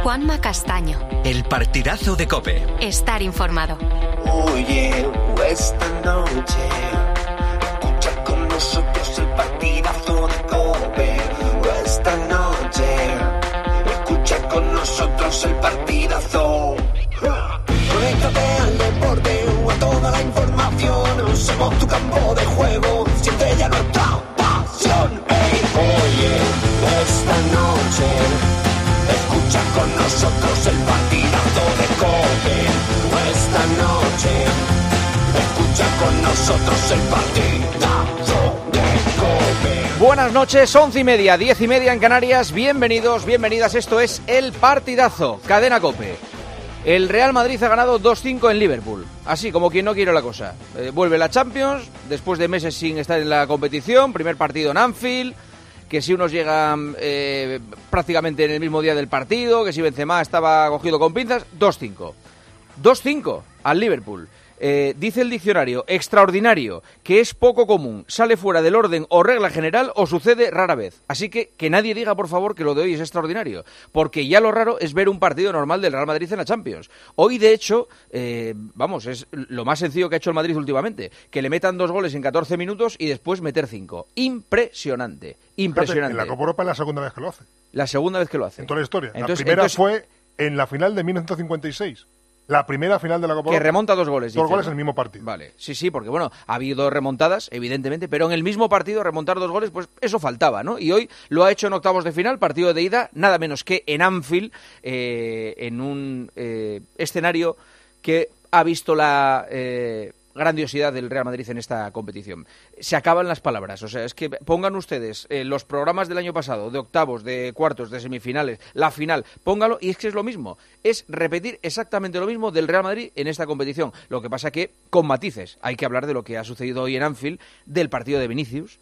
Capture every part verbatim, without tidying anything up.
Juanma Castaño. El partidazo de COPE. Estar informado. Oye, esta noche escucha con nosotros el partidazo de COPE. Esta noche escucha con nosotros el partidazo. Conéctate al deporte o a toda la información. Somos tu campo de juego. Siente ya nuestra pasión. Hey, oye, esta noche escucha con nosotros el partidazo de COPE. Esta noche escucha con nosotros el partidazo de COPE. Buenas noches, once y media, diez y media en Canarias. Bienvenidos, bienvenidas. Esto es el partidazo, Cadena COPE. El Real Madrid ha ganado dos cinco en Liverpool, así como quien no quiere la cosa. Eh, vuelve la Champions, después de meses sin estar en la competición, primer partido en Anfield, que si unos llegan eh, prácticamente en el mismo día del partido, que si Benzema estaba cogido con pinzas, dos cinco. dos cinco al Liverpool. Eh, dice el diccionario, extraordinario, que es poco común, sale fuera del orden o regla general o sucede rara vez. Así que que nadie diga, por favor, que lo de hoy es extraordinario, porque ya lo raro es ver un partido normal del Real Madrid en la Champions. Hoy, de hecho, eh, vamos, es lo más sencillo que ha hecho el Madrid últimamente, que le metan dos goles en catorce minutos y después meter cinco. Impresionante, impresionante. En la Copa Europa es la segunda vez que lo hace. La segunda vez que lo hace. En toda la historia. Entonces, la primera entonces, fue en la final de mil novecientos cincuenta y seis. La primera final de la Copa Que Europa. remonta dos goles. Dos dice, goles ¿no? en el mismo partido. Vale, sí, sí, porque bueno, ha habido remontadas, evidentemente, pero en el mismo partido remontar dos goles, pues eso faltaba, ¿no? Y hoy lo ha hecho en octavos de final, partido de ida, nada menos que en Anfield, eh, en un eh, escenario que ha visto la eh, grandiosidad del Real Madrid en esta competición. Se acaban las palabras, o sea, es que pongan ustedes eh, los programas del año pasado, de octavos, de cuartos, de semifinales, la final, póngalo y es que es lo mismo, es repetir exactamente lo mismo del Real Madrid en esta competición. Lo que pasa que con matices, hay que hablar de lo que ha sucedido hoy en Anfield, del partido de Vinicius,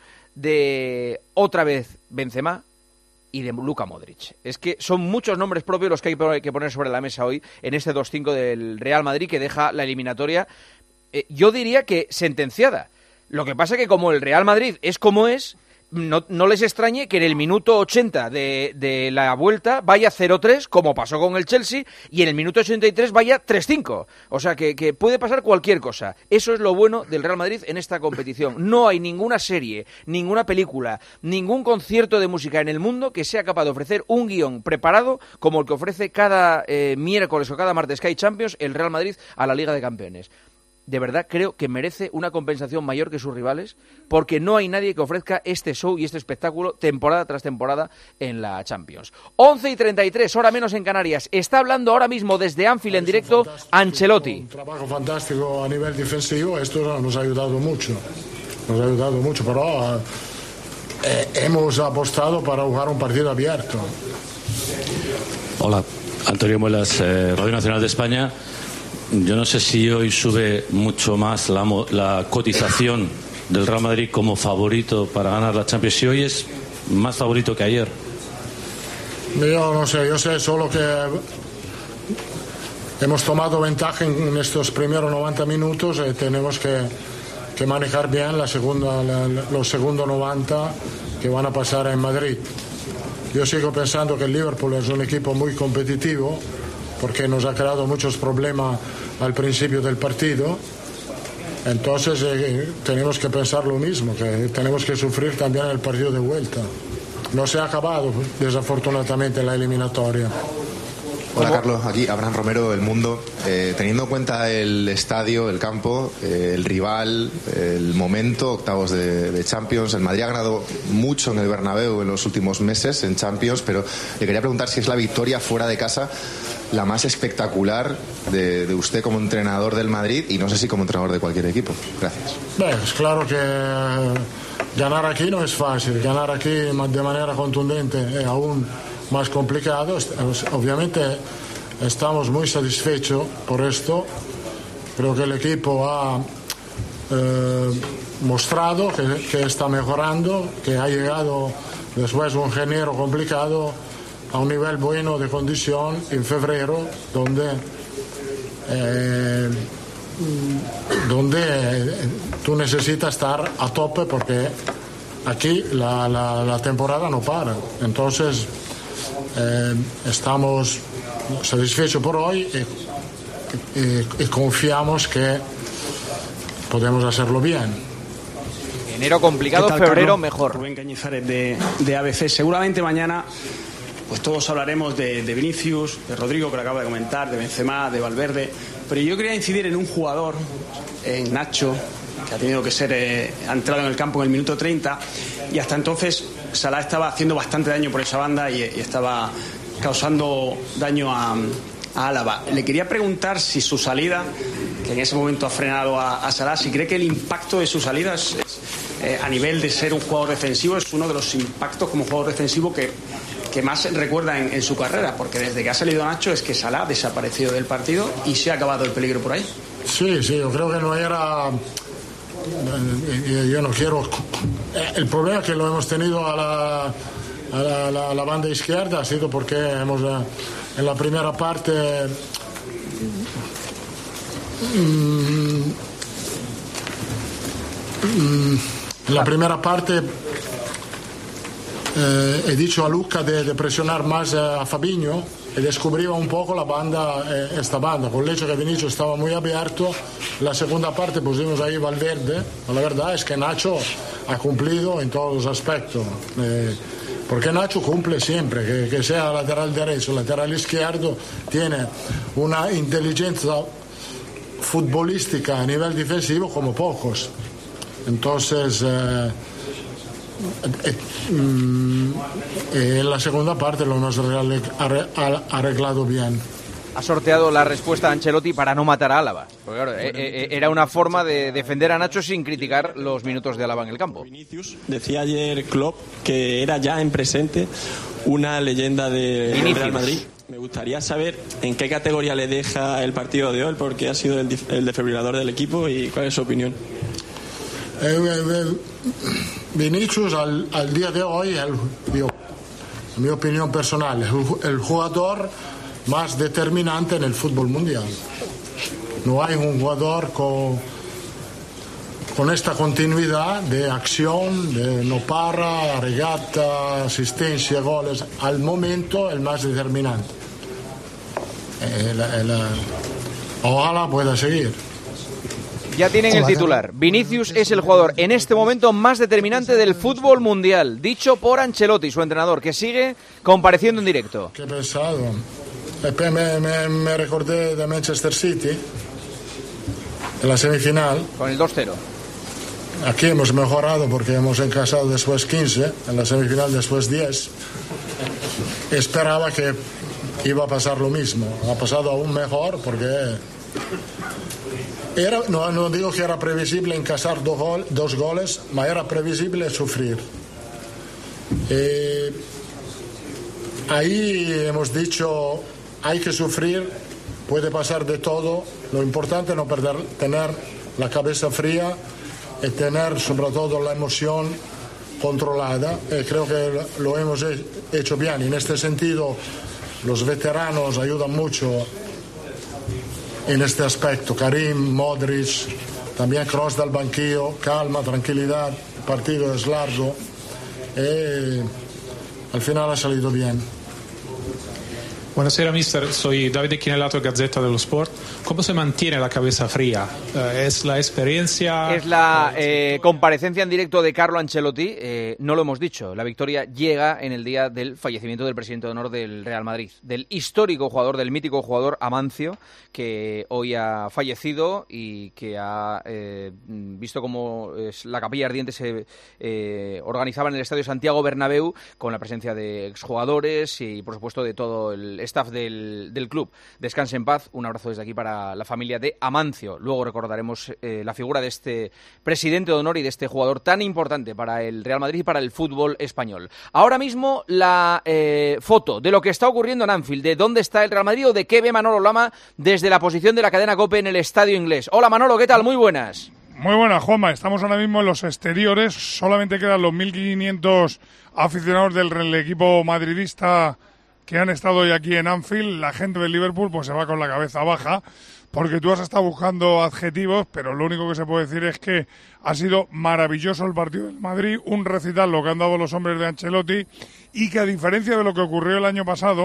de otra vez Benzema y de Luka Modric. Es que son muchos nombres propios los que hay que poner sobre la mesa hoy en este dos cinco del Real Madrid que deja la eliminatoria, eh, yo diría que sentenciada. Lo que pasa que como el Real Madrid es como es, no, no les extrañe que en el minuto ochenta de, de la vuelta vaya cero tres, como pasó con el Chelsea, y en el minuto ochenta y tres vaya tres cinco. O sea, que, que puede pasar cualquier cosa. Eso es lo bueno del Real Madrid en esta competición. No hay ninguna serie, ninguna película, ningún concierto de música en el mundo que sea capaz de ofrecer un guión preparado como el que ofrece cada eh, miércoles o cada martes que hay Champions el Real Madrid a la Liga de Campeones. De verdad creo que merece una compensación mayor que sus rivales, porque no hay nadie que ofrezca este show y este espectáculo temporada tras temporada en la Champions. once y treinta y tres, hora menos en Canarias. Está hablando ahora mismo desde Anfield en directo Ancelotti. Un trabajo fantástico a nivel defensivo, esto nos ha ayudado mucho, nos ha ayudado mucho, pero eh, hemos apostado para jugar un partido abierto. Hola, Antonio Muelas, eh, Radio Nacional de España. Yo no sé si hoy sube mucho más la, la cotización del Real Madrid como favorito para ganar la Champions. Si hoy es más favorito que ayer. Yo no sé, yo sé solo que hemos tomado ventaja en estos primeros noventa minutos y tenemos que, que manejar bien la segunda, la, los segundos noventa que van a pasar en Madrid. Yo sigo pensando que el Liverpool es un equipo muy competitivo, porque nos ha creado muchos problemas al principio del partido. Entonces eh, tenemos que pensar lo mismo, que tenemos que sufrir también el partido de vuelta. No se ha acabado, desafortunadamente, la eliminatoria. Hola Carlos, aquí Abraham Romero, El Mundo. Eh, teniendo en cuenta el estadio, el campo, eh, el rival, el momento, octavos de, de Champions, el Madrid ha ganado mucho en el Bernabéu en los últimos meses en Champions, pero le quería preguntar si es la victoria fuera de casa la más espectacular de, de usted como entrenador del Madrid y no sé si como entrenador de cualquier equipo. Gracias. Bueno, es claro que ganar aquí no es fácil, ganar aquí de manera contundente es aún más complicado. Obviamente estamos muy satisfechos por esto. Creo que el equipo ha eh, mostrado que, que está mejorando, que ha llegado después de un enero complicado a un nivel bueno de condición en febrero, donde eh, donde eh, tú necesitas estar a tope, porque aquí la, la, la temporada no para. Entonces eh, estamos satisfecho por hoy y, y, y confiamos que podemos hacerlo bien. Enero complicado, febrero Carlos? mejor. Rubén Cañizares de, de A B C. Seguramente mañana pues todos hablaremos de, de Vinicius, de Rodrigo, que lo acaba de comentar, de Benzema, de Valverde, pero yo quería incidir en un jugador, en Nacho, que ha tenido que ser, eh, ha entrado en el campo en el minuto treinta, y hasta entonces Salah estaba haciendo bastante daño por esa banda y, y estaba causando daño a, a Álava. Le quería preguntar si su salida, que en ese momento ha frenado a, a Salah, si cree que el impacto de su salida es, es, eh, a nivel de ser un jugador defensivo, es uno de los impactos como jugador defensivo que, que más recuerda en, en su carrera, porque desde que ha salido Nacho es que Salah ha desaparecido del partido y se ha acabado el peligro por ahí. Sí, sí, yo creo que no era... Yo no quiero... El problema que lo hemos tenido a la, a la, la, la banda izquierda ha sido porque hemos en la primera parte... En la primera parte eh, he dicho a Luca de, de presionar más a Fabinho y descubriva un poco la banda, eh, esta banda, con el hecho que Vinicius estaba muy abierto. La segunda parte pusimos ahí Valverde. La verdad es que Nacho ha cumplido en todos los aspectos, eh, porque Nacho cumple siempre, que, que sea lateral derecho o lateral izquierdo, tiene una inteligencia futbolística a nivel defensivo como pocos. Entonces eh, eh, eh, en la segunda parte lo hemos arreglado bien. Ha sorteado la respuesta a Ancelotti para no matar a Álava. Porque claro, eh, eh, era una forma de defender a Nacho sin criticar los minutos de Álava en el campo. Vinicius, decía ayer Klopp que era ya en presente una leyenda de Real Madrid. Me gustaría saber en qué categoría le deja el partido de hoy, porque ha sido el, el desfibrilador del equipo, y cuál es su opinión. Eh, eh, Vinicius al, al día de hoy, el, yo, mi opinión personal, es el jugador más determinante en el fútbol mundial. No hay un jugador con, con esta continuidad de acción, de no para, regata, asistencia, goles. Al momento el más determinante. El, el, el, ojalá pueda seguir. Ya tienen el titular. Vinicius es el jugador en este momento más determinante del fútbol mundial, dicho por Ancelotti, su entrenador, que sigue compareciendo en directo. Qué pesado. Me, me, me recordé de Manchester City en la semifinal. Con el dos cero. Aquí hemos mejorado porque hemos encasado después quince, en la semifinal después diez. Esperaba que iba a pasar lo mismo. Ha pasado aún mejor porque... Era, no, no digo que era previsible encasar dos, gol, dos goles, pero era previsible sufrir. Eh, ahí hemos dicho, hay que sufrir, puede pasar de todo. Lo importante es no perder, tener la cabeza fría y tener sobre todo la emoción controlada. Eh, creo que lo hemos hecho bien. En este sentido, los veteranos ayudan mucho en este aspecto. Karim, Modric, también Kroos del banquillo, calma, tranquilidad, el partido es largo y al final ha salido bien. Buonasera mister, soy Davide Chinellato, Gazzetta dello Sport. ¿Cómo se mantiene la cabeza fría? Eh, ¿Es la experiencia? Es la eh, comparecencia en directo de Carlo Ancelotti. Eh, no lo hemos dicho, la victoria llega en el día del fallecimiento del presidente de honor del Real Madrid, del histórico jugador, del mítico jugador Amancio, que hoy ha fallecido y que ha eh, visto cómo eh, la capilla ardiente se eh, organizaba en el Estadio Santiago Bernabéu con la presencia de exjugadores y por supuesto de todo el staff del, del club. Descanse en paz, un abrazo desde aquí para la familia de Amancio. Luego recordaremos eh, la figura de este presidente de honor y de este jugador tan importante para el Real Madrid y para el fútbol español. Ahora mismo la eh, foto de lo que está ocurriendo en Anfield, de dónde está el Real Madrid o de qué ve Manolo Lama desde la posición de la cadena COPE en el estadio inglés. Hola Manolo, ¿qué tal? Muy buenas. Muy buenas, Juanma. Estamos ahora mismo en los exteriores. Solamente quedan los mil quinientos aficionados del equipo madridista que han estado hoy aquí en Anfield. La gente del Liverpool pues se va con la cabeza baja, porque tú has estado buscando adjetivos, pero lo único que se puede decir es que ha sido maravilloso el partido del Madrid, un recital lo que han dado los hombres de Ancelotti, y que a diferencia de lo que ocurrió el año pasado,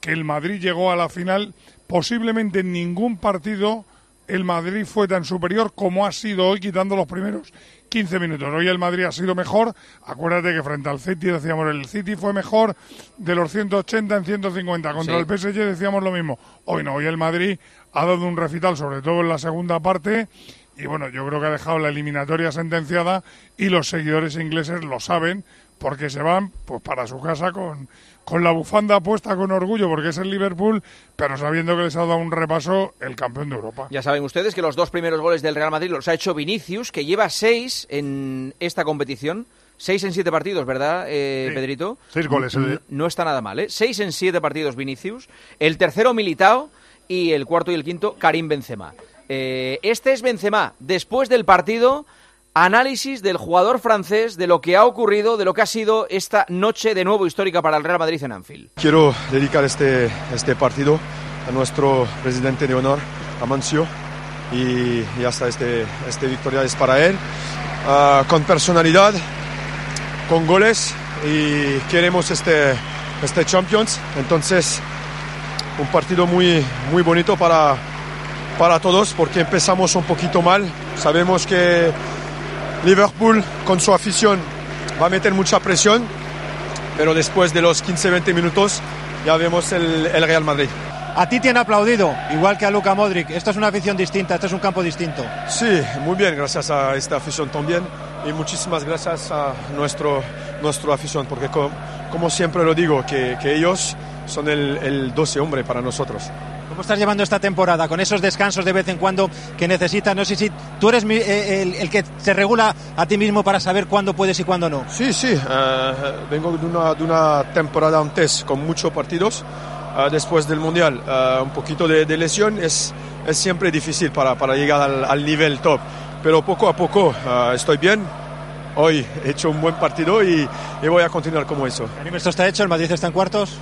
que el Madrid llegó a la final. Posiblemente en ningún partido el Madrid fue tan superior como ha sido hoy, quitando los primeros quince minutos. Hoy el Madrid ha sido mejor. Acuérdate que frente al City decíamos el City fue mejor de los ciento ochenta en ciento cincuenta. Contra sí. el P S G decíamos lo mismo. Hoy no, hoy el Madrid ha dado un recital, sobre todo en la segunda parte. Y bueno, yo creo que ha dejado la eliminatoria sentenciada y los seguidores ingleses lo saben porque se van pues para su casa con, con la bufanda puesta con orgullo porque es el Liverpool, pero sabiendo que les ha dado un repaso el campeón de Europa. Ya saben ustedes que los dos primeros goles del Real Madrid los ha hecho Vinicius, que lleva seis en esta competición. Seis en siete partidos, ¿verdad, eh, sí. Pedrito? Seis goles. No, no está nada mal, ¿eh? Seis en siete partidos Vinicius. El tercero Militao y el cuarto y el quinto Karim Benzema. Eh, este es Benzema. Después del partido, análisis del jugador francés, de lo que ha ocurrido, de lo que ha sido esta noche de nuevo histórica para el Real Madrid en Anfield. Quiero dedicar este, este partido a nuestro presidente de honor, Amancio, y, y hasta este, este victoria es para él. Uh, con personalidad, con goles, y queremos este, este Champions. Entonces, un partido muy, muy bonito para, para todos, porque empezamos un poquito mal. Sabemos que Liverpool, con su afición, va a meter mucha presión, pero después de los quince a veinte minutos ya vemos el, el Real Madrid. A ti te han aplaudido, igual que a Luka Modric. Esto es una afición distinta, esto es un campo distinto. Sí, muy bien, gracias a esta afición también. Y muchísimas gracias a nuestro, nuestro afición, porque como, como siempre lo digo, que, que ellos son el, el doce hombre para nosotros. ¿Cómo estás llevando esta temporada con esos descansos de vez en cuando que necesitas? No sé si tú eres mi, eh, el, el que se regula a ti mismo para saber cuándo puedes y cuándo no. Sí, sí, uh, vengo de una, de una temporada antes con muchos partidos. Uh, después del Mundial, uh, un poquito de, de lesión es, es siempre difícil para, para llegar al, al nivel top, pero poco a poco uh, estoy bien. Hoy he hecho un buen partido y, y voy a continuar como eso. ¿Esto está hecho? ¿El Madrid está en cuartos?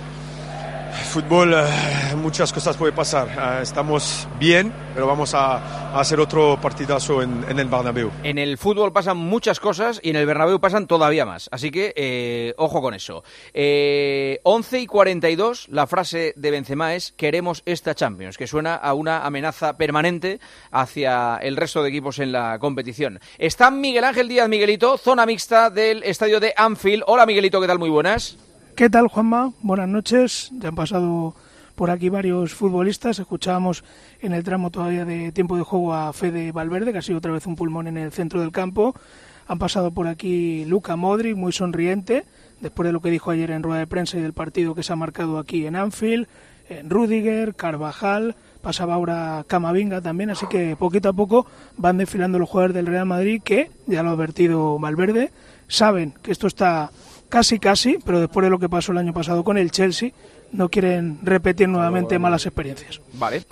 Fútbol, uh, muchas cosas pueden pasar. Uh, estamos bien, pero vamos a, a hacer otro partidazo en, en el Bernabéu. En el fútbol pasan muchas cosas y en el Bernabéu pasan todavía más. Así que, eh, ojo con eso. Eh, once y cuarenta y dos, la frase de Benzema es «Queremos esta Champions», que suena a una amenaza permanente hacia el resto de equipos en la competición. Está Miguel Ángel Díaz, Miguelito, zona mixta del estadio de Anfield. Hola, Miguelito, ¿qué tal? Muy buenas. ¿Qué tal, Juanma? Buenas noches. Ya han pasado por aquí varios futbolistas. Escuchábamos en el tramo todavía de tiempo de juego a Fede Valverde, que ha sido otra vez un pulmón en el centro del campo. Han pasado por aquí Luka Modric, muy sonriente, después de lo que dijo ayer en rueda de prensa y del partido que se ha marcado aquí en Anfield. En Rüdiger, Carvajal, pasaba ahora Camavinga también, así que poquito a poco van desfilando los jugadores del Real Madrid que, ya lo ha advertido Valverde, saben que esto está casi casi, pero después de lo que pasó el año pasado con el Chelsea, no quieren repetir nuevamente malas experiencias. Vale.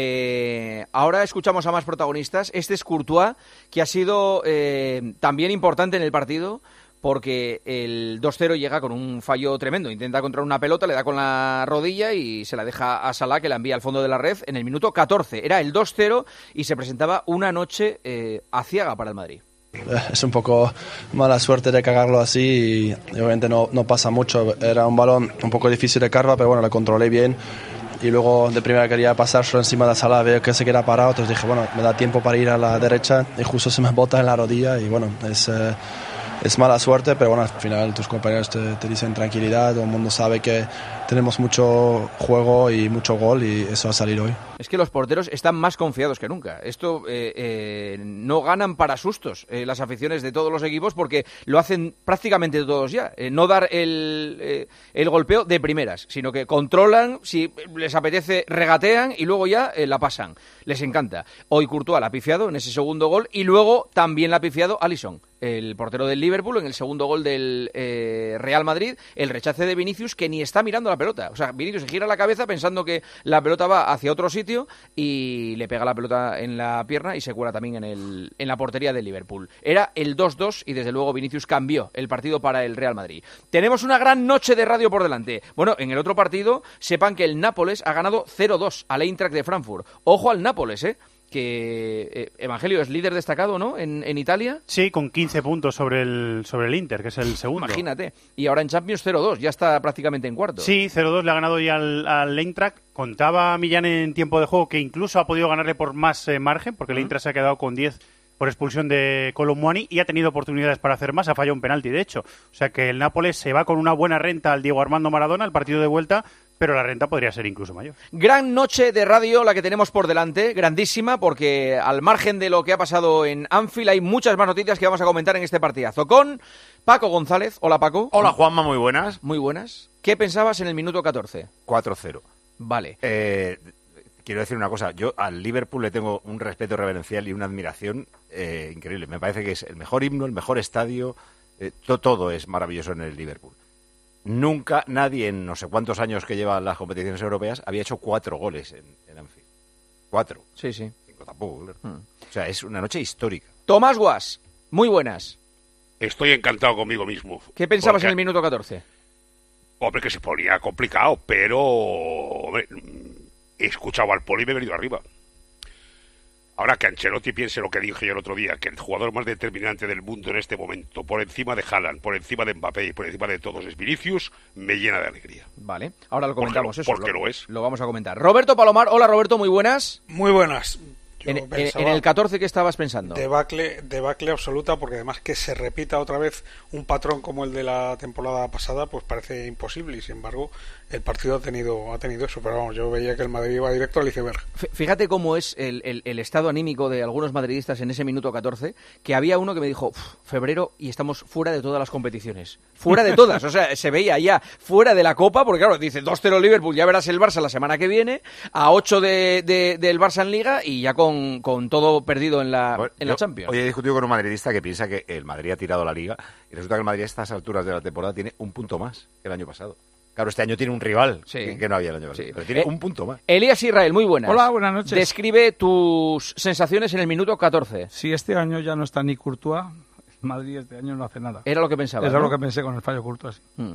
Eh, ahora escuchamos a más protagonistas. Este es Courtois, que ha sido eh, también importante en el partido, porque el dos cero llega con un fallo tremendo. Intenta controlar una pelota, le da con la rodilla y se la deja a Salah, que la envía al fondo de la red en el minuto catorce. Era el dos cero y se presentaba una noche eh, aciaga para el Madrid. Es un poco mala suerte de cagarlo así y obviamente no, no pasa mucho. Era un balón un poco difícil de carva, pero bueno, lo controlé bien. Y luego de primera quería pasar solo encima de Salah, veo que se queda parado, entonces dije, bueno, me da tiempo para ir a la derecha y justo se me bota en la rodilla y bueno, es, eh, es mala suerte, pero bueno, al final tus compañeros te, te dicen tranquilidad, todo el mundo sabe que tenemos mucho juego y mucho gol y eso va a salir hoy. Es que los porteros están más confiados que nunca. Esto eh, eh, no ganan para sustos eh, las aficiones de todos los equipos porque lo hacen prácticamente todos ya. Eh, no dar el, eh, el golpeo de primeras, sino que controlan, si les apetece regatean y luego ya eh, la pasan. Les encanta. Hoy Courtois la ha pifiado en ese segundo gol y luego también la ha pifiado Alisson, el portero del Liverpool, en el segundo gol del eh, Real Madrid. El rechace de Vinicius, que ni está mirando la pelota. O sea, Vinicius se gira la cabeza pensando que la pelota va hacia otro sitio y le pega la pelota en la pierna y se cuela también en, el, en la portería del Liverpool. Era el dos dos y desde luego Vinicius cambió el partido para el Real Madrid. Tenemos una gran noche de radio por delante. Bueno, en el otro partido, sepan que el Nápoles ha ganado cero dos al Eintracht de Frankfurt. Ojo al Nápoles, ¿eh? que eh, Evangelio es líder destacado, ¿no? En, en Italia. Sí, con quince puntos sobre el sobre el Inter, que es el segundo. Imagínate. Y ahora en Champions cero dos, ya está prácticamente en cuarto. Sí, cero dos le ha ganado ya al, al Eintracht. Contaba Millán en tiempo de juego que incluso ha podido ganarle por más eh, margen, porque el uh-huh. Eintracht se ha quedado con diez por expulsión de Colomboani y ha tenido oportunidades para hacer más, ha fallado un penalti, de hecho. O sea que el Nápoles se va con una buena renta al Diego Armando Maradona, el partido de vuelta, pero la renta podría ser incluso mayor. Gran noche de radio la que tenemos por delante, grandísima, porque al margen de lo que ha pasado en Anfield hay muchas más noticias que vamos a comentar en este partidazo. Con Paco González. Hola, Paco. Hola, Juanma, muy buenas. Muy buenas. ¿Qué pensabas en el minuto catorce? cuatro cero. Vale. Eh, quiero decir una cosa, yo al Liverpool le tengo un respeto reverencial y una admiración eh, increíble. Me parece que es el mejor himno, el mejor estadio, eh, to- todo es maravilloso en el Liverpool. Nunca nadie en no sé cuántos años que llevan las competiciones europeas había hecho cuatro goles en, en Anfield. Cuatro. Sí, sí. Cinco tampoco, claro. Hmm. O sea, es una noche histórica. Tomás Guas, muy buenas. Estoy encantado conmigo mismo. ¿Qué pensabas porque... en el minuto catorce? Hombre, que se ponía complicado, pero hombre, he escuchado al Poli y me he venido arriba. Ahora que Ancelotti piense lo que dije yo el otro día, que el jugador más determinante del mundo en este momento, por encima de Haaland, por encima de Mbappé y por encima de todos es Vinicius, me llena de alegría. Vale, ahora lo comentamos porque eso. Lo, porque lo, lo es. Lo vamos a comentar. Roberto Palomar, hola Roberto, muy buenas. Muy buenas. En, en el catorce, ¿qué estabas pensando? Debacle, debacle absoluta, porque además que se repita otra vez un patrón como el de la temporada pasada, pues parece imposible, y sin embargo el partido ha tenido ha tenido eso, pero vamos, yo veía que el Madrid iba directo al iceberg. Fíjate cómo es el, el, el estado anímico de algunos madridistas en ese minuto catorce, que había uno que me dijo, febrero y estamos fuera de todas las competiciones. Fuera de todas, o sea, se veía ya fuera de la Copa, porque claro, dice dos cero Liverpool, ya verás el Barça la semana que viene, a ocho de, de, del Barça en Liga y ya con, con todo perdido en la, bueno, en la Champions. Hoy he discutido con un madridista que piensa que el Madrid ha tirado la Liga y resulta que el Madrid a estas alturas de la temporada tiene un punto más que el año pasado. Claro, este año tiene un rival sí. que, que no había el año pasado, sí. pero tiene eh, un punto más. Elías Israel, muy buenas. Hola, buenas noches. Describe tus sensaciones en el minuto catorce. Sí, este año ya no está ni Courtois. Madrid este año no hace nada. Era lo que pensaba. Era ¿no? lo que pensé con el fallo Courtois. Sí. Hmm.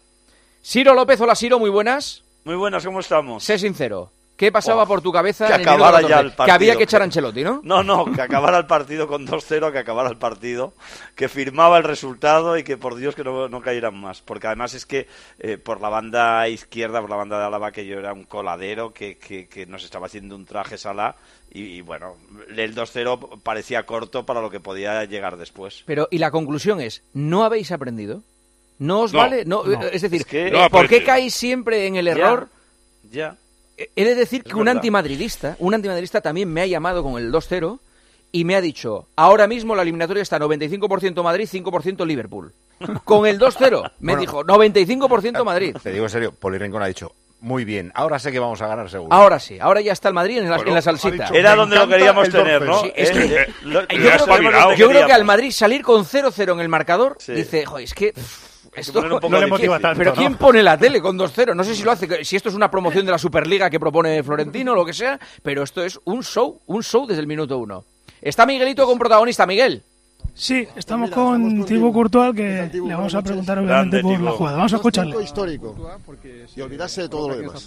Ciro López, hola Ciro, muy buenas. Muy buenas, ¿cómo estamos? Sé sincero. ¿Qué pasaba oh, por tu cabeza que en el acabara ya el partido? Que había que echar a Ancelotti, ¿no? No, no, que acabara el partido con dos cero, que acabara el partido, que firmaba el resultado y que por Dios que no, no cayeran más. Porque además es que eh, por la banda izquierda, por la banda de Álava, que yo era un coladero, que, que, que nos estaba haciendo un traje Salah y, y bueno, el dos cero parecía corto para lo que podía llegar después. Pero, y la conclusión es, ¿no habéis aprendido? ¿No os no, vale? No, no. Es decir, es que, ¿por qué caéis siempre en el error? Ya. ya. He de decir es que un antimadridista, un antimadridista también me ha llamado con el dos cero y me ha dicho, ahora mismo la eliminatoria está noventa y cinco por ciento Madrid, cinco por ciento Liverpool. Con el dos cero me bueno, dijo, noventa y cinco por ciento Madrid. Te digo en serio, Poli Rincón ha dicho, muy bien, ahora sé que vamos a ganar seguro. Ahora sí, ahora ya está el Madrid en la, bueno, en la salsita. Dicho, era donde lo queríamos tener, ¿no? Sí, es que, eh, eh, lo, yo, creo que, yo creo que al Madrid salir con cero cero en el marcador, sí. dice, joder, es que... Esto no le motiva tanto, pero ¿no? ¿quién pone la tele con dos cero? No sé si lo hace, si esto es una promoción de la Superliga que propone Florentino o lo que sea, pero esto es un show, un show desde el minuto uno. Está Miguelito con protagonista, Miguel. Sí, estamos con Thibaut Courtois, que le vamos a preguntar obviamente por la jugada. Vamos a escucharle. Histórico y olvidarse de todo lo demás.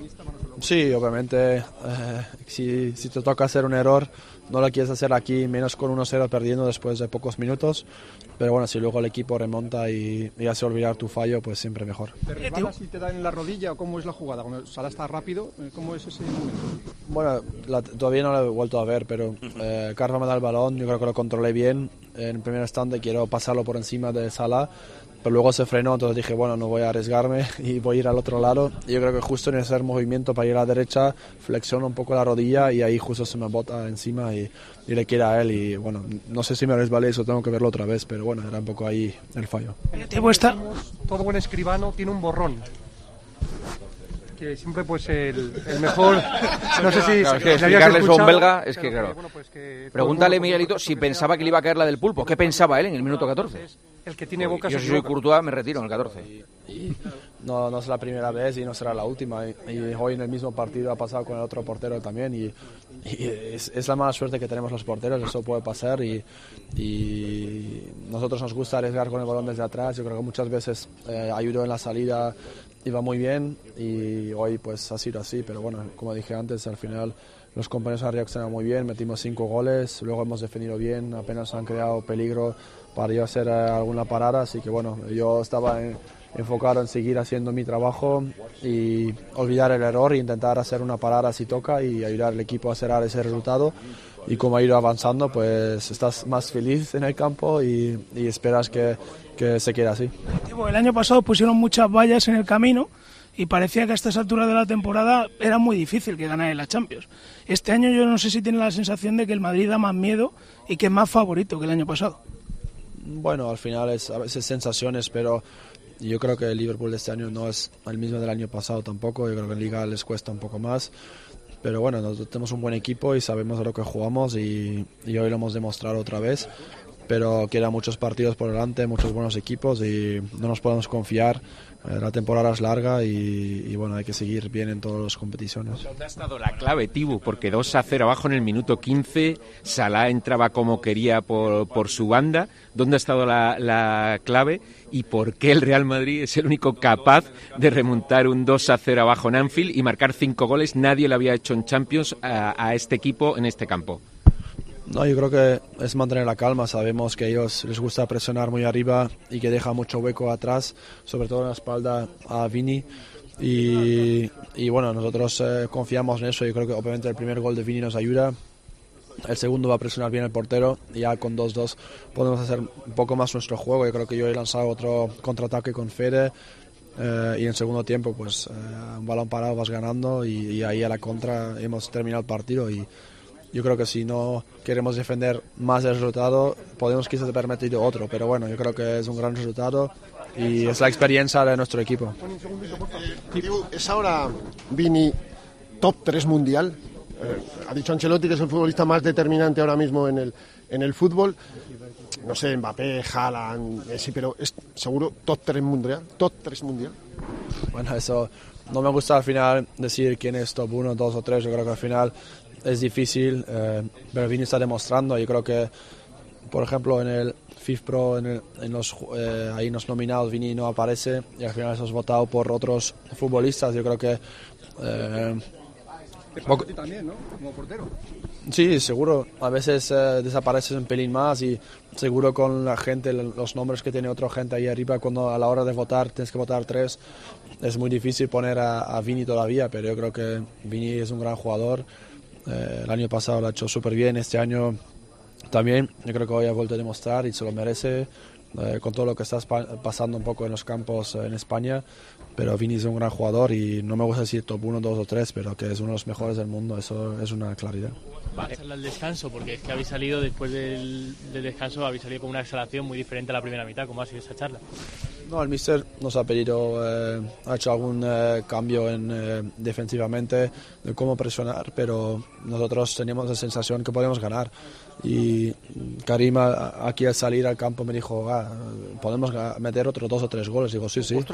Sí, obviamente, eh, si, si te toca hacer un error, no lo quieres hacer aquí, menos con uno cero perdiendo después de pocos minutos. Pero bueno, si luego el equipo remonta y, y hace olvidar tu fallo, pues siempre mejor. ¿Te resbala si te da en la rodilla o cómo es la jugada? Cuando Salah está rápido, ¿cómo es ese momento? Bueno, la, todavía no lo he vuelto a ver, pero eh, Carva me da el balón, yo creo que lo controlé bien. En primer instante quiero pasarlo por encima de Salah, pero luego se frenó, entonces dije, bueno, no voy a arriesgarme y voy a ir al otro lado. Y yo creo que justo en ese movimiento para ir a la derecha, flexiono un poco la rodilla y ahí justo se me bota encima y, y le queda a él. Y bueno, no sé si me resbalé, eso tengo que verlo otra vez, pero bueno, era un poco ahí el fallo. Todo buen escribano tiene un borrón. Que siempre pues el, el mejor, no sé si claro, es que explicarle eso a un belga es que claro, bueno, pues que pregúntale Miguelito si pensaba que le iba a caer la del pulpo. ¿Qué pensaba él en el minuto catorce? El que tiene boca. Yo si soy Courtois me retiro en el catorce. Y, y no, no es la primera vez y no será la última. Y, y hoy en el mismo partido ha pasado con el otro portero también. Y, y es, es la mala suerte que tenemos los porteros, eso puede pasar. Y, y nosotros nos gusta arriesgar con el balón desde atrás. Yo creo que muchas veces eh, ayudó en la salida, iba muy bien. Y hoy pues ha sido así. Pero bueno, como dije antes, al final los compañeros han reaccionado muy bien, metimos cinco goles, luego hemos defendido bien, apenas han creado peligro para yo hacer eh, alguna parada, así que bueno, yo estaba en, enfocado en seguir haciendo mi trabajo y olvidar el error e intentar hacer una parada si toca y ayudar al equipo a cerrar ese resultado. Y como ha ido avanzando, pues estás más feliz en el campo y, y esperas que, que se quede así. El año pasado pusieron muchas vallas en el camino y parecía que a estas alturas de la temporada era muy difícil que ganara la Champions. Este año yo no sé si tiene la sensación de que el Madrid da más miedo y que es más favorito que el año pasado. Bueno, al final es a veces sensaciones, pero yo creo que el Liverpool de este año no es el mismo del año pasado tampoco. Yo creo que en Liga les cuesta un poco más. Pero bueno, nosotros tenemos un buen equipo y sabemos a lo que jugamos y, y hoy lo hemos demostrado otra vez. Pero quedan muchos partidos por delante, muchos buenos equipos y no nos podemos confiar. Eh, la temporada es larga y, y bueno, hay que seguir bien en todas las competiciones. ¿Dónde ha estado la clave, Tibu? Porque dos a cero abajo en el minuto quince, Salah entraba como quería por, por su banda. ¿Dónde ha estado la, la clave? ¿Y por qué el Real Madrid es el único capaz de remontar un dos a cero abajo en Anfield y marcar cinco goles? Nadie lo había hecho en Champions a, a este equipo en este campo. No, yo creo que es mantener la calma. Sabemos que a ellos les gusta presionar muy arriba y que deja mucho hueco atrás, sobre todo en la espalda a Vini. Y, y bueno, nosotros eh, confiamos en eso. Yo creo que obviamente el primer gol de Vini nos ayuda. El segundo va a presionar bien el portero y ya con dos dos podemos hacer un poco más nuestro juego. Yo creo que yo he lanzado otro contraataque con Fede eh, y en el segundo tiempo pues eh, un balón parado vas ganando y, y ahí a la contra hemos terminado el partido y yo creo que si no queremos defender más el resultado podemos quizás permitir otro, pero bueno, yo creo que es un gran resultado y es la experiencia de nuestro equipo. ¿Es ahora Vini top tres mundial? Eh, ha dicho Ancelotti que es el futbolista más determinante ahora mismo en el, en el fútbol. No sé, Mbappé, Haaland, Messi, pero es seguro top tres mundial. Top tres mundial. Bueno, eso no me gusta al final decir quién es top uno, dos o tres. Yo creo que al final es difícil, eh, pero Vini está demostrando. Yo creo que, por ejemplo, en el FIFA Pro, en, el, en los eh, ahí en los nominados, Vini no aparece y al final eso es votado por otros futbolistas. Yo creo que eh, Poco... también, ¿no? Como portero. Sí, seguro. A veces eh, desapareces un pelín más y seguro con la gente, los nombres que tiene otra gente ahí arriba, cuando a la hora de votar tienes que votar tres, es muy difícil poner a, a Vini todavía, pero yo creo que Vini es un gran jugador. Eh, el año pasado lo ha hecho súper bien, este año también. Yo creo que hoy ha vuelto a demostrar y se lo merece. Eh, con todo lo que está pasando un poco en los campos eh, en España, pero Vini es un gran jugador y no me gusta decir top uno, dos o tres, pero que es uno de los mejores del mundo, eso es una claridad. Vale. Al descanso, porque es que habéis salido después del, del descanso, habéis salido con una exhalación muy diferente a la primera mitad. ¿Cómo ha sido esa charla? No, el míster nos ha pedido, eh, ha hecho algún eh, cambio en, eh, defensivamente de cómo presionar, pero nosotros teníamos la sensación que podemos ganar. Y Karim aquí al salir al campo me dijo, ah, podemos meter otros dos o tres goles. Digo, sí, sí.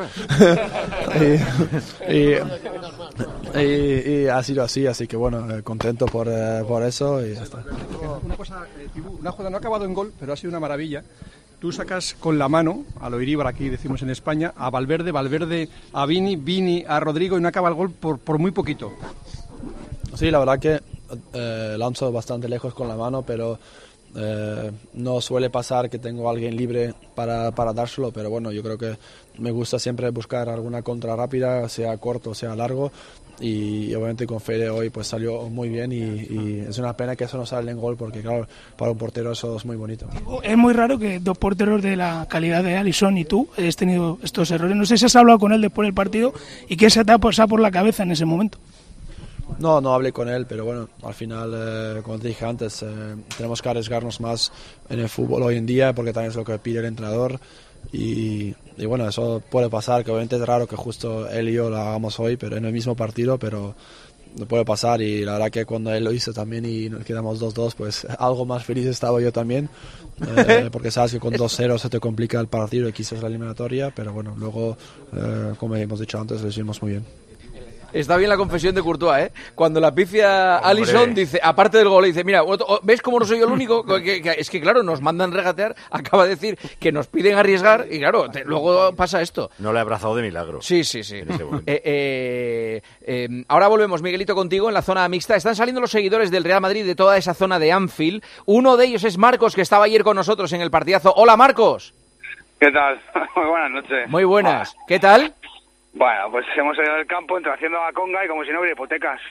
y, y, y, y ha sido así, así que bueno, eh, contento por, eh, por eso y ya está. Una cosa, eh, Tibu, una jugada no ha acabado en gol, pero ha sido una maravilla. Tú sacas con la mano, a lo Iríbar aquí decimos en España, a Valverde, Valverde a Vini, Vini a Rodrigo y no acaba el gol por, por muy poquito. Sí, la verdad que eh, lanzo bastante lejos con la mano, pero eh, no suele pasar que tengo a alguien libre para, para dárselo, pero bueno, yo creo que me gusta siempre buscar alguna contra rápida, sea corto, sea largo, y, y obviamente con Fede hoy pues salió muy bien y, y es una pena que eso no sale en gol porque claro, para un portero eso es muy bonito. Es muy raro que dos porteros de la calidad de Alisson y tú hayas tenido estos errores. No sé si has hablado con él después del partido y qué se te ha pasado por la cabeza en ese momento. No, no hablé con él, pero bueno, al final, eh, como te dije antes, eh, tenemos que arriesgarnos más en el fútbol hoy en día porque también es lo que pide el entrenador y, y bueno, eso puede pasar, que obviamente es raro que justo él y yo lo hagamos hoy, pero en el mismo partido, pero puede pasar y la verdad que cuando él lo hizo también y nos quedamos dos dos, pues algo más feliz estaba yo también, eh, porque sabes que con dos cero se te complica el partido y quizás la eliminatoria, pero bueno, luego, eh, como hemos dicho antes, lo hicimos muy bien. Está bien la confesión de Courtois, ¿eh? Cuando la pifia Alisson dice, aparte del gol, dice, mira, ¿ves cómo no soy yo el único? Que, que, es que, claro, nos mandan regatear, acaba de decir que nos piden arriesgar y, claro, te, luego pasa esto. No le he abrazado de milagro. Sí, sí, sí. Eh, eh, eh, ahora volvemos, Miguelito, contigo en la zona mixta. Están saliendo los seguidores del Real Madrid de toda esa zona de Anfield. Uno de ellos es Marcos, que estaba ayer con nosotros en el partidazo. Hola, Marcos. ¿Qué tal? Muy buenas noches. Muy buenas. ¿Qué tal? Bueno, pues hemos salido del campo entre haciendo la conga y como si no hubiera hipotecas.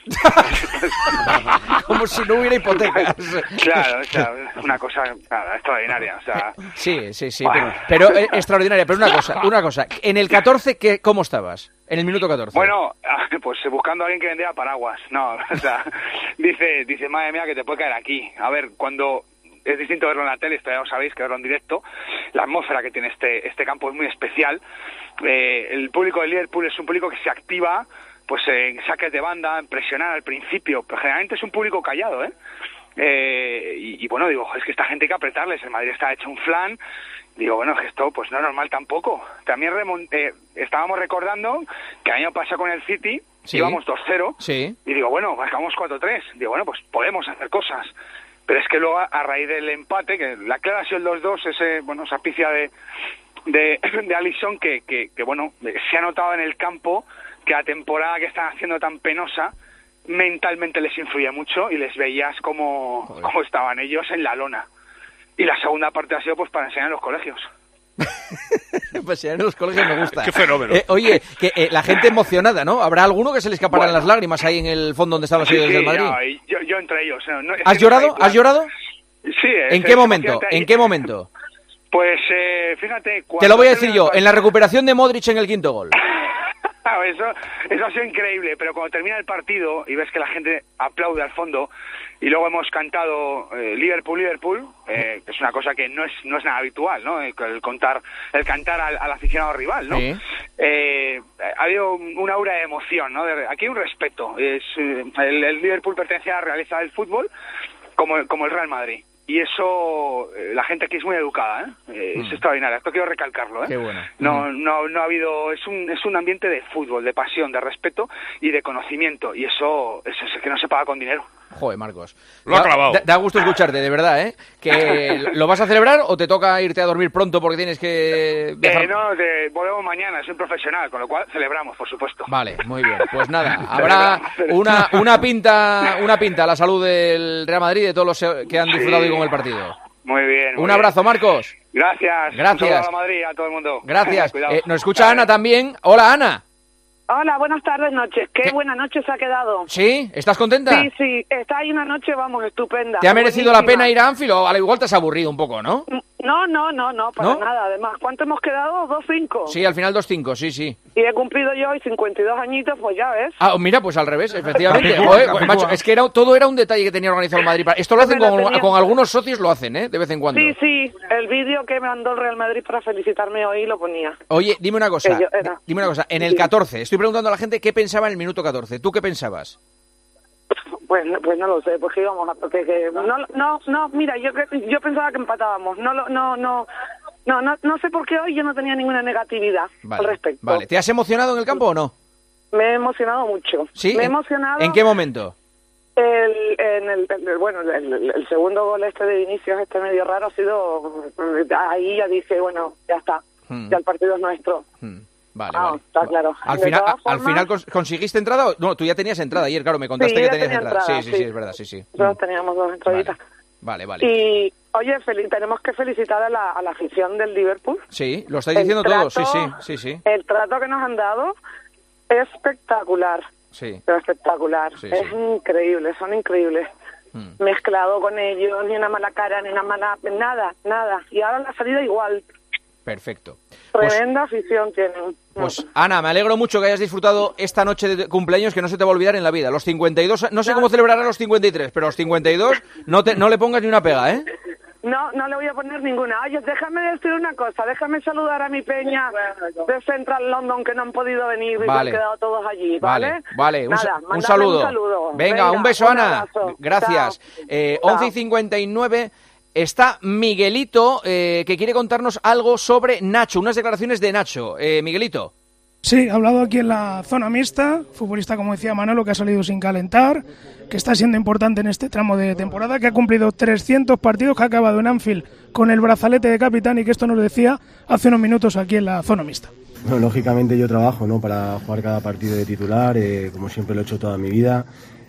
Como si no hubiera hipotecas. Claro, o sea, una cosa nada, extraordinaria. O sea, sí, sí, sí, pero, pero eh, extraordinaria. Pero una cosa, una cosa. En el catorce, ¿qué, ¿cómo estabas? En el minuto catorce. Bueno, pues buscando a alguien que vendiera paraguas. No, o sea, dice, dice, madre mía, que te puede caer aquí. A ver, cuando... Es distinto verlo en la tele, esto ya lo sabéis, que verlo en directo. La atmósfera que tiene este este campo es muy especial. Eh, el público de Liverpool es un público que se activa pues en saques de banda, en presionar al principio, pero generalmente es un público callado, ¿eh? eh y, y bueno, digo, es que esta gente hay que apretarles. El Madrid está hecho un flan. Digo, bueno, esto pues no es normal tampoco. También eh, estábamos recordando que el año pasado con el City sí. íbamos dos cero. Sí. Y digo, bueno, marcamos cuatro tres. Digo, bueno, pues podemos hacer cosas. Pero es que luego, a raíz del empate, que la clara ha sido el dos dos, ese, bueno, esa pifia de, de, de Alisson, que, que, que, bueno, se ha notado en el campo que la temporada que están haciendo tan penosa, mentalmente les influye mucho y les veías como, como estaban ellos en la lona. Y la segunda parte ha sido pues para enseñar en los colegios. Pues en los colegios me gusta. Qué fenómeno. Eh, oye, que eh, la gente emocionada, ¿no? ¿Habrá alguno que se le escaparán bueno, las lágrimas ahí en el fondo donde estaban los seguidores sí, del Madrid? No, yo, yo entre ellos. No, no, ¿Has llorado? ¿Has llorado? Sí. ¿En qué momento? ¿En qué momento? Pues eh, fíjate... Te lo voy a decir yo, en la recuperación de Modric en el quinto gol. Eso, eso ha sido increíble, pero cuando termina el partido y ves que la gente aplaude al fondo y luego hemos cantado eh, Liverpool, Liverpool, eh, que es una cosa que no es no es nada habitual, ¿no? El, el contar, el cantar al, al aficionado rival, ¿no? Sí. Eh, ha habido una aura de emoción, ¿no? De, aquí hay un respeto. Es, el, el Liverpool pertenece a la realeza del fútbol como, como el Real Madrid. Y eso, eh, la gente aquí es muy educada, ¿eh? eh mm. Es extraordinario, esto quiero recalcarlo, ¿eh? Qué bueno. No, mm. no, no ha habido, es un, es un ambiente de fútbol, de pasión, de respeto y de conocimiento, y eso, eso es que no se paga con dinero. Joder, Marcos. Lo ha clavado. Da, da gusto escucharte, de verdad, ¿eh? Que ¿lo vas a celebrar o te toca irte a dormir pronto porque tienes que viajar? Eh, no, te, volvemos mañana, soy un profesional, con lo cual celebramos, por supuesto. Vale, muy bien. Pues nada, habrá una, una pinta una pinta a la salud del Real Madrid y de todos los que han disfrutado sí. hoy con el partido. Muy bien. Muy un abrazo, bien. Marcos. Gracias. Gracias. Un saludo a Madrid, a todo el mundo. Gracias. Eh, nos escucha Ana también. Hola, Ana. Hola, buenas tardes, noches. Qué, ¿Qué buena noche se ha quedado. ¿Sí? ¿Estás contenta? Sí, sí. Está ahí una noche, vamos, estupenda. ¿Te ha merecido buenísima. la pena ir a Anfield o al igual te has aburrido un poco, no? No, no, no, no, para ¿No? nada. Además, ¿cuánto hemos quedado? dos cinco. Sí, al final dos cinco, sí, sí. Y he cumplido yo hoy cincuenta y dos añitos, pues ya ves. Ah, mira, pues al revés, efectivamente. Joder, pues, macho, es que era, todo era un detalle que tenía organizado el Madrid. Esto lo hacen con, tenía... con algunos socios, lo hacen, ¿eh? De vez en cuando. Sí, sí. El vídeo que me mandó el Real Madrid para felicitarme hoy lo ponía. Oye, dime una cosa. Dime una cosa. En el catorce, estoy preguntando a la gente qué pensaba en el minuto catorce. ¿Tú qué pensabas? Pues, pues no lo sé, porque íbamos a... Porque, que, no, no, no, mira, yo yo pensaba que empatábamos. No, no, no, no, no, no, no sé por qué hoy yo no tenía ninguna negatividad vale, al respecto. Vale, ¿te has emocionado en el campo o no? Me he emocionado mucho. ¿Sí? Me he emocionado... ¿En qué momento? El, en el, el bueno, el, el segundo gol este de Vinicius, este medio raro, ha sido... Ahí ya dije, bueno, ya está, hmm. ya el partido es nuestro. Hmm. Vale, ah, vale. Está claro. Al final, formas... al final conseguiste entrada. No, tú ya tenías entrada ayer, claro, me contaste sí, que tenías tenía entrada. entrada. Sí, sí, sí, sí, es verdad, sí, sí. Nosotros mm. teníamos dos entraditas. Vale, vale. vale. Y, oye, Felipe, tenemos que felicitar a la, a la afición del Liverpool. Sí, lo estáis diciendo todos, sí, sí, sí, sí. El trato que nos han dado es espectacular. Sí. Pero espectacular. Sí, es sí. increíble, son increíbles. Mm. Mezclado con ellos, ni una mala cara, ni una mala... Nada, nada. Y ahora la salida igual. Perfecto. Tremenda pues, afición tienen. Pues Ana, me alegro mucho que hayas disfrutado esta noche de cumpleaños que no se te va a olvidar en la vida. Los cincuenta y dos, no sé cómo celebrarás los cincuenta y tres, pero los cincuenta y dos no, te, no le pongas ni una pega, ¿eh? No, no le voy a poner ninguna. Oye, déjame decir una cosa, déjame saludar a mi peña de Central London que no han podido venir y vale. han quedado todos allí, ¿vale? Vale, vale. Un, Nada, un, saludo. un saludo. Venga, Venga, un beso, un Ana. abrazo. Gracias. Eh, once y cincuenta y nueve... Está Miguelito, eh, que quiere contarnos algo sobre Nacho, unas declaraciones de Nacho. Eh, Miguelito. Sí, ha hablado aquí en la zona mixta, futbolista, como decía Manolo, que ha salido sin calentar, que está siendo importante en este tramo de temporada, que ha cumplido trescientos partidos, que ha acabado en Anfield con el brazalete de capitán y que esto nos decía hace unos minutos aquí en la zona mixta. Bueno, lógicamente yo trabajo, ¿no?, para jugar cada partido de titular, eh, como siempre lo he hecho toda mi vida.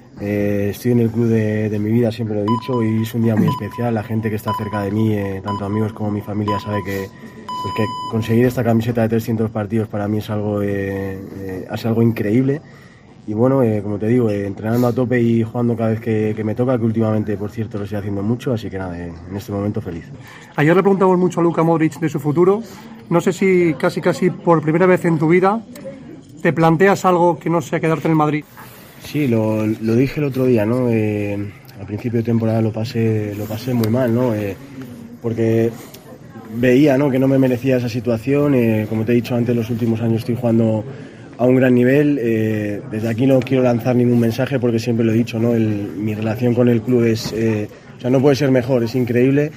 Eh, estoy en el club de, de mi vida, siempre lo he dicho, y es un día muy especial. La gente que está cerca de mí, eh, tanto amigos como mi familia, sabe que, pues que conseguir esta camiseta de trescientos partidos para mí es algo, eh, eh, es algo increíble. Y bueno, eh, como te digo, eh, entrenando a tope y jugando cada vez que, que me toca, que últimamente, por cierto, lo estoy haciendo mucho, así que nada, eh, en este momento feliz. Ayer le preguntamos mucho a Luka Modric de su futuro. No sé si casi casi por primera vez en tu vida te planteas algo que no sea quedarte en el Madrid. Sí, lo, lo dije el otro día, ¿no? Eh, al principio de temporada lo pasé, lo pasé muy mal, ¿no? Eh, porque veía, ¿no?, que no me merecía esa situación. Eh, como te he dicho antes, los últimos años estoy jugando a un gran nivel. Eh, desde aquí no quiero lanzar ningún mensaje porque siempre lo he dicho, ¿no? El, mi relación con el club es, eh, o sea, no puede ser mejor, es increíble.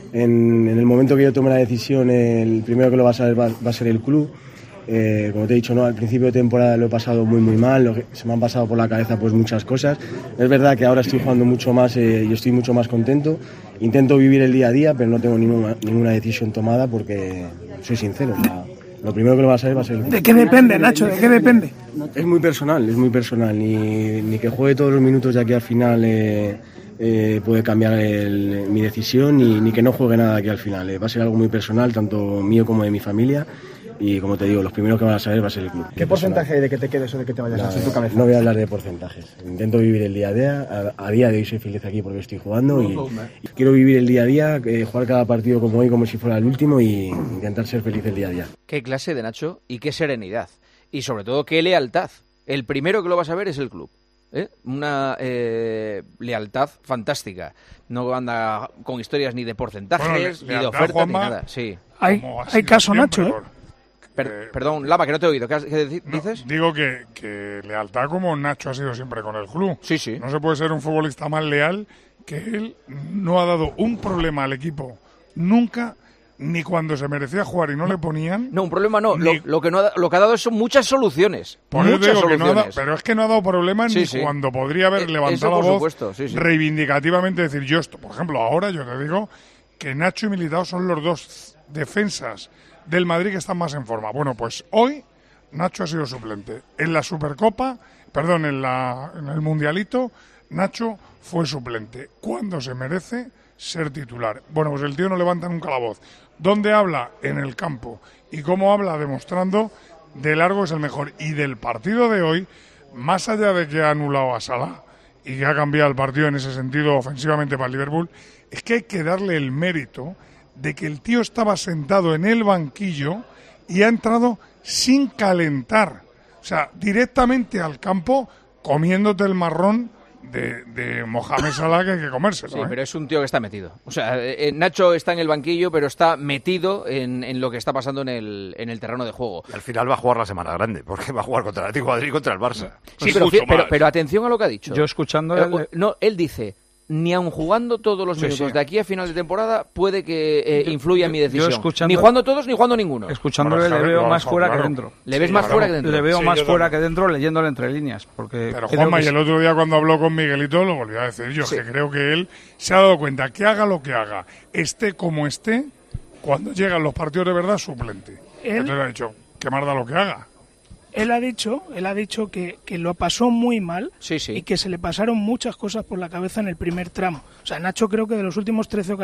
En, en el momento que yo tome la decisión, el primero que lo va a saber va, va a ser el club. Eh, como te he dicho, ¿no?, al principio de temporada lo he pasado muy muy mal, lo que, se me han pasado por la cabeza pues muchas cosas. Es verdad que ahora estoy jugando mucho más eh, y estoy mucho más contento. Intento vivir el día a día, pero no tengo ninguna, ninguna decisión tomada porque soy sincero. La, lo primero que lo va a saber va a ser el... ¿De qué depende, Nacho? ¿De qué depende? Es muy personal, es muy personal. Ni, ni que juegue todos los minutos de aquí al final eh, eh, puede cambiar el, mi decisión, ni, ni que no juegue nada de aquí al final. Eh, va a ser algo muy personal, tanto mío como de mi familia. Y como te digo, los primeros que van a saber va a ser el club. ¿Qué porcentaje hay de que te quedes o de que te vayas no, así en tu cabeza? No voy a hablar de porcentajes. Intento vivir el día a día. A, a día de hoy soy feliz aquí porque estoy jugando y, y quiero vivir el día a día, eh, jugar cada partido como hoy, como si fuera el último y intentar ser feliz el día a día. Qué clase de Nacho y qué serenidad. Y sobre todo qué lealtad. El primero que lo va a saber es el club. ¿Eh? Una eh, lealtad fantástica. No anda con historias ni de porcentajes, bueno, le, ni de ofertas, Juanma, ni nada. Sí. Hay, hay caso Nacho, ¿eh? Per, eh, perdón, Lama, que no te he oído. ¿Qué, qué dices? No, digo que, que lealtad como Nacho ha sido siempre con el club. Sí, sí. No se puede ser un futbolista más leal que él. No ha dado un problema al equipo nunca, ni cuando se merecía jugar y no, no le ponían. No, un problema no. Ni... Lo, lo, que no ha, lo que ha dado son muchas soluciones. Por muchas digo soluciones. Que no ha dado, pero es que no ha dado problemas sí, ni sí. cuando podría haber eh, levantado la voz supuesto, sí, sí. reivindicativamente. Decir, yo esto, por ejemplo, ahora yo te digo que Nacho y Militao son los dos defensas del Madrid que están más en forma. Bueno, pues hoy Nacho ha sido suplente. En la Supercopa, perdón, en, la, en el Mundialito, Nacho fue suplente. ¿Cuándo se merece ser titular? Bueno, pues el tío no levanta nunca la voz. ¿Dónde habla? En el campo. ¿Y cómo habla? Demostrando de largo es el mejor. Y del partido de hoy, más allá de que ha anulado a Salah y que ha cambiado el partido en ese sentido ofensivamente para el Liverpool, es que hay que darle el mérito de que el tío estaba sentado en el banquillo y ha entrado sin calentar. O sea, directamente al campo comiéndote el marrón de, de Mohamed Salah, que hay que comérselo. Sí, ¿eh? pero es un tío que está metido. O sea, eh, Nacho está en el banquillo, pero está metido en, en lo que está pasando en el, en el terreno de juego. Y al final va a jugar la semana grande, porque va a jugar contra el Atlético de Madrid y contra el Barça. Sí, pero, pero, pero atención a lo que ha dicho. Yo escuchando... Eh, el... No, él dice... Ni aun jugando todos los minutos sí, sí. de aquí a final de temporada puede que eh, influya en mi decisión. Ni jugando todos ni jugando ninguno. Escuchándole le veo más fuera claro. que dentro. Le ves sí, más claro. fuera que dentro. Le veo sí, más fuera también. que dentro leyéndole entre líneas. Porque Pero Juanma, y el otro día cuando habló con Miguelito lo volvió a decir yo, sí. que creo que él se ha dado cuenta que haga lo que haga, esté como esté, cuando llegan los partidos de verdad, suplente. ¿Él? Entonces ha dicho, que más da lo que haga. Él ha dicho, él ha dicho que, que lo pasó muy mal sí, sí. y que se le pasaron muchas cosas por la cabeza en el primer tramo. O sea, Nacho creo que de los últimos trece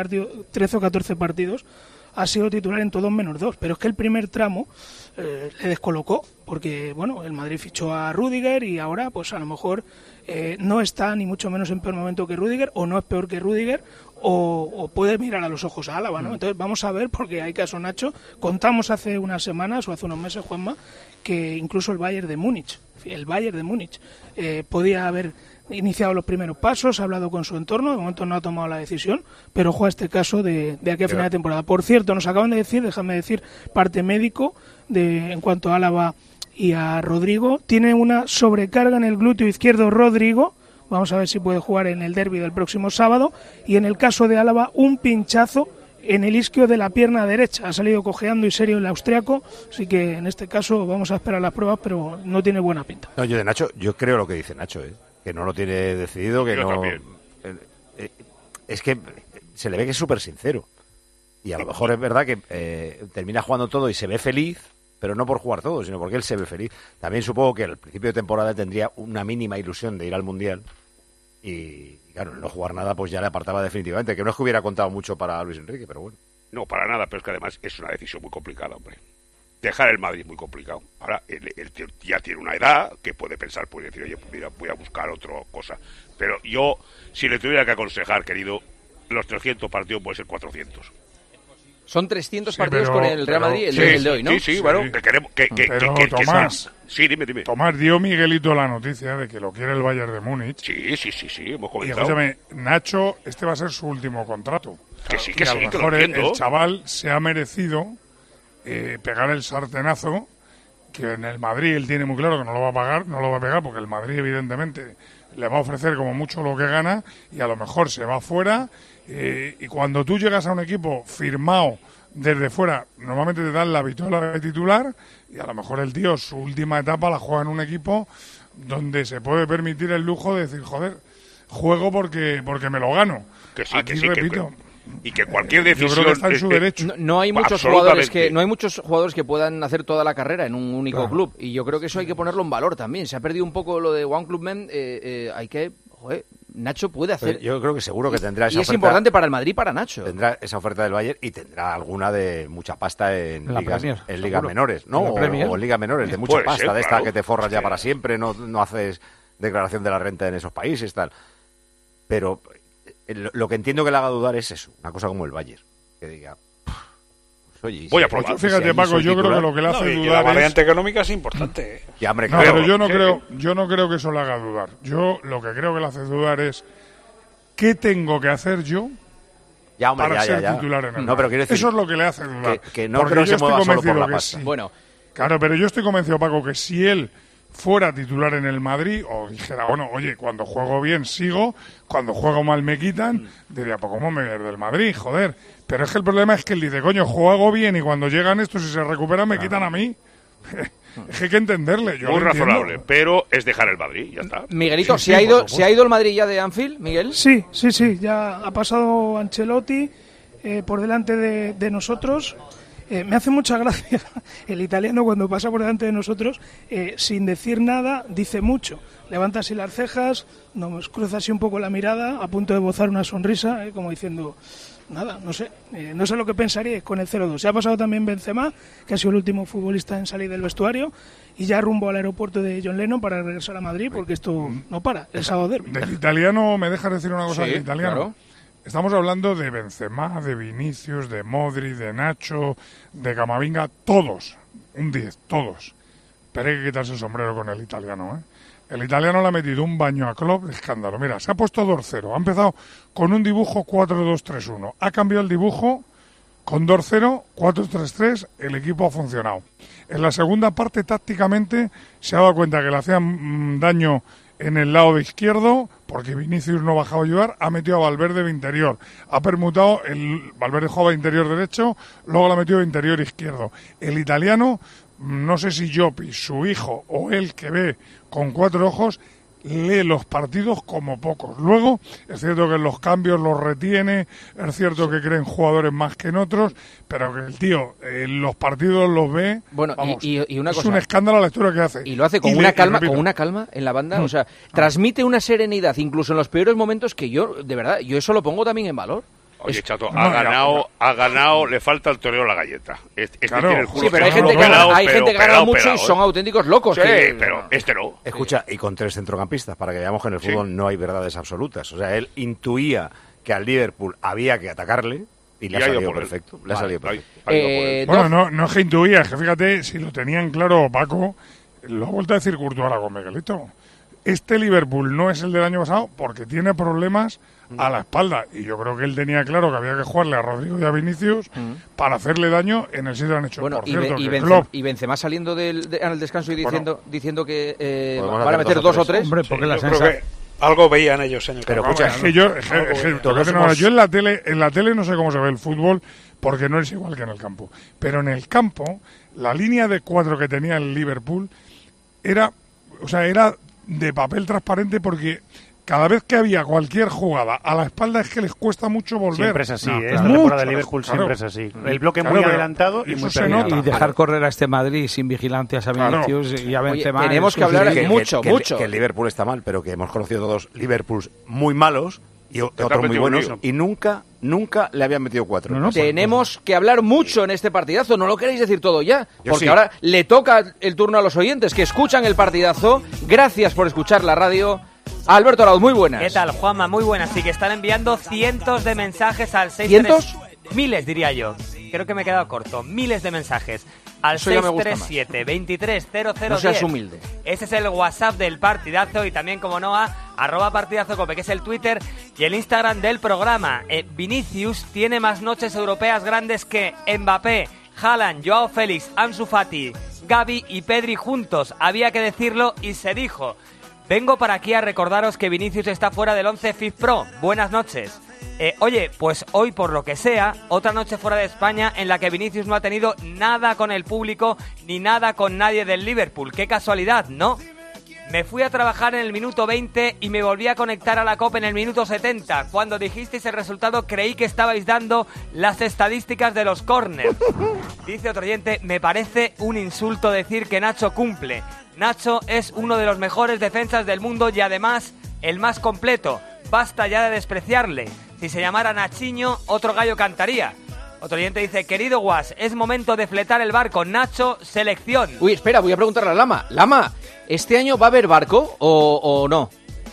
o catorce partidos ha sido titular en todos menos dos. Pero es que el primer tramo eh, le descolocó porque, bueno, el Madrid fichó a Rüdiger y ahora, pues a lo mejor eh, no está ni mucho menos en peor momento que Rüdiger o no es peor que Rüdiger o, o puede mirar a los ojos a Álava, ¿no? Entonces vamos a ver porque hay caso Nacho. Contamos hace unas semanas o hace unos meses, Juanma, que incluso el Bayern de Múnich, el Bayern de Múnich, eh, podía haber iniciado los primeros pasos, ha hablado con su entorno, de momento no ha tomado la decisión, pero juega este caso de, de aquí a final de temporada. Por cierto, nos acaban de decir, déjame decir, parte médico de en cuanto a Álava y a Rodrigo, tiene una sobrecarga en el glúteo izquierdo Rodrigo, vamos a ver si puede jugar en el derbi del próximo sábado, y en el caso de Álava, un pinchazo en el isquio de la pierna derecha. Ha salido cojeando y serio el austriaco, así que en este caso vamos a esperar las pruebas, pero no tiene buena pinta. No, yo de Nacho, yo creo lo que dice Nacho, ¿eh? Que no lo tiene decidido, que Yo no... también. Eh, eh, es que se le ve que es súper sincero. Y a lo mejor es verdad que eh, termina jugando todo y se ve feliz, pero no por jugar todo, sino porque él se ve feliz. También supongo que al principio de temporada tendría una mínima ilusión de ir al Mundial y, y claro, no jugar nada pues ya le apartaba definitivamente, que no es que hubiera contado mucho para Luis Enrique, pero bueno. No, para nada, pero es que además es una decisión muy complicada, hombre. Dejar el Madrid es muy complicado. Ahora, él, él ya tiene una edad que puede pensar, puede decir, oye, pues mira, voy a buscar otra cosa. Pero yo, si le tuviera que aconsejar, querido, los trescientos partidos pueden ser cuatrocientos. Son trescientos Sí, partidos pero- con el Real pero- Madrid, el, Sí, de- el de hoy, ¿no? Sí, sí, bueno, que queremos... Que, que, Pero, que, que- que Tomás, son- sí, dime, dime. Tomás, dio Miguelito la noticia de que lo quiere el Bayern de Múnich. Sí, sí, sí, sí, hemos Y comentado. escúchame, Nacho, este va a ser su último contrato. Que sí, Y que a sí, lo que lo mejor el, entiendo. el chaval se ha merecido eh, pegar el sartenazo, que en el Madrid él tiene muy claro que no lo va a pagar, no lo va a pegar, porque el Madrid evidentemente le va a ofrecer como mucho lo que gana y a lo mejor se va fuera. Eh, y cuando tú llegas a un equipo firmado desde fuera, normalmente te dan la vitola de titular y a lo mejor el tío su última etapa la juega en un equipo donde se puede permitir el lujo de decir, joder, juego porque porque me lo gano. Que sí, Aquí que sí, que- repito, y que cualquier yo decisión... creo que está en su eh, eh, derecho. No, no hay muchos Absolutamente. jugadores que no hay muchos jugadores que puedan hacer toda la carrera en un único Claro. club, y yo creo que eso hay que ponerlo en valor también. Se ha perdido un poco lo de One Club Men, eh, eh, hay que, joder, Nacho puede hacer. Pero yo creo que seguro que tendrá y esa es oferta, importante para el Madrid y para Nacho. tendrá esa oferta del Bayern y tendrá alguna de mucha pasta en En la ligas, Premier, en ligas seguro. menores, ¿no? En la O, Premier. o en ligas menores, de mucha Puede pasta, ser, de esta claro. que te forras ya Hostia. para siempre, no, no haces declaración de la renta en esos países, tal. Pero eh, lo, lo que entiendo que le haga dudar es eso, una cosa como el Bayern, que diga, pues, oye, y Voy si- a probar. y si Fíjate, allí Paco, soy yo creo titular, que lo que le No, hace y que la dudar es... variante económica es importante. ¿eh? Ya, hombre, No, claro. pero yo no Sí. creo, yo no creo que eso le haga dudar. Yo lo que creo que le hace dudar es ¿qué tengo que hacer yo Ya, hombre, para ya, ya, ser ya. titular en el No, pero Madrid? quiero decir Eso es lo que le hace dudar. que- que no Porque creo que yo se estoy mueva solo por convencido la que pasta. sí. Bueno, Claro, pero yo estoy convencido, Paco, que si él fuera titular en el Madrid o dijera, bueno, oye, cuando juego bien sigo, cuando juego mal me quitan, diría, pues ¿cómo me voy a ir del Madrid? Joder. Pero es que el problema es que él dice, coño, juego bien y cuando llegan estos y se recuperan me quitan a mí. Es que hay que entenderle. Yo Muy lo entiendo. razonable, pero es dejar el Madrid, ya está. Miguelito, Sí, ¿se, sí, ha por ido, supuesto. ¿se ha ido el Madrid ya de Anfield, Miguel? Sí, sí, sí, ya ha pasado Ancelotti eh, por delante de, de nosotros. Eh, me hace mucha gracia el italiano cuando pasa por delante de nosotros, eh, sin decir nada, dice mucho. Levanta así las cejas, nos cruza así un poco la mirada, a punto de bozar una sonrisa, eh, como diciendo, nada, no sé, eh, no sé lo que pensaría con el cero dos. Se ha pasado también Benzema, que ha sido el último futbolista en salir del vestuario, y ya rumbo al aeropuerto de John Lennon para regresar a Madrid, porque esto no para, el sábado derbi. Del italiano, ¿me dejas decir una cosa Sí, del italiano? claro. Estamos hablando de Benzema, de Vinicius, de Modri, de Nacho, de Camavinga, todos, un diez, todos. Pero hay que quitarse el sombrero con el italiano, ¿eh? El italiano le ha metido un baño a Klopp de escándalo. Mira, se ha puesto dos cero, ha empezado con un dibujo cuatro dos tres uno, ha cambiado el dibujo con dos cero, cuatro tres tres, el equipo ha funcionado. En la segunda parte, tácticamente, se ha dado cuenta que le hacían mm, daño en el lado de izquierdo, porque Vinicius no bajaba a ayudar, ha metido a Valverde de interior, ha permutado, el Valverde jugaba de interior derecho, luego lo ha metido de interior izquierdo. El italiano, no sé si Llopi, su hijo o él que ve con cuatro ojos, lee los partidos como pocos. Luego, es cierto que en los cambios los retiene, es cierto que creen jugadores más que en otros, pero que el tío en los partidos los ve. Bueno, y- vamos, y- y una es cosa- un escándalo la lectura que hace. Y lo hace con Y una le- y calma, repito, con una calma en la banda, Mm. o sea, transmite una serenidad, incluso en los peores momentos, que yo, de verdad, yo eso lo pongo también en valor. Oye, Es- Chato, no, ha ya, ganado, ha ganado, le falta el toreo la galleta. Este, este Claro. tiene el culo Sí, pero hay no, gente no, que no, gana, pelado, hay pero gente que gana pelado, mucho pelado, y son ¿eh? auténticos locos. Sí, que- pero este no. Escucha, y con tres centrocampistas, para que veamos que en el Sí. fútbol no hay verdades absolutas. O sea, él intuía que al Liverpool había que atacarle y le Y ha ha ido salido por él. perfecto. Le ha Vale, salido ha ido- perfecto. ha ido por Eh, él. Bueno, Doc- no, no es que intuía, es que fíjate, si lo tenían claro Paco, lo ha vuelto a decir Courtois ahora con Miguelito. Este Liverpool no es el del año pasado porque tiene problemas a la espalda. Y yo creo que él tenía claro que había que jugarle a Rodrigo y a Vinicius para hacerle daño en el sitio que han hecho. Bueno, Por y, cierto, Be- y, que Benzema, Klopp, y Benzema saliendo del, de- al descanso y diciendo, diciendo que eh, Podemos van a hacer meter dos o dos o tres. tres. Hombre, porque Sí, la, yo creo sensa- que- Algo veían ellos en el Pero campo. Vamos, es que yo, es que- es que- todos no, hemos- yo en la tele, en la tele no sé cómo se ve el fútbol porque no es igual que en el campo. Pero en el campo, la línea de cuatro que tenía el Liverpool era, o sea, era de papel transparente porque cada vez que había cualquier jugada a la espalda es que les cuesta mucho volver. Siempre es así, No, ¿eh? claro. Esta temporada de Claro, Liverpool claro. siempre es así. El bloque Claro, muy pero adelantado y eso muy se permeado. nota. Y dejar correr a este Madrid sin vigilancias a Claro. Vinicius y a Oye, Benzema. tenemos es que hablar posible. mucho, que, mucho. Que el Liverpool está mal, pero que hemos conocido todos Liverpools muy malos y o- Te otros has muy metido buenos un lío. y nunca, nunca le habían metido cuatro. No, no, Tenemos que hablar mucho en este partidazo, no lo queréis decir todo ya, Yo porque sí. ahora le toca el turno a los oyentes que escuchan el partidazo. Gracias por escuchar la radio. Alberto Arauz, muy buenas. ¿Qué tal, Juanma? Muy buenas. Sí, que están enviando cientos de mensajes al seis ¿Cientos? Miles, diría yo. Creo que me he quedado corto. Miles de mensajes. Al Eso ya me seis gusta tres más. siete, veintitrés cero cero No seas diez. humilde. Ese es el WhatsApp del partidazo y también, como no, a arroba partidazo cope, que es el Twitter y el Instagram del programa. Eh, Vinicius tiene más noches europeas grandes que Mbappé, Haaland, Joao Félix, Ansu Fati, Gavi y Pedri juntos. Había que decirlo y se dijo. Vengo para aquí a recordaros que Vinicius está fuera del once F I F Pro. Buenas noches. Eh, oye, pues hoy, por lo que sea, otra noche fuera de España en la que Vinicius no ha tenido nada con el público ni nada con nadie del Liverpool. Qué casualidad, ¿no? Me fui a trabajar en el minuto veinte y me volví a conectar a la COPE en el minuto setenta. Cuando dijisteis el resultado creí que estabais dando las estadísticas de los córners. Dice otro oyente, me parece un insulto decir que Nacho cumple. Nacho es uno de los mejores defensas del mundo y además el más completo. Basta ya de despreciarle. Si se llamara Nachiño, otro gallo cantaría. Otro oyente dice, querido Guas, es momento de fletar el barco. Nacho, selección. Uy, espera, voy a preguntarle a Lama. Lama, ¿este año va a haber barco o, o no?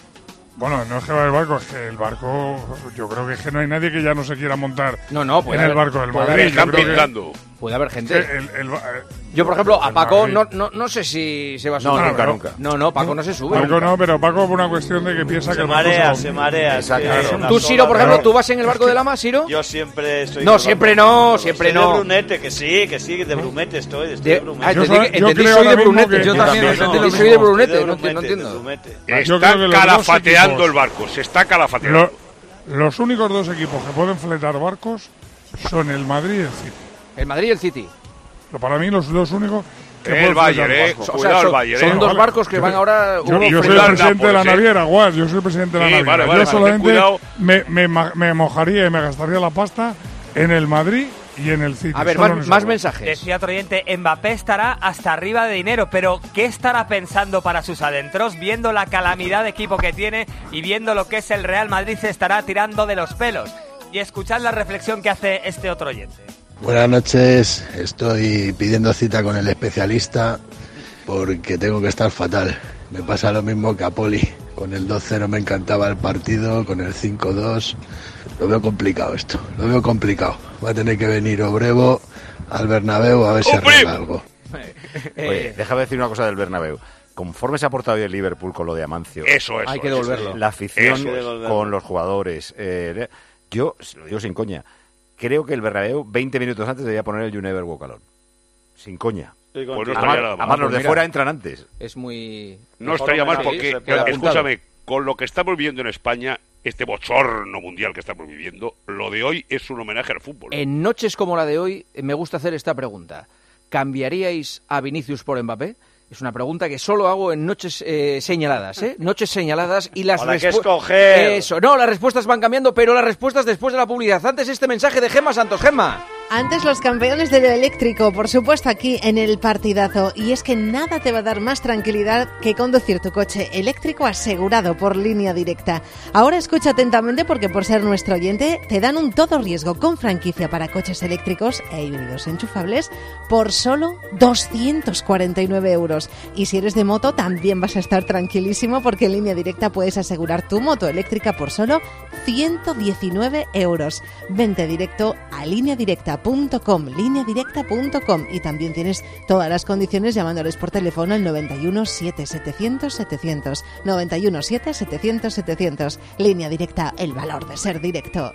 Bueno, no es que va el barco, es que el barco, yo creo que es que no hay nadie que ya no se quiera montar No, no, puede en el haber- barco del puede Madrid. haber- Yo están creo que- pintando. Puede haber gente. que el- el- eh, Yo, por ejemplo, a el Paco Madrid- no, no, no sé si se va a No, subir. nunca, nunca. No, no, Paco no se sube. Paco no, pero Paco por una cuestión de que piensa Se que el barco marea, va- se marea, es que Exacto. es una Tú, sola- Siro, por ejemplo, Pero- ¿tú vas en el barco de Lama, Siro? Yo siempre estoy... No, de siempre barco. no, siempre Estoy no. de Brunete, que sí, que sí, de Brunete estoy, estoy De- de Brunete. ah, entendí que- entendí soy de Brunete. Yo también, entendí soy de Brunete, no, no entiendo. Yo creo que Están los dos calafateando equipos- el barco, se está calafateando. Lo- los únicos dos equipos que pueden fletar barcos son el Madrid y el City. El Madrid y el City. Pero para mí los dos únicos que El pueden Bayern, fletar eh, barcos. cuidado el Bayern, son eh. dos barcos que Yo- van ahora... Yo, uno yo soy frente el al presidente de la Nápoles, ¿eh? naviera, Guas, yo soy el presidente de la Sí, naviera. vale, vale, yo vale, solamente ten cuidado. me, me, ma- me mojaría y me gastaría la pasta en el Madrid y en el City. A ver, solo en más, esos más dos. mensajes. Decía otro oyente, Mbappé estará hasta arriba de dinero, pero ¿qué estará pensando para sus adentros? Viendo la calamidad de equipo que tiene y viendo lo que es el Real Madrid, se estará tirando de los pelos. Y escuchad la reflexión que hace este otro oyente. Buenas noches, estoy pidiendo cita con el especialista porque tengo que estar fatal. Me pasa lo mismo que a Poli. Con el dos cero me encantaba el partido, con el cinco dos lo veo complicado esto, lo veo complicado. Va a tener que venir Obrevo al Bernabéu a ver si arregla algo. Oye, déjame decir una cosa del Bernabéu. Conforme se ha portado bien el Liverpool con lo de Amancio, Eso, eso, Hay que eso, devolverlo. eso. la afición Eso es. con los jugadores. eh, yo, lo digo sin coña, creo que el Bernabéu veinte minutos antes debía poner el You Never Walk Alone. Sin coña. Pues no Además, estaría nada mal. además los de Mira. fuera entran antes. Es muy... No estaría mal Sí, porque, se queda apuntado. escúchame, con lo que estamos viviendo en España, este bochorno mundial que estamos viviendo, lo de hoy es un homenaje al fútbol. En noches como la de hoy, eh, me gusta hacer esta pregunta. ¿Cambiaríais a Vinicius por Mbappé? Es una pregunta que solo hago en noches eh, señaladas, ¿eh? Noches señaladas y las Habrá que respu- escoger. Eso, no, las respuestas van cambiando, pero las respuestas después de la publicidad. Antes este mensaje de Gemma Santos. Gemma. Antes los campeones de lo eléctrico, por supuesto aquí en el partidazo. Y es que nada te va a dar más tranquilidad que conducir tu coche eléctrico asegurado por Línea Directa. Ahora escucha atentamente porque por ser nuestro oyente te dan un todo riesgo con franquicia para coches eléctricos e híbridos enchufables por solo doscientos cuarenta y nueve euros. Y si eres de moto también vas a estar tranquilísimo porque en Línea Directa puedes asegurar tu moto eléctrica por solo ciento diecinueve euros. Vente directo a línea directa punto com, línea directa punto com, y también tienes todas las condiciones llamándoles por teléfono al noventa y uno siete setecientos setecientos, noventa y uno siete setecientos setecientos. Línea Directa, el valor de ser directo.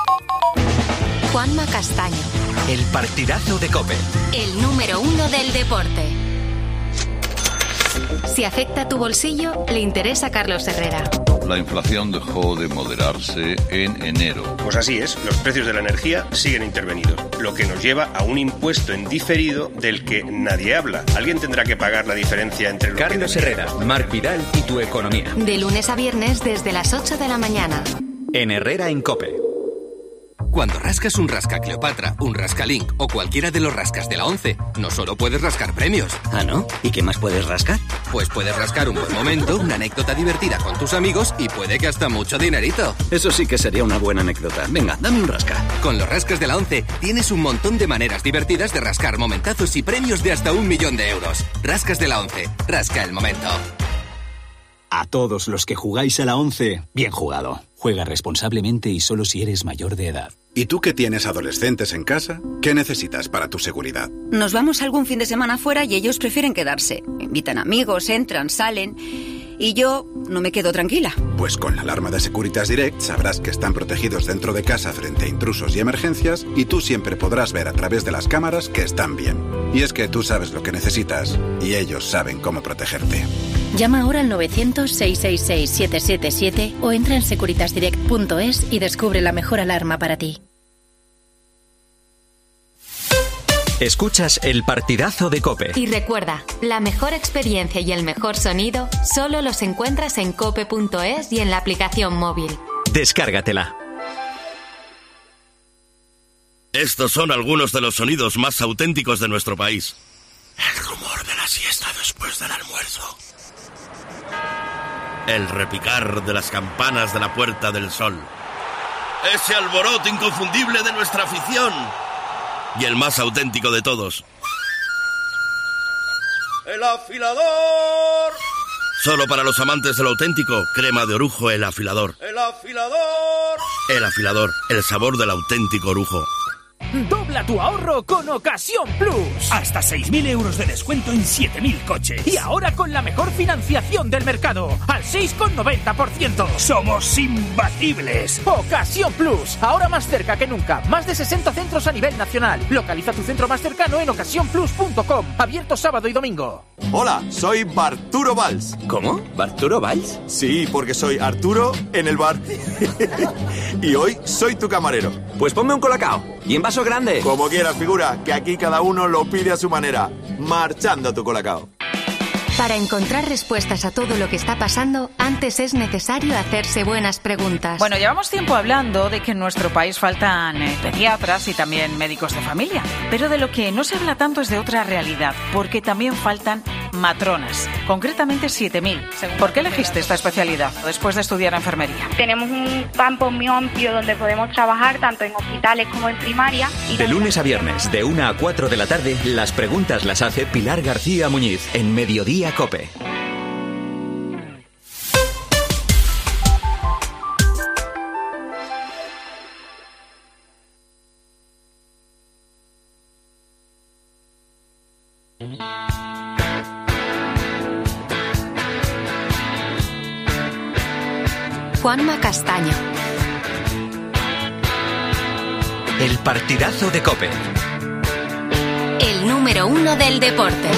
Juanma Castaño, El partidazo de COPE. el número uno del deporte. Si afecta tu bolsillo, le interesa a Carlos Herrera. La inflación dejó de moderarse en enero. Pues así es, los precios de la energía siguen intervenidos, lo que nos lleva a un impuesto en diferido del que nadie habla. Alguien tendrá que pagar la diferencia entre lo Carlos que Herrera, Marc Vidal y tu economía. De lunes a viernes desde las ocho de la mañana. En Herrera en COPE. Cuando rascas un Rasca Cleopatra, un Rasca Link o cualquiera de los rascas de la once, no solo puedes rascar premios. ¿Ah, no? ¿Y qué más puedes rascar? Pues puedes rascar un buen momento, una anécdota divertida con tus amigos y puede que hasta mucho dinerito. Eso sí que sería una buena anécdota. Venga, dame un rasca. Con los rascas de la once tienes un montón de maneras divertidas de rascar momentazos y premios de hasta un millón de euros. Rascas de la once. Rasca el momento. A todos los que jugáis a la once, bien jugado. Juega responsablemente y solo si eres mayor de edad. ¿Y tú que tienes adolescentes en casa? ¿Qué necesitas para tu seguridad? Nos vamos algún fin de semana fuera y ellos prefieren quedarse. Invitan amigos, entran, salen... Y yo no me quedo tranquila. Pues con la alarma de Securitas Direct sabrás que están protegidos dentro de casa frente a intrusos y emergencias y tú siempre podrás ver a través de las cámaras que están bien. Y es que tú sabes lo que necesitas y ellos saben cómo protegerte. Llama ahora al novecientos, seiscientos sesenta y seis, setecientos setenta y siete o entra en securitas direct punto es y descubre la mejor alarma para ti. Escuchas el partidazo de COPE. Y recuerda, la mejor experiencia y el mejor sonido solo los encuentras en cope punto es y en la aplicación móvil. Descárgatela. Estos son algunos de los sonidos más auténticos de nuestro país. El rumor de la siesta después del almuerzo. El repicar de las campanas de la Puerta del Sol. Ese alboroto inconfundible de nuestra afición. Y el más auténtico de todos. ¡El afilador! Solo para los amantes del auténtico, crema de orujo El Afilador. ¡El afilador! El Afilador, el sabor del auténtico orujo. Dobla tu ahorro con Ocasión Plus. Hasta seis mil euros de descuento en siete mil coches. Y ahora con la mejor financiación del mercado, al seis coma noventa por ciento. Somos imbatibles. Ocasión Plus, ahora más cerca que nunca. Más de sesenta centros a nivel nacional. Localiza tu centro más cercano en ocasión plus punto com. Abierto sábado y domingo. Hola, soy Barturo Valls. ¿Cómo? ¿Barturo Valls? Sí, porque soy Arturo en el bar. Y hoy soy tu camarero. Pues ponme un colacao. Y en vaso grande. Como quieras, figura, que aquí cada uno lo pide a su manera. Marchando tu colacao. Para encontrar respuestas a todo lo que está pasando, antes es necesario hacerse buenas preguntas. Bueno, llevamos tiempo hablando de que en nuestro país faltan eh, pediatras y también médicos de familia. Pero de lo que no se habla tanto es de otra realidad, porque también faltan matronas, concretamente siete mil. ¿Por qué elegiste esta especialidad después de estudiar enfermería? Tenemos un campo muy amplio donde podemos trabajar tanto en hospitales como en primaria. Y de lunes a viernes, de una a cuatro de la tarde, las preguntas las hace Pilar García Muñiz en Mediodía COPE. Juanma Castaño. El partidazo de COPE. El número uno del deporte.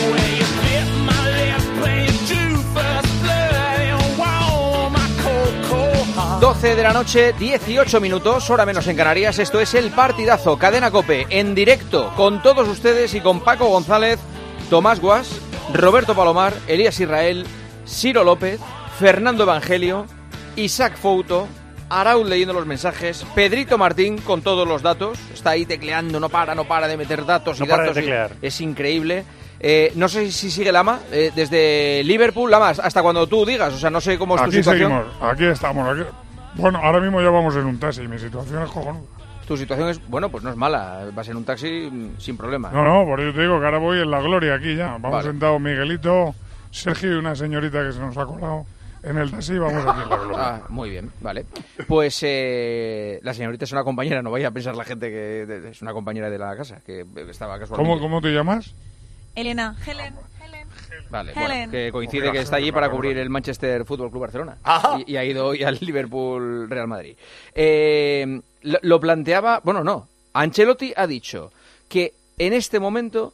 doce de la noche, dieciocho minutos, hora menos en Canarias. Esto es el partidazo, Cadena COPE, en directo con todos ustedes y con Paco González, Tomás Guas, Roberto Palomar, Elías Israel, Ciro López, Fernando Evangelio, Isaac Fouto, Araúl leyendo los mensajes, Pedrito Martín con todos los datos, está ahí tecleando, no para, no para de meter datos y no para datos. De teclear. Y es increíble. Eh, no sé si sigue Lama, eh, desde Liverpool, Lama, hasta cuando tú digas, o sea, no sé cómo es tu aquí situación. Seguimos, aquí estamos, aquí. Bueno, ahora mismo ya vamos en un taxi, mi situación es cojonuda. Tu situación es, bueno, pues no es mala, vas en un taxi sin problema. No, no, por eso te digo que ahora voy en la gloria aquí ya. Vamos vale. sentados Miguelito, Sergio y una señorita que se nos ha colado en el taxi, vamos aquí en la gloria. Ah, muy bien, vale. Pues eh, la señorita es una compañera, no vaya a pensar la gente que de, es una compañera de la casa, que estaba casualmente. ¿Cómo, cómo te llamas? Elena, Helen. Vale, Helen. bueno, que coincide que está allí para cubrir el Manchester Fútbol Club Barcelona y, y ha ido hoy al Liverpool Real Madrid. Eh, lo, lo planteaba, bueno, no, Ancelotti ha dicho que en este momento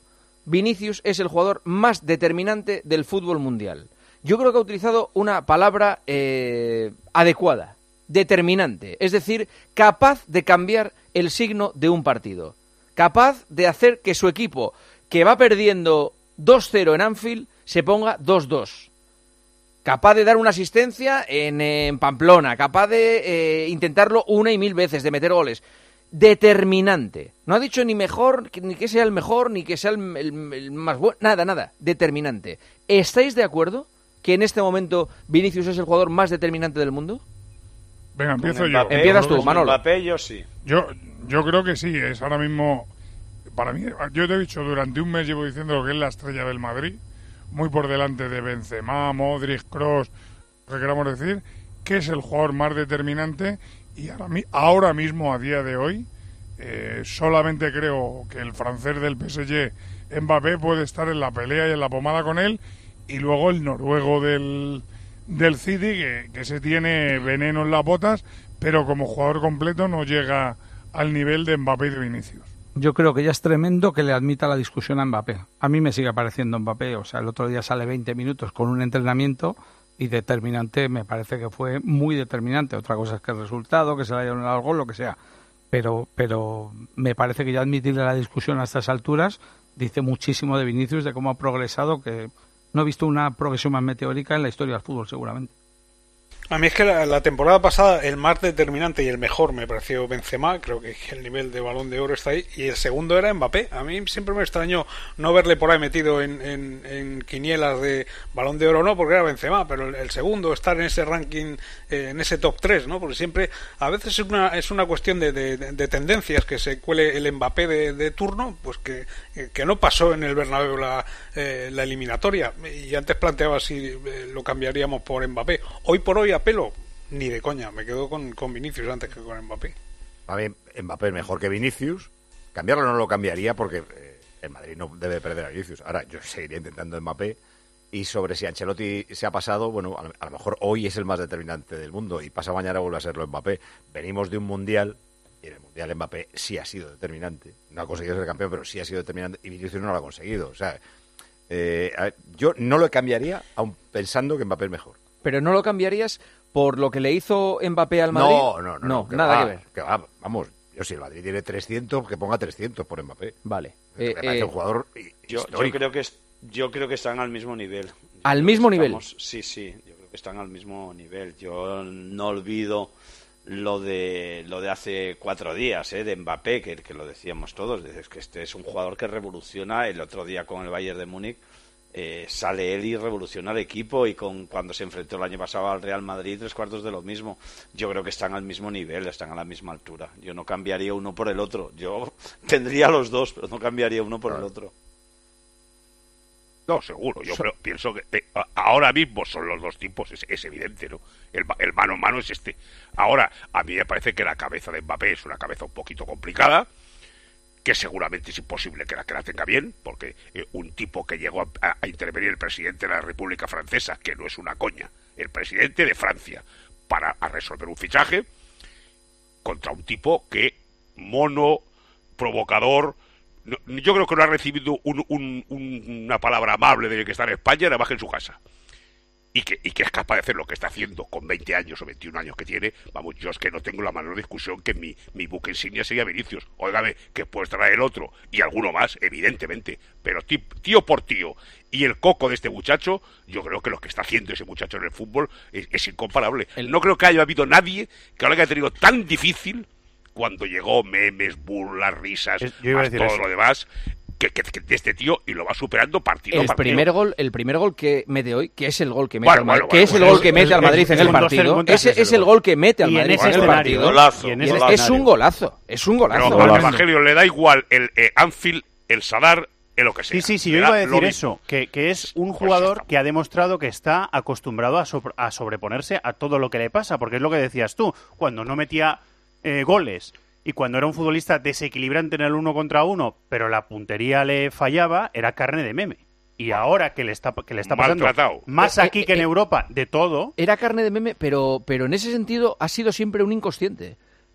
Vinicius es el jugador más determinante del fútbol mundial. Yo creo que ha utilizado una palabra eh, adecuada, determinante, es decir, capaz de cambiar el signo de un partido, capaz de hacer que su equipo, que va perdiendo dos cero en Anfield, se ponga dos dos. Capaz de dar una asistencia en, en Pamplona, capaz de eh, intentarlo una y mil veces, de meter goles. Determinante. No ha dicho ni mejor, ni que sea el mejor, ni que sea el, el, el más bueno. Nada, nada. Determinante. ¿Estáis de acuerdo que en este momento Vinicius es el jugador más determinante del mundo? Venga, empiezo Con yo. Mbappé, Empiezas tú, Manolo. Mbappé, yo sí. Yo, yo creo que sí, es ahora mismo, para mí, yo te he dicho, durante un mes llevo diciendo que es la estrella del Madrid, muy por delante de Benzema, Modric, Kroos, lo que queramos decir, que es el jugador más determinante, y ahora, ahora mismo, a día de hoy, eh, solamente creo que el francés del P S G, Mbappé, puede estar en la pelea y en la pomada con él, y luego el noruego del, del City, que, que se tiene veneno en las botas, pero como jugador completo no llega al nivel de Mbappé y de Vinicius. Yo creo que ya es tremendo que le admita la discusión a Mbappé. A mí me sigue pareciendo Mbappé, o sea, el otro día sale veinte minutos con un entrenamiento y determinante, me parece que fue muy determinante. Otra cosa es que el resultado, que se le haya dado el gol, lo que sea. Pero, pero me parece que ya admitirle la discusión a estas alturas dice muchísimo de Vinicius, de cómo ha progresado, que no he visto una progresión más meteórica en la historia del fútbol, seguramente. A mí es que la, la temporada pasada el más determinante y el mejor me pareció Benzema, creo que el nivel de Balón de Oro está ahí, y el segundo era Mbappé. A mí siempre me extrañó no verle por ahí metido en, en, en quinielas de Balón de Oro, no, porque era Benzema, pero el, el segundo, estar en ese ranking, eh, en ese top tres, ¿no? Porque siempre, a veces es una, es una cuestión de, de, de tendencias, que se cuele el Mbappé de, de turno, pues que, que no pasó en el Bernabéu la, eh, la eliminatoria, y antes planteaba si eh, lo cambiaríamos por Mbappé. Hoy por hoy a pelo, ni de coña, me quedo con, con Vinicius antes que con Mbappé. A mí Mbappé es mejor que Vinicius. Cambiarlo no lo cambiaría porque eh, el Madrid no debe perder a Vinicius. Ahora yo seguiría intentando Mbappé. Y sobre si Ancelotti se ha pasado, bueno, a, a lo mejor hoy es el más determinante del mundo y pasado mañana vuelve a serlo Mbappé. Venimos de un mundial y en el mundial Mbappé sí ha sido determinante. No ha conseguido ser campeón, pero sí ha sido determinante y Vinicius no lo ha conseguido. O sea, eh, a, yo no lo cambiaría aun pensando que Mbappé es mejor. Pero no lo cambiarías por lo que le hizo Mbappé al Madrid. No, no, no, no no nada va, que ver. Que va, vamos, yo si el Madrid tiene trescientos, que ponga trescientos por Mbappé. Vale. Me Eh, parece eh, un jugador Yo, yo creo que es, yo creo que están al mismo nivel. Yo ¿Al creo mismo que nivel? estamos- Sí, sí, yo creo que están al mismo nivel. Yo no olvido lo de lo de hace cuatro días, ¿eh? De Mbappé, que, que lo decíamos todos. Es que este es un jugador que revoluciona. El otro día con el Bayern de Múnich eh, sale él y revoluciona el equipo, y con cuando se enfrentó el año pasado al Real Madrid, tres cuartos de lo mismo. Yo creo que están al mismo nivel, están a la misma altura. Yo no cambiaría uno por el otro. Yo tendría los dos, pero no cambiaría uno por el otro. No, seguro. Yo creo, pienso que eh, a- ahora mismo son los dos tipos, es, es evidente, ¿no? El, ma- el mano a mano es este. Ahora, a mí me parece que la cabeza de Mbappé es una cabeza un poquito complicada, que seguramente es imposible que la, que la tenga bien, porque eh, un tipo que llegó a, a- a intervenir el presidente de la República Francesa, que no es una coña, el presidente de Francia, para a resolver un fichaje, contra un tipo que, mono, provocador, no- yo creo que no ha recibido un- un- un- una palabra amable desde que está en España, nada más que en su casa. Y que, y que es capaz de hacer lo que está haciendo con veinte años o veintiún años que tiene. Vamos, yo es que no tengo la menor discusión que mi, mi buque insignia sería Vinicius. Óigame, que puede traer el otro y alguno más, evidentemente. Pero tí- tío por tío y el coco de este muchacho, yo creo que lo que está haciendo ese muchacho en el fútbol es, es incomparable. No creo que haya habido nadie que ahora que haya tenido tan difícil cuando llegó memes, burlas, risas, Es- yo iba a más decir todo eso. lo demás, que, que, que de este tío, y lo va superando partido a El partido. primer gol, el primer gol que mete hoy, que es el gol que mete Bueno, al Madrid, bueno, que bueno, es el bueno, gol que es- mete al es- Madrid en es el un dos partido, cero, ese es es el el gol que mete al Y en Madrid ese en el escenario, partido. Golazo, Y es, golazo. es un golazo, es un golazo. Pero al Evangelio le da igual el eh, Anfield, el Sadar, el lo que sea. Sí, sí, sí, Le yo da iba a lo decir mismo. eso, que, que es un Pues jugador que ha demostrado que está acostumbrado a, sobre- a sobreponerse a todo lo que le pasa, porque es lo que decías tú, cuando no metía eh, goles y cuando era un futbolista desequilibrante en el uno contra uno, pero la puntería le fallaba, era carne de meme. Y ahora que le está, que le está pasando Maltratado. más Eh, aquí que en eh, Europa, de todo, Era carne de meme, pero, pero en ese sentido ha sido siempre un inconsciente.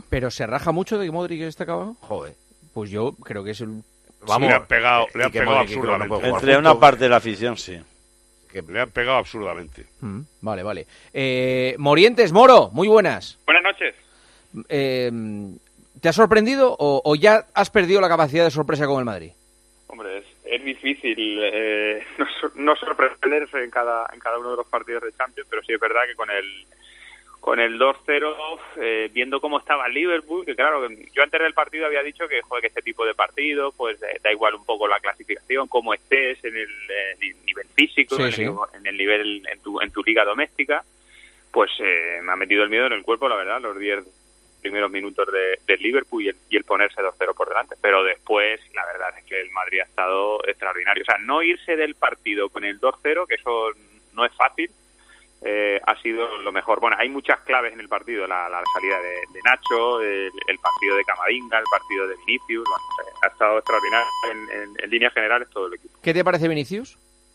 Pero se raja mucho de que Modric está acabado. Joder. Pues yo creo que es el... Vamos, le han pegado, eh, le han que pegado Modric, que absurdamente. no puede jugar Entre una juntos. parte de la afición, sí. que... Le han pegado absurdamente. Mm, vale, vale. Eh, Morientes, Moro, muy buenas. Buenas noches. Eh, ¿Te ha sorprendido o, o ya has perdido la capacidad de sorpresa con el Madrid? Hombre, es, es difícil eh, no, no sorprenderse en cada en cada uno de los partidos de Champions, pero sí es verdad que con el con el dos cero, eh, viendo cómo estaba el Liverpool, que claro, yo antes del partido había dicho que, joder, que este tipo de partido, pues eh, da igual un poco la clasificación, cómo estés en el eh, nivel físico, sí, en, sí. El, en el nivel en tu, en tu liga doméstica, pues eh, me ha metido el miedo en el cuerpo, la verdad, los diez primeros minutos de, del Liverpool y el, y el ponerse dos cero por delante. Pero después, la verdad es que el Madrid ha estado extraordinario. O sea, no irse del partido con el dos cero, que eso no es fácil, eh, ha sido lo mejor. Bueno, hay muchas claves en el partido. La, la salida de, de Nacho, el, el partido de Camavinga, el partido de Vinicius. Bueno, eh, ha estado extraordinario en, en, en líneas generales todo el equipo. ¿Qué te parece Vinicius?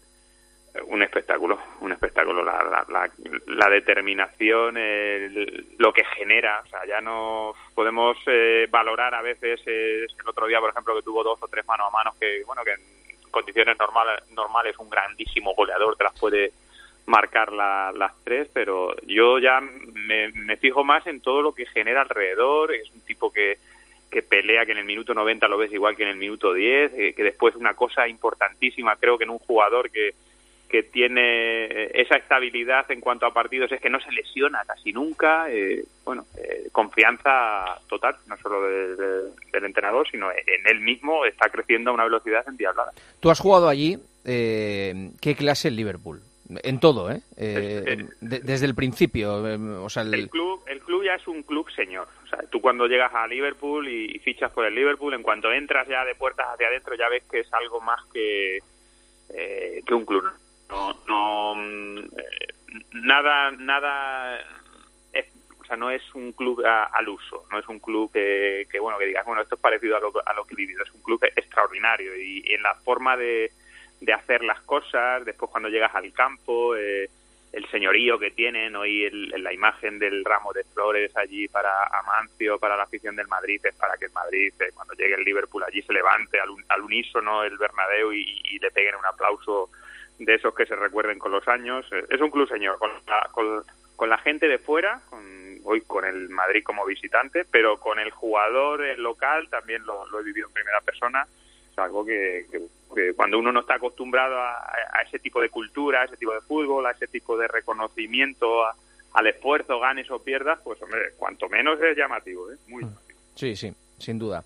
Un espectáculo, un espectáculo, la, la, la, la determinación, el, lo que genera, o sea, ya no podemos eh, valorar a veces, eh, el otro día, por ejemplo, que tuvo dos o tres manos a manos, que bueno, que en condiciones normales, normales un grandísimo goleador, te las puede marcar la, las tres, pero yo ya me, me fijo más en todo lo que genera alrededor. Es un tipo que que pelea, que en el minuto noventa lo ves igual que en el minuto diez, eh, que después una cosa importantísima, creo que en un jugador que que tiene esa estabilidad en cuanto a partidos es que no se lesiona casi nunca, eh, bueno, eh, confianza total, no solo de, de, del entrenador, sino en él mismo, está creciendo a una velocidad endiablada. Tú has jugado allí, eh, ¿qué clase el Liverpool? En todo, ¿eh? eh es, es, de, desde el principio, eh, o sea, el... el club el club ya es un club señor, o sea, tú cuando llegas a Liverpool y, y fichas por el Liverpool, en cuanto entras ya de puertas hacia adentro ya ves que es algo más que eh, que un club. No, no eh, nada, nada, es, o sea, no es un club a, al uso, no es un club que, que, bueno, que digas, bueno, esto es parecido a lo, a lo que he vivido, es un club extraordinario y, y en la forma de, de hacer las cosas, después cuando llegas al campo, eh, el señorío que tienen, hoy el, la imagen del ramo de flores allí para Amancio, para la afición del Madrid, es para que el Madrid, eh, cuando llegue el Liverpool allí, se levante al, al unísono el Bernabéu y, y le peguen un aplauso de esos que se recuerden con los años. Es un club señor, con la, con, con la gente de fuera, con, hoy con el Madrid como visitante, pero con el jugador el local también lo, lo he vivido en primera persona. Es algo que, que, que cuando uno no está acostumbrado a, a ese tipo de cultura, a ese tipo de fútbol, a ese tipo de reconocimiento a, al esfuerzo, ganes o pierdas, pues hombre, cuanto menos es llamativo, ¿eh? Muy llamativo. Sí, sí, sin duda.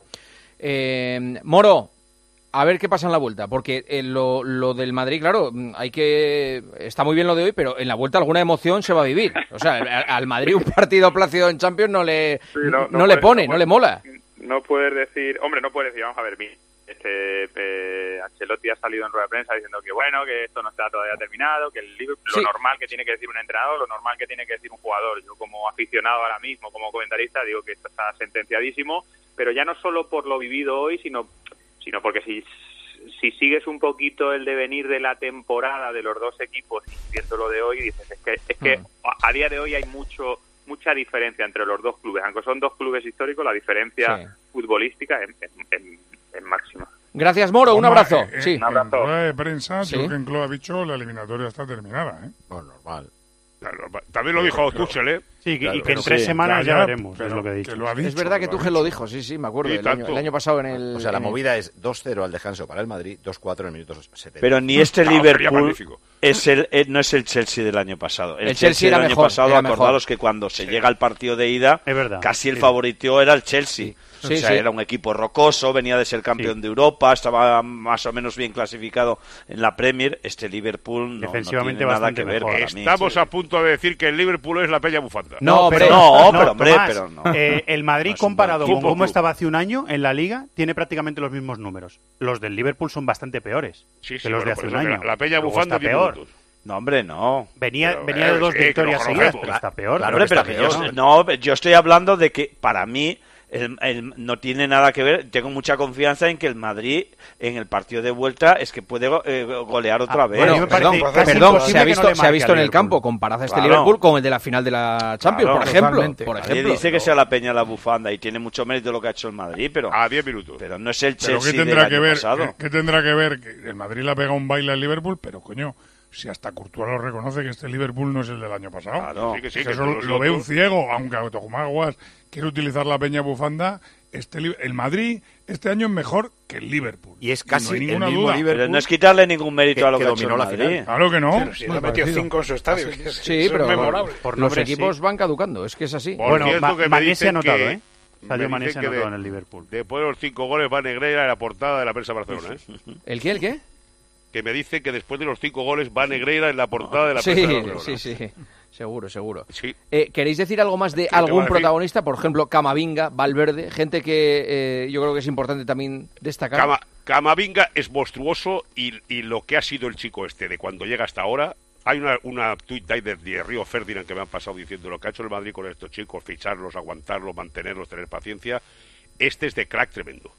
Eh, Moro, a ver qué pasa en la vuelta, porque eh, lo, lo del Madrid, claro, hay que... Está muy bien lo de hoy, pero en la vuelta alguna emoción se va a vivir. O sea, al, al Madrid un partido plácido en Champions no le, sí, no, no, no puedes, le pone, no, no le mola. No puedes decir... Hombre, no puedes decir, vamos a ver, este eh, Ancelotti ha salido en rueda de prensa diciendo que bueno, que esto no está todavía terminado, que el Liverpool, sí. Lo normal que tiene que decir un entrenador, lo normal que tiene que decir un jugador. Yo como aficionado ahora mismo, como comentarista, digo que esto está sentenciadísimo, pero ya no solo por lo vivido hoy, sino, sino porque si... si sigues un poquito el devenir de la temporada de los dos equipos y viendo lo de hoy, dices, es que es que mm. a día de hoy hay mucho mucha diferencia entre los dos clubes. Aunque son dos clubes históricos, la diferencia sí. futbolística es, es, es, es máxima. Gracias, Moro. Un abrazo. Eh, sí. Un abrazo. En rueda de prensa, ¿Sí? Jürgen Klopp ha dicho la eliminatoria está terminada, ¿eh? Bueno, normal. Claro, también lo dijo Tuchel, ¿eh? Sí, claro, y que en tres sí. semanas ya, ya veremos, pero, es lo que he dicho. Que lo ha dicho es verdad que Tuchel Tuchel lo dijo, sí, sí, me acuerdo. El año, el año pasado en el... O sea, la el... movida es dos cero al descanso para el Madrid, dos cuatro en el minuto setenta. Pero ni este no, Liverpool es el, no es el Chelsea del año pasado. El, el Chelsea, Chelsea del era año mejor, pasado, era acordaros mejor. que cuando se sí. llega al partido de ida, es verdad, casi el sí. favorito era el Chelsea. Sí. O Sí, sea, sí. era un equipo rocoso, venía de ser campeón sí. de Europa, estaba más o menos bien clasificado en la Premier. Este Liverpool no, defensivamente no tiene nada que ver mejor. para mí. Estamos sí. a punto de decir que el Liverpool es la Peña Bufanda. No, pero, no, no, pero, hombre, Tomás, pero no. Eh, el Madrid no comparado con cómo club. estaba hace un año en la Liga tiene prácticamente los mismos números. Los del Liverpool son bastante peores sí, sí, que los bueno, de hace un eso, año. La Peña Bufanda está peor. Minutos. No, hombre, no. Venía, pero, venía de dos eh, victorias sí, seguidas, claro, pero está peor. Claro, pero pero está que peor. yo, no, yo estoy hablando de que para mí el, el, no tiene nada que ver. Tengo mucha confianza en que el Madrid en el partido de vuelta es que puede eh, golear otra Ah, vez. Bueno, me perdón, parece perdón casi se ha imposible visto, que no le se ha visto en marque el al campo. Liverpool. Comparaz este Claro. Liverpool con el de la final de la Champions, Claro, por ejemplo. totalmente. Por Nadie ejemplo. dice que sea la Peña la bufanda y tiene mucho mérito lo que ha hecho el Madrid, pero A diez minutos. pero no es el Pero Chelsea ¿qué del tendrá año que ver? pasado. ¿qué, ¿Qué tendrá que ver? Que el Madrid le ha pegado un baile al Liverpool, pero coño, Si hasta Courtois lo reconoce que este Liverpool no es el del año pasado. Claro. Sí que sí, que que eso todos lo ve un nosotros- ciego, aunque Automaguas quiere utilizar la peña bufanda. Este, li- el Madrid este año es mejor que el Liverpool. Y es no casi hay el ninguna mismo duda. Liverpool Pero no es quitarle ningún mérito que- a lo que que, ha hecho dominó el la Madrid. final. Claro que no. Pero si le Muy ha metido parecido. cinco en su estadio. Así que es- Sí, eso pero es memorable. Por los nombres, equipos sí. van caducando, es que es así. Por Bueno, cierto, Ma- que me Mané se dicen ha notado, que- ¿eh? Sadio me Mané dicen se ha que notado de- en el Liverpool. Después de los cinco goles va Negreira en la portada de la prensa Barcelona, ¿eh? ¿El qué, el qué? Que me dice que después de los cinco goles va Negreira en la portada de la Sí, prensa Barcelona. sí, sí. Seguro, seguro. Sí. Eh, ¿Queréis decir algo más de te voy a algún decir? protagonista? Por ejemplo, Camavinga, Valverde, gente que eh, yo creo que es importante también destacar. Cama- Camavinga es monstruoso y, y lo que ha sido el chico este de cuando llega hasta ahora. Hay una, una tuit de, de Río Ferdinand que me han pasado diciendo lo que ha hecho el Madrid con estos chicos, ficharlos, aguantarlos, mantenerlos, tener paciencia. Este es de crack tremendo.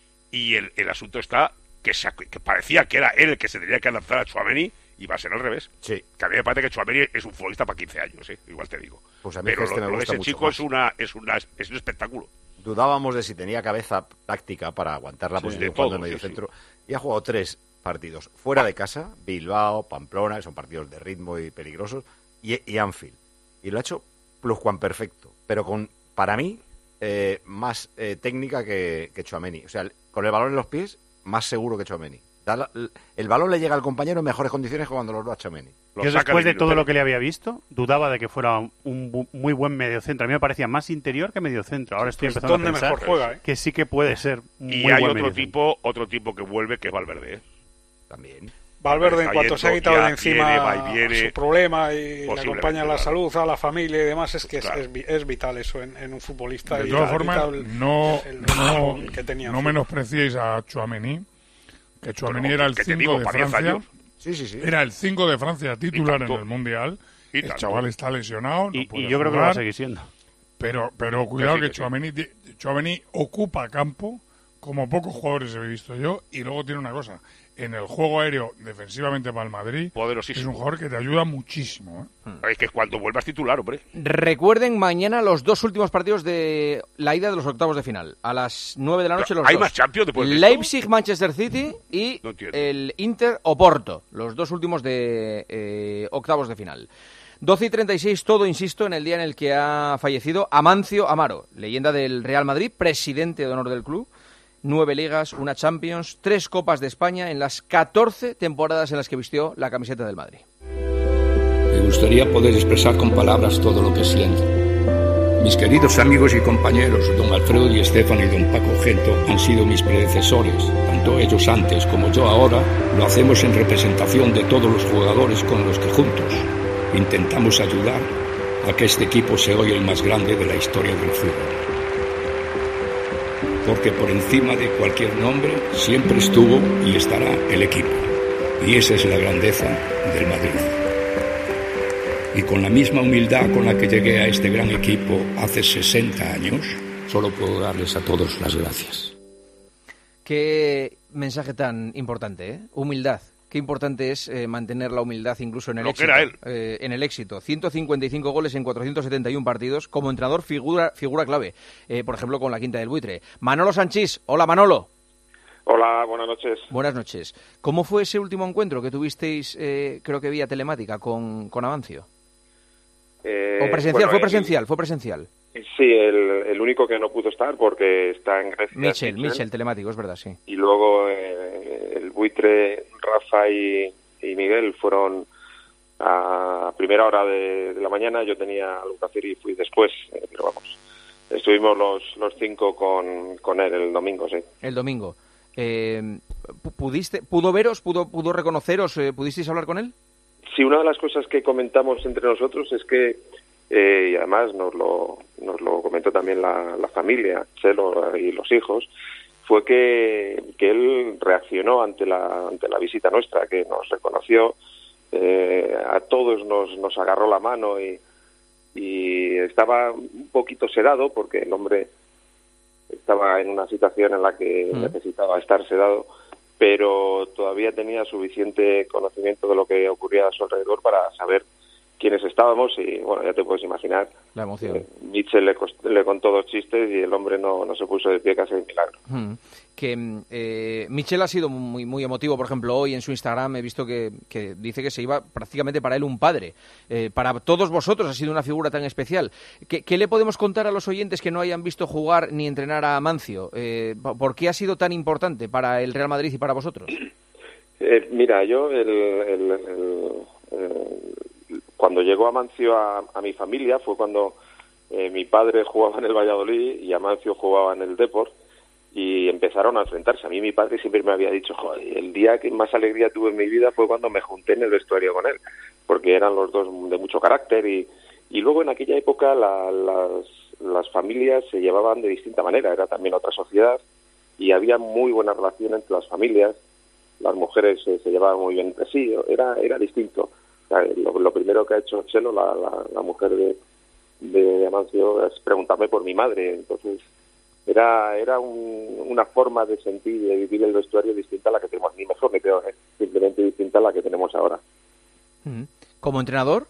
Y el, el asunto está que, se, que parecía que era él el que se tenía que lanzar a Tchouaméni y va a ser al revés. Sí. Que a mí me parece que Tchouaméni es un futbolista para quince años, ¿eh? Igual te digo. Pues a mí es Pero que este lo, me lo de gusta ese mucho chico más. es, una, es, una, es un espectáculo. Dudábamos de si tenía cabeza táctica para aguantar la Sí, posición de jugando todo, en medio sí, sí. centro. Y ha jugado tres partidos. Fuera de casa, Bilbao, Pamplona, que son partidos de ritmo y peligrosos, y, y Anfield. Y lo ha hecho pluscuamperfecto, pero con, para mí, eh, más eh, técnica que, que Tchouaméni. O sea, con el balón en los pies, más seguro que Tchouaméni. Da la- el balón le llega al compañero en mejores condiciones que cuando lo da Tchouaméni. Yo después de todo lo que le había visto, dudaba de que fuera un bu- muy buen mediocentro. A mí me parecía más interior que mediocentro. Ahora estoy Pues empezando a ¿dónde pensar mejor juega, eh? que sí que puede ser muy Y buen hay otro mediocentro. tipo, otro tipo que vuelve, que es Valverde, ¿eh? También. Valverde, en Está cuanto se ha yendo, quitado ya de encima viene, va y viene. su problema y le Posiblemente, acompaña a la claro. salud, a la familia y demás, es que es- Claro. es, vi- es vital eso en, en un futbolista. De y todas ha formas, quitado el- no, el no, bajón que tenía. no menospreciéis a Tchouaméni, que Tchouaméni Bueno, era el que te cinco digo, de para diez Francia. años. Sí, sí, sí. Era el cinco de Francia titular en tanto. el Mundial. Y El tanto. chaval está lesionado. no Y, puede y yo creo que lo va a jugar, seguir siendo. Pero, pero cuidado sí, que, que sí. Tchouaméni, ti- Tchouaméni ocupa campo como pocos jugadores he visto yo. Y luego tiene una cosa. En el juego aéreo, defensivamente para el Madrid, es Poderosísimo. un jugador que te ayuda muchísimo. ¿eh? Es que cuando vuelvas titular, hombre. Recuerden mañana los dos últimos partidos de la ida de los octavos de final. A las nueve de la noche los ¿Hay dos. más Champions después de esto? Leipzig, Manchester City y No entiendo. el Inter Oporto. Los dos últimos de eh, octavos de final. doce y treinta y seis, todo, insisto, en el día en el que ha fallecido Amancio Amaro, leyenda del Real Madrid, presidente de honor del club. Nueve ligas, una Champions, tres Copas de España en las catorce temporadas en las que vistió la camiseta del Madrid. Me gustaría poder expresar con palabras todo lo que siento. Mis queridos amigos y compañeros, don Alfredo Di Stéfano y don Paco Gento, han sido mis predecesores. Tanto ellos antes como yo ahora lo hacemos en representación de todos los jugadores con los que juntos intentamos ayudar a que este equipo sea hoy el más grande de la historia del fútbol. Porque por encima de cualquier nombre siempre estuvo y estará el equipo. Y esa es la grandeza del Madrid. Y con la misma humildad con la que llegué a este gran equipo hace sesenta años, solo puedo darles a todos las gracias. Qué mensaje tan importante, ¿eh? Humildad. Qué importante es eh, mantener la humildad incluso en el Lo que éxito. era él. Eh, en el éxito. ciento cincuenta y cinco goles en cuatrocientos setenta y uno partidos. Como entrenador, figura, figura clave. Eh, por ejemplo, con la Quinta del Buitre. Manolo Sanchís. Hola, Manolo. Hola, buenas noches. Buenas noches. ¿Cómo fue ese último encuentro que tuvisteis, eh, creo que vía telemática, con, con Amancio? Eh, ¿O presencial? bueno, fue el- presencial, fue presencial. Sí, el, el único que no pudo estar porque está en Grecia. Michel, es Michel. Michel, telemático, es verdad, sí. Y luego eh, el Buitre, Rafa y, y Miguel fueron a primera hora de, de la mañana. Yo tenía algo que hacer y fui después, eh, pero vamos. Estuvimos los, los cinco con, con él el domingo, sí. El domingo. Eh, pu- ¿pudiste, ¿Pudo veros, pudo, pudo reconoceros, eh, pudisteis hablar con él? Sí, una de las cosas que comentamos entre nosotros es que, eh, y además nos lo, nos lo comentó también la, la familia, Chelo y los hijos, fue que, que él reaccionó ante la, ante la visita nuestra, que nos reconoció, eh, a todos nos, nos agarró la mano y, y estaba un poquito sedado porque el hombre estaba en una situación en la que Mm. necesitaba estar sedado, pero todavía tenía suficiente conocimiento de lo que ocurría a su alrededor para saber quienes estábamos y, bueno, ya te puedes imaginar. La emoción. Eh, Mitchell le, cost- le contó dos chistes y el hombre no, no se puso de pie casi de milagro. Mm. Que eh, Mitchell ha sido muy muy emotivo, por ejemplo, hoy en su Instagram he visto que, que dice que se iba prácticamente para él un padre. Eh, para todos vosotros ha sido una figura tan especial. ¿Qué, qué le podemos contar a los oyentes que no hayan visto jugar ni entrenar a Amancio? Eh, ¿Por qué ha sido tan importante para el Real Madrid y para vosotros? Eh, mira, yo el, el, el, el, cuando llegó Amancio a, a mi familia fue cuando eh, mi padre jugaba en el Valladolid y Amancio jugaba en el Depor. Y empezaron a enfrentarse. A mí mi padre siempre me había dicho, joder, el día que más alegría tuve en mi vida fue cuando me junté en el vestuario con él, porque eran los dos de mucho carácter y, y luego en aquella época la, las, las familias se llevaban de distinta manera, era también otra sociedad y había muy buena relación entre las familias, las mujeres eh, se llevaban muy bien entre sí, era, era distinto. O sea, lo, lo primero que ha hecho Chelo, la, la, la mujer de, de Amancio, es preguntarme por mi madre, entonces... Era era un, una forma de sentir y de vivir el vestuario distinta a la que tenemos, ni mejor ni peor, ¿eh? Simplemente distinta a la que tenemos ahora. ¿Como entrenador?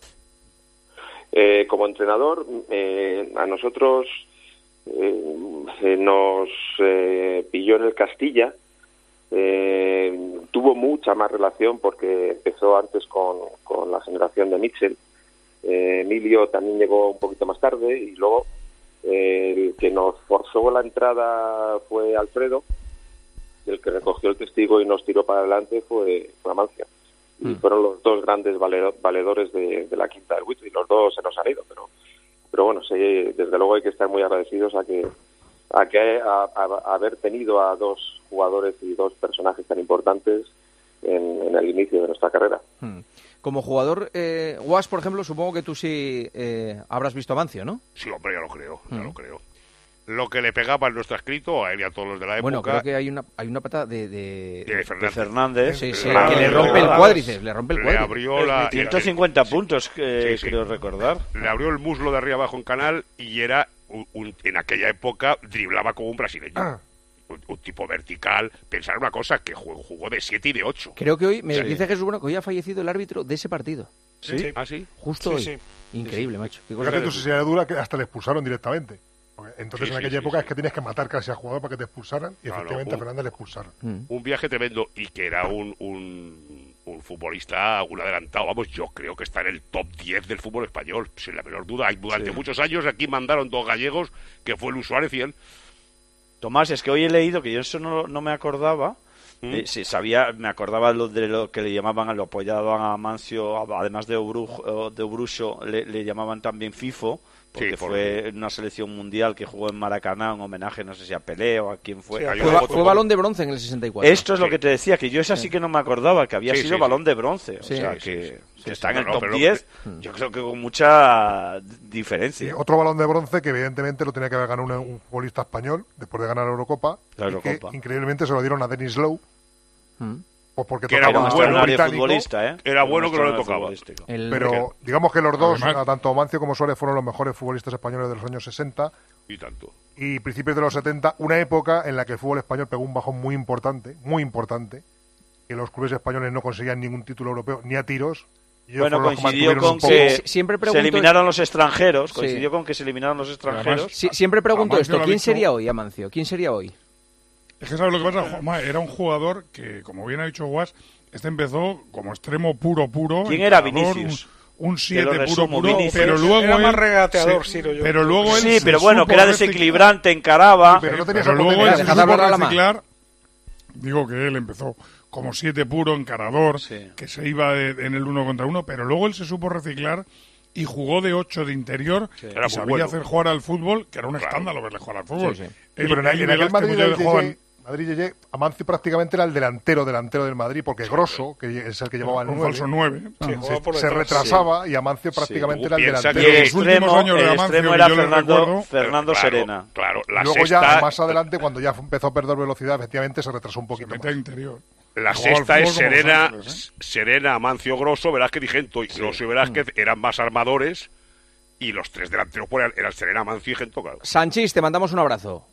Eh, como entrenador, eh, a nosotros eh, eh, nos eh, pilló en el Castilla, eh, tuvo mucha más relación porque empezó antes con, con la generación de Mitchell. Eh, Emilio también llegó un poquito más tarde y luego... El que nos forzó la entrada fue Alfredo, el que recogió el testigo y nos tiró para adelante fue, fue Amancio. Y mm. fueron los dos grandes vale- valedores de, de la quinta del Buitre y los dos se nos han ido. Pero, pero bueno, sí, desde luego hay que estar muy agradecidos a que a, que, a, a, a haber tenido a dos jugadores y dos personajes tan importantes en, en el inicio de nuestra carrera. Mm. Como jugador, eh, Guas, por ejemplo, supongo que tú sí eh, habrás visto a Amancio, ¿no? Sí, hombre, ya lo creo, ya Mm. lo creo. Lo que le pegaba no está escrito, a él y a todos los de la época. Bueno, creo que hay una hay una pata de... De, de Fernández. De Fernández. Sí, sí, Fernández. que le rompe el cuádriceps, le rompe el Le cuádriceps. abrió la... ciento cincuenta puntos, que Sí, sí. creo recordar. Le abrió el muslo de arriba abajo en canal y era, un, un- en aquella época, driblaba como un brasileño. Ah. Un, un tipo vertical. Pensar una cosa, que jugó, jugó de siete y de ocho. Creo que hoy, me Sí. dice Jesús Bueno, que hoy ha fallecido el árbitro de ese partido. ¿Sí? Sí. ¿Ah, sí? Justo Sí, hoy. sí. Increíble, macho. Qué cosa Fíjate de- tú si sería dura que hasta le expulsaron directamente. Porque entonces Sí, en sí, aquella sí, época sí. es que tienes que matar casi al jugador para que te expulsaran y No, no, efectivamente a un- Fernández le expulsaron. Un viaje tremendo y que era un, un, un futbolista, un adelantado. Vamos, yo creo que está en el top diez del fútbol español, sin la menor duda. Hay, durante Sí. muchos años aquí mandaron dos gallegos, que fue Luis Suárez y él. Tomás, es que hoy he leído que yo eso no, no me acordaba. ¿Mm? Eh, sí, sabía, me acordaba lo de lo que le llamaban, a lo apoyaban a Amancio, a- además de Obrujo, de Obrucho, le, le llamaban también FIFO, porque Sí, por- fue en una selección mundial que jugó en Maracaná en homenaje, no sé si a Pelé o a quién fue. Sí, hay Fue, una ba- foto fue con- balón de bronce en el sesenta y cuatro. Esto es lo Sí. que te decía, que yo esa sí que no me acordaba, que había Sí, sido sí, balón sí. de bronce. O Sí. sea, Sí, que, sí, sí. que Sí, está en no, el no, top pero- diez, yo creo que con mucha Y diferencia. otro balón de bronce que evidentemente lo tenía que haber ganado un, un futbolista español después de ganar la Eurocopa. La y que Eurocopa. increíbamente se lo dieron a Denis Lowe. Mm. Pues porque Que era tocaba un a buen un extraordinario británico, futbolista, ¿eh? Era bueno que no le Un extraordinario tocaba. futbolístico. El- pero digamos que los dos, Además- tanto Amancio como Suárez, fueron los mejores futbolistas españoles de los años sesenta Y tanto. y principios de los setenta, una época en la que el fútbol español pegó un bajón muy importante, muy importante, que los clubes españoles no conseguían ningún título europeo ni a tiros. Y ellos Bueno, fueron los que coincidió mantuvieron con un poco- que Sie- siempre se pregunto- eliminaron los extranjeros, Sí. coincidió con que se eliminaron los extranjeros. Sí, siempre pregunto Amancio esto, lo ha ¿quién visto- sería hoy, Amancio? ¿Quién sería hoy? Es que sabes lo que pasa, Juanma, era un jugador que, como bien ha dicho Guas, este empezó como extremo puro, puro. ¿Quién era encarador, Vinicius? Un, un Te siete lo puro, resumo, puro, Vinicius. pero luego Era él, más regateador, se- Ciro, yo pero creo. luego él Sí, se pero bueno, supo que era reciclar- desequilibrante, encaraba. pero no tenía pero esa luego él potencia. se Dejad supo hablar a la ma. reciclar. Digo que él empezó como siete puro, encarador, Sí. que se iba de- en el uno contra uno, pero luego él se supo reciclar y jugó de ocho de interior Era y muy sabía bueno. hacer jugar al fútbol, que era un Claro. escándalo verle jugar al fútbol. Sí, sí. Sí, Él- pero en, él y en aquel Velázquez Madrid muchas del veces jugaban- Yeye, Madrid Yeye, Amancio prácticamente era el delantero, delantero del Madrid, porque Grosso, que es el que llevaba el un nueve, falso nueve. se- Ah. se, por se detrás. retrasaba y Amancio prácticamente Tú era el piensa delantero. Y que- el los últimos extremo, años de el Amancio, extremo que era yo le Fernando, recuerdo- Fernando Claro, Serena. Claro, la Luego sexta, ya más adelante, cuando ya empezó a perder velocidad, efectivamente se retrasó un Se poquito mete a más. interior. la Jugaba al sexta es fútbol como Serena, Los Ángeles, ¿eh? Serena, Amancio, Grosso, Velázquez y Gento. Y Grosso y Velázquez eran más armadores y los tres delanteros fueran- eran Serena, Amancio y Gento, claro. Sanchís, te mandamos un abrazo.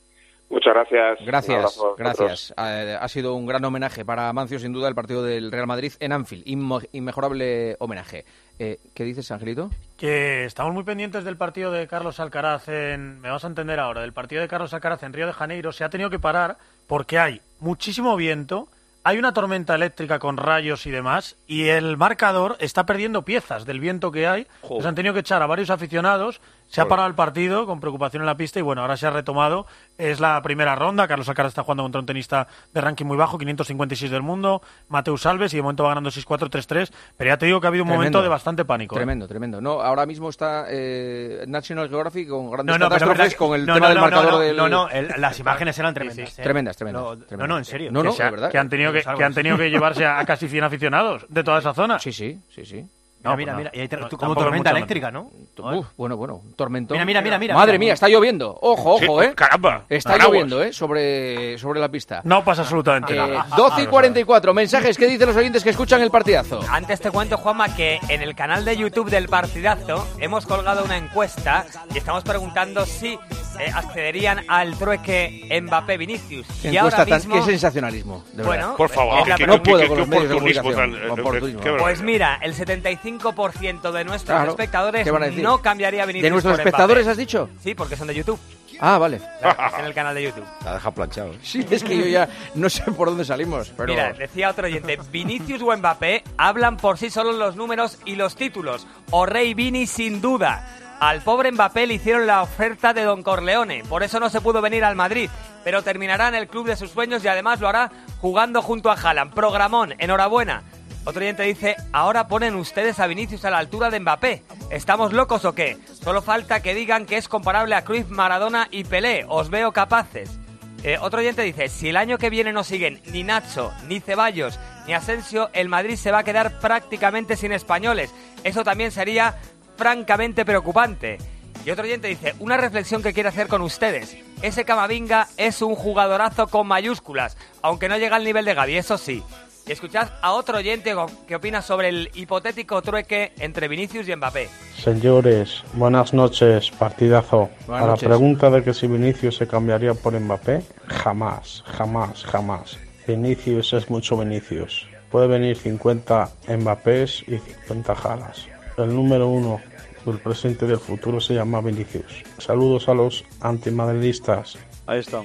Muchas gracias. Gracias, gracias. Ha, ha sido un gran homenaje para Amancio, sin duda, el partido del Real Madrid en Anfield. Inmo, inmejorable homenaje. Eh, ¿Qué dices, Angelito? Que estamos muy pendientes del partido de Carlos Alcaraz en... Me vas a entender ahora. Del partido de Carlos Alcaraz en Río de Janeiro. Se ha tenido que parar porque hay muchísimo viento, hay una tormenta eléctrica con rayos y demás, y el marcador está perdiendo piezas del viento que hay. Se han tenido que echar a varios aficionados. Se ha parado el partido con preocupación en la pista y bueno, ahora se ha retomado. Es la primera ronda. Carlos Alcaraz está jugando contra un tenista de ranking muy bajo, quinientos cincuenta y seis del mundo, Mateus Alves, y de momento va ganando seis cuatro, tres tres. Pero ya te digo que ha habido un Tremendo. momento de bastante pánico. Tremendo, ¿eh? tremendo. No, ahora mismo está eh, National Geographic con grandes no, no, catástrofes que... con el no, tema no, del no, marcador no, del... No, no, el, las imágenes eran tremendas. Sí, sí. ¿eh? Tremendas, tremendas, no, tremendas. No, no, en serio. No, no, que, sea, de verdad. que han tenido que, que han tenido que llevarse a, a casi cien aficionados de toda esa zona. Sí, sí, sí, sí. No, mira, pues mira, no. y hay No, como tampoco tormenta mucho eléctrica, ¿no? Uf, bueno, bueno, un tormentón. Mira, mira, mira, mira. Madre mira. mía, está lloviendo. Ojo, Sí, ojo, ¿eh? caramba. Está Paraguas. lloviendo, ¿eh? Sobre, sobre la pista. No pasa absolutamente Eh, nada. doce y cuarenta y cuatro, mensajes que dicen los oyentes que escuchan el partidazo. Antes te cuento, Juanma, que en el canal de YouTube del partidazo hemos colgado una encuesta y estamos preguntando si eh, accederían al trueque Mbappé-Vinicius. Qué Y encuesta ahora tan- mismo... qué sensacionalismo, de Bueno, verdad. Por favor, es la que, no que- puedo que- con que los medios de oportunismo comunicación, tan- oportunismo. qué Pues barbaridad. mira, el setenta y cinco por ciento de nuestros Claro. espectadores ¿Qué van a decir? no cambiaría a Vinicius ¿De nuestros por espectadores Mbappé. has dicho? Sí, porque son de YouTube. Ah, vale. Claro, es en el canal de YouTube. La deja planchado. ¿eh? Sí, es que yo ya no sé por dónde salimos, pero... Mira, decía otro oyente, Vinicius o Mbappé hablan por sí solos los números y los títulos. O Rey Vini sin duda. Al pobre Mbappé le hicieron la oferta de Don Corleone, por eso no se pudo venir al Madrid, pero terminará en el club de sus sueños y además lo hará jugando junto a Haaland. Programón, enhorabuena. Otro oyente dice, ahora ponen ustedes a Vinicius a la altura de Mbappé. ¿Estamos locos o qué? Solo falta que digan que es comparable a Cruyff, Maradona y Pelé. Os veo capaces. Eh, otro oyente dice, si el año que viene no siguen ni Nacho, ni Ceballos, ni Asensio, el Madrid se va a quedar prácticamente sin españoles. Eso también sería francamente preocupante. Y otro oyente dice, una reflexión que quiero hacer con ustedes. Ese Camavinga es un jugadorazo con mayúsculas, aunque no llega al nivel de Gavi, eso sí. Y escuchad a otro oyente que opina sobre el hipotético trueque entre Vinicius y Mbappé. Señores, buenas noches, partidazo. Buenas a noches. la pregunta de que si Vinicius se cambiaría por Mbappé, jamás, jamás, jamás. Vinicius es mucho Vinicius. Puede venir cincuenta Mbappés y cincuenta Jalas. El número uno del presente y del futuro se llama Vinicius. Saludos a los antimadridistas. Ahí estamos.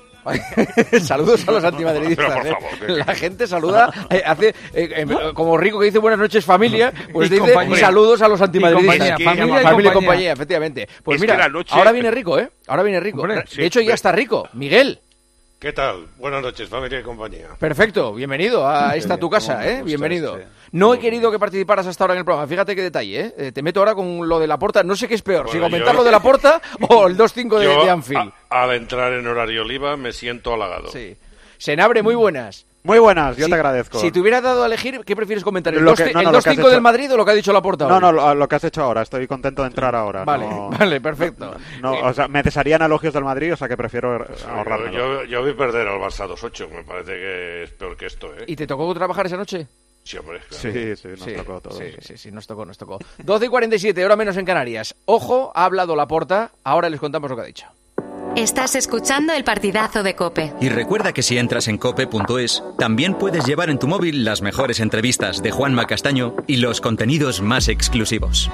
Saludos a los antimadridistas. Pero, por ¿eh? favor, que- La gente saluda, eh, hace eh, eh, como Rico que dice buenas noches familia, pues Y dice compañía. saludos a los antimadridistas. Y compañía, familia, familia y y compañía, efectivamente. Pues Es que mira, la noche- ahora viene Rico, ¿eh? Ahora viene Rico. Hombre, de sí, hecho ya ve- está Rico. Miguel. ¿Qué tal? Buenas noches, familia y compañía. Perfecto, bienvenido a esta tu casa, ¿eh? Bienvenido. No he querido que participaras hasta ahora en el programa, fíjate qué detalle, ¿eh? Eh, Te meto ahora con lo de la Porta, no sé qué es peor, si Bueno, comentar yo- lo de la Porta o el dos cinco de, Yo, de Anfield. a- al entrar en horario oliva, me siento halagado. Sí. Senabre, muy buenas. Muy buenas, yo Si- te agradezco. Si te hubiera dado a elegir, ¿qué prefieres comentar? ¿El Lo dos que- no, el no, lo dos que has cinco del hecho- Madrid o lo que ha dicho la Porta No, hoy? no, lo, lo que has hecho ahora, estoy contento de entrar ahora. Vale, no, vale, perfecto. no, o sea, me cesarían elogios del Madrid, o sea que prefiero Yo, ahorrármelo. yo, yo vi perder al Barça dos ocho, me parece que es peor que esto, ¿eh? ¿Y te tocó trabajar esa noche? Sí, hombre, claro. Sí, sí, nos Sí, tocó todo. sí, sí, sí, nos tocó, nos tocó. doce y cuarenta y siete, hora menos en Canarias. Ojo, ha hablado la Porta, ahora les contamos lo que ha dicho. Estás escuchando el partidazo de COPE. Y recuerda que si entras en cope punto es, también puedes llevar en tu móvil las mejores entrevistas de Juanma Castaño y los contenidos más exclusivos.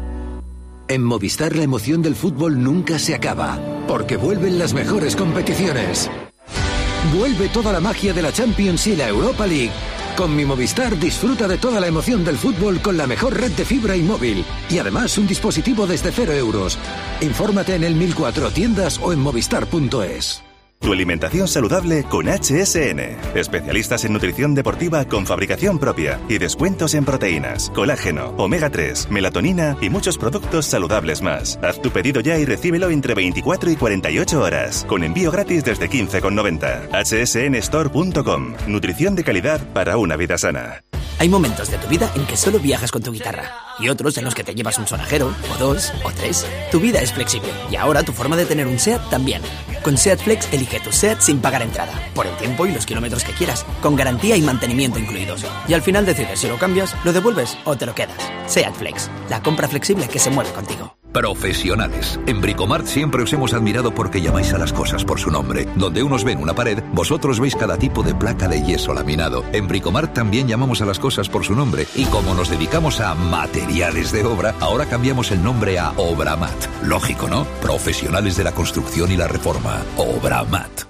En Movistar la emoción del fútbol nunca se acaba, porque vuelven las mejores competiciones. Vuelve toda la magia de la Champions y la Europa League. Con mi Movistar disfruta de toda la emoción del fútbol con la mejor red de fibra y móvil. Y además un dispositivo desde cero euros. Infórmate en el mil cuatro tiendas o en movistar punto es. Tu alimentación saludable con H S N. Especialistas en nutrición deportiva con fabricación propia y descuentos en proteínas, colágeno, omega tres, melatonina y muchos productos saludables más. Haz tu pedido ya y recíbelo entre veinticuatro y cuarenta y ocho horas, con envío gratis desde quince con noventa. H S N store punto com. Nutrición de calidad para una vida sana. Hay momentos de tu vida en que solo viajas con tu guitarra y otros en los que te llevas un sonajero, o dos, o tres. Tu vida es flexible y ahora tu forma de tener un SEAT también. Con SEAT Flex elige tu SEAT sin pagar entrada, por el tiempo y los kilómetros que quieras, con garantía y mantenimiento incluidos. Y al final decides si lo cambias, lo devuelves o te lo quedas. SEAT Flex, la compra flexible que se mueve contigo. Profesionales. En Bricomart siempre os hemos admirado porque llamáis a las cosas por su nombre. Donde unos ven una pared, vosotros veis cada tipo de placa de yeso laminado. En Bricomart también llamamos a las cosas por su nombre. Y como nos dedicamos a materiales de obra, ahora cambiamos el nombre a Obramat. Lógico, ¿no? Profesionales de la construcción y la reforma. Obramat.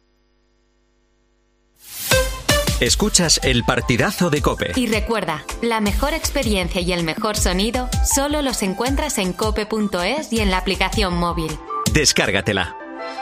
Escuchas el partidazo de COPE. Y recuerda, la mejor experiencia y el mejor sonido solo los encuentras en cope punto es y en la aplicación móvil. Descárgatela.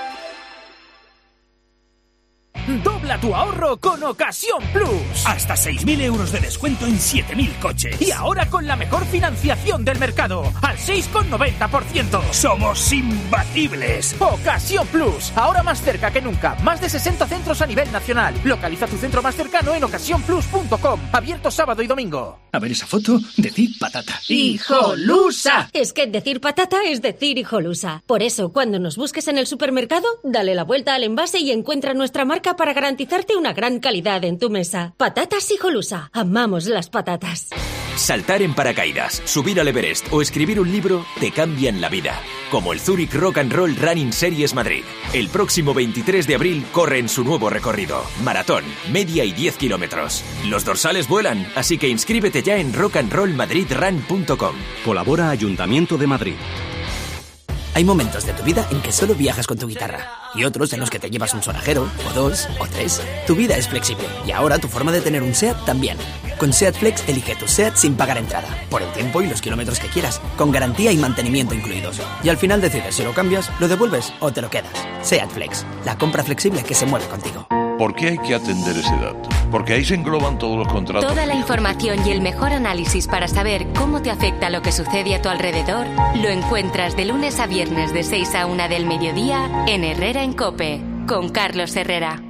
Dobla tu ahorro con Ocasión Plus. Hasta seis mil euros de descuento en siete mil coches. Y ahora con la mejor financiación del mercado, al seis coma noventa por ciento. Somos imbatibles. Ocasión Plus, ahora más cerca que nunca. Más de sesenta centros a nivel nacional. Localiza tu centro más cercano en ocasión plus punto com. Abierto sábado y domingo. A ver esa foto, decir patata. ¡Hijolusa! Es que decir patata es decir hijolusa. Por eso, cuando nos busques en el supermercado, dale la vuelta al envase y encuentra nuestra marca para garantizarte una gran calidad en tu mesa. Patatas Hijolusa. Amamos las patatas. Saltar en paracaídas, subir al Everest o escribir un libro te cambian la vida. Como el Zurich Rock and Roll Running Series Madrid. El próximo veintitrés de abril corre en su nuevo recorrido. Maratón, media y diez kilómetros. Los dorsales vuelan, así que inscríbete ya en rock and roll madrid run punto com. Colabora Ayuntamiento de Madrid. Hay momentos de tu vida en que solo viajas con tu guitarra y otros en los que te llevas un sonajero, o dos, o tres. Tu vida es flexible y ahora tu forma de tener un SEAT también. Con SEAT Flex elige tu SEAT sin pagar entrada, por el tiempo y los kilómetros que quieras, con garantía y mantenimiento incluidos. Y al final decides si lo cambias, lo devuelves o te lo quedas. SEAT Flex, la compra flexible que se mueve contigo. ¿Por qué hay que atender ese dato? Porque ahí se engloban todos los contratos. Toda la información y el mejor análisis para saber cómo te afecta lo que sucede a tu alrededor lo encuentras de lunes a viernes de seis a una del mediodía en Herrera en COPE, con Carlos Herrera.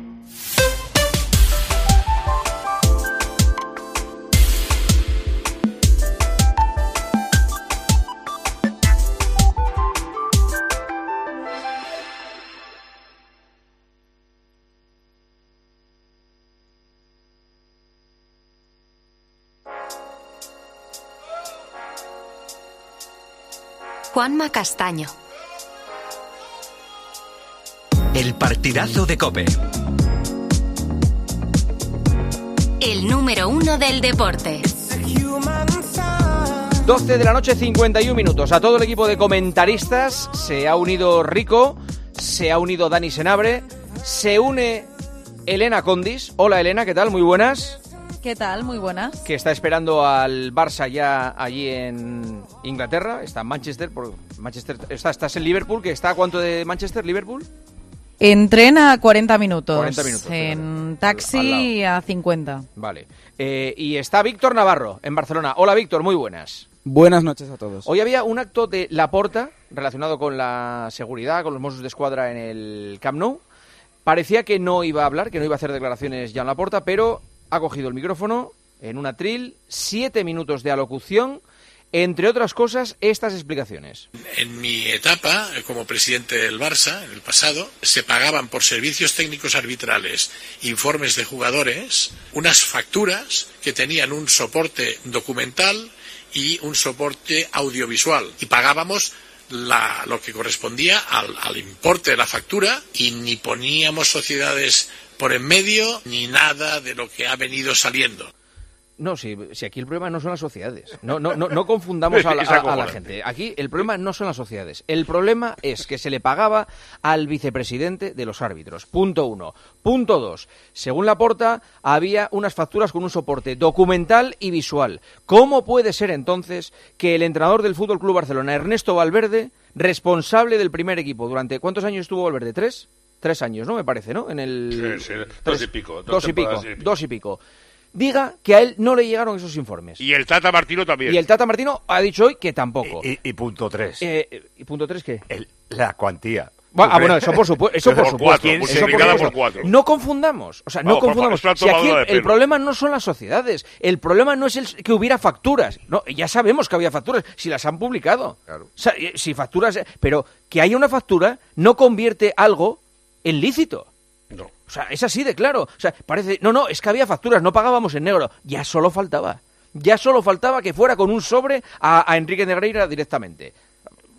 Juanma Castaño. El partidazo de COPE. El número uno del deporte. doce de la noche, cincuenta y un minutos. A todo el equipo de comentaristas se ha unido Rico, se ha unido Dani Senabre, se une Elena Condis. Hola Elena, ¿qué tal? Muy buenas. ¿Qué tal? Muy buenas. Que está esperando al Barça ya allí en Inglaterra. Está en Manchester. Por Manchester está, estás en Liverpool, que está ¿a cuánto de Manchester, Liverpool? En tren a cuarenta minutos. cuarenta minutos. En taxi a cincuenta. Vale. Eh, y está Víctor Navarro en Barcelona. Hola Víctor, muy buenas. Buenas noches a todos. Hoy había un acto de Laporta relacionado con la seguridad, con los Mossos de Escuadra en el Camp Nou. Parecía que no iba a hablar, que no iba a hacer declaraciones ya en Laporta, pero ha cogido el micrófono en un atril, siete minutos de alocución, entre otras cosas, estas explicaciones. En mi etapa como presidente del Barça, en el pasado, se pagaban por servicios técnicos arbitrales, informes de jugadores, unas facturas que tenían un soporte documental y un soporte audiovisual. Y pagábamos la, lo que correspondía al, al importe de la factura y ni poníamos sociedades por en medio, ni nada de lo que ha venido saliendo. No, si, si aquí el problema no son las sociedades. No, no, no, no confundamos a la, a, a la gente. Aquí el problema no son las sociedades. El problema es que se le pagaba al vicepresidente de los árbitros. Punto uno. Punto dos. Según Laporta, había unas facturas con un soporte documental y visual. ¿Cómo puede ser entonces que el entrenador del F C Barcelona, Ernesto Valverde, responsable del primer equipo, durante ¿cuántos años estuvo Valverde? ¿Tres? Tres años, ¿no? Me parece, ¿no? En el... Sí, sí, dos y pico. Dos, dos y pico, sí. dos y pico. Diga que a él no le llegaron esos informes. Y el Tata Martino también. Y el Tata Martino ha dicho hoy que tampoco. Y, y, y punto tres. Eh, ¿Y punto tres qué? El, la cuantía. Bueno, ah, bueno, eso por supuesto. Eso por supuesto. Cuatro, eso por por por cuatro. No confundamos. O sea, no, no confundamos. Favor, si aquí el, el problema no son las sociedades. El problema no es el que hubiera facturas. No, ya sabemos que había facturas. Si las han publicado. Claro. O sea, si facturas. Pero que haya una factura no convierte algo en lícito. No. O sea, es así de claro. O sea, parece, no, no, es que había facturas, no pagábamos en negro. Ya solo faltaba. Ya solo faltaba que fuera con un sobre a, a Enrique Negreira directamente.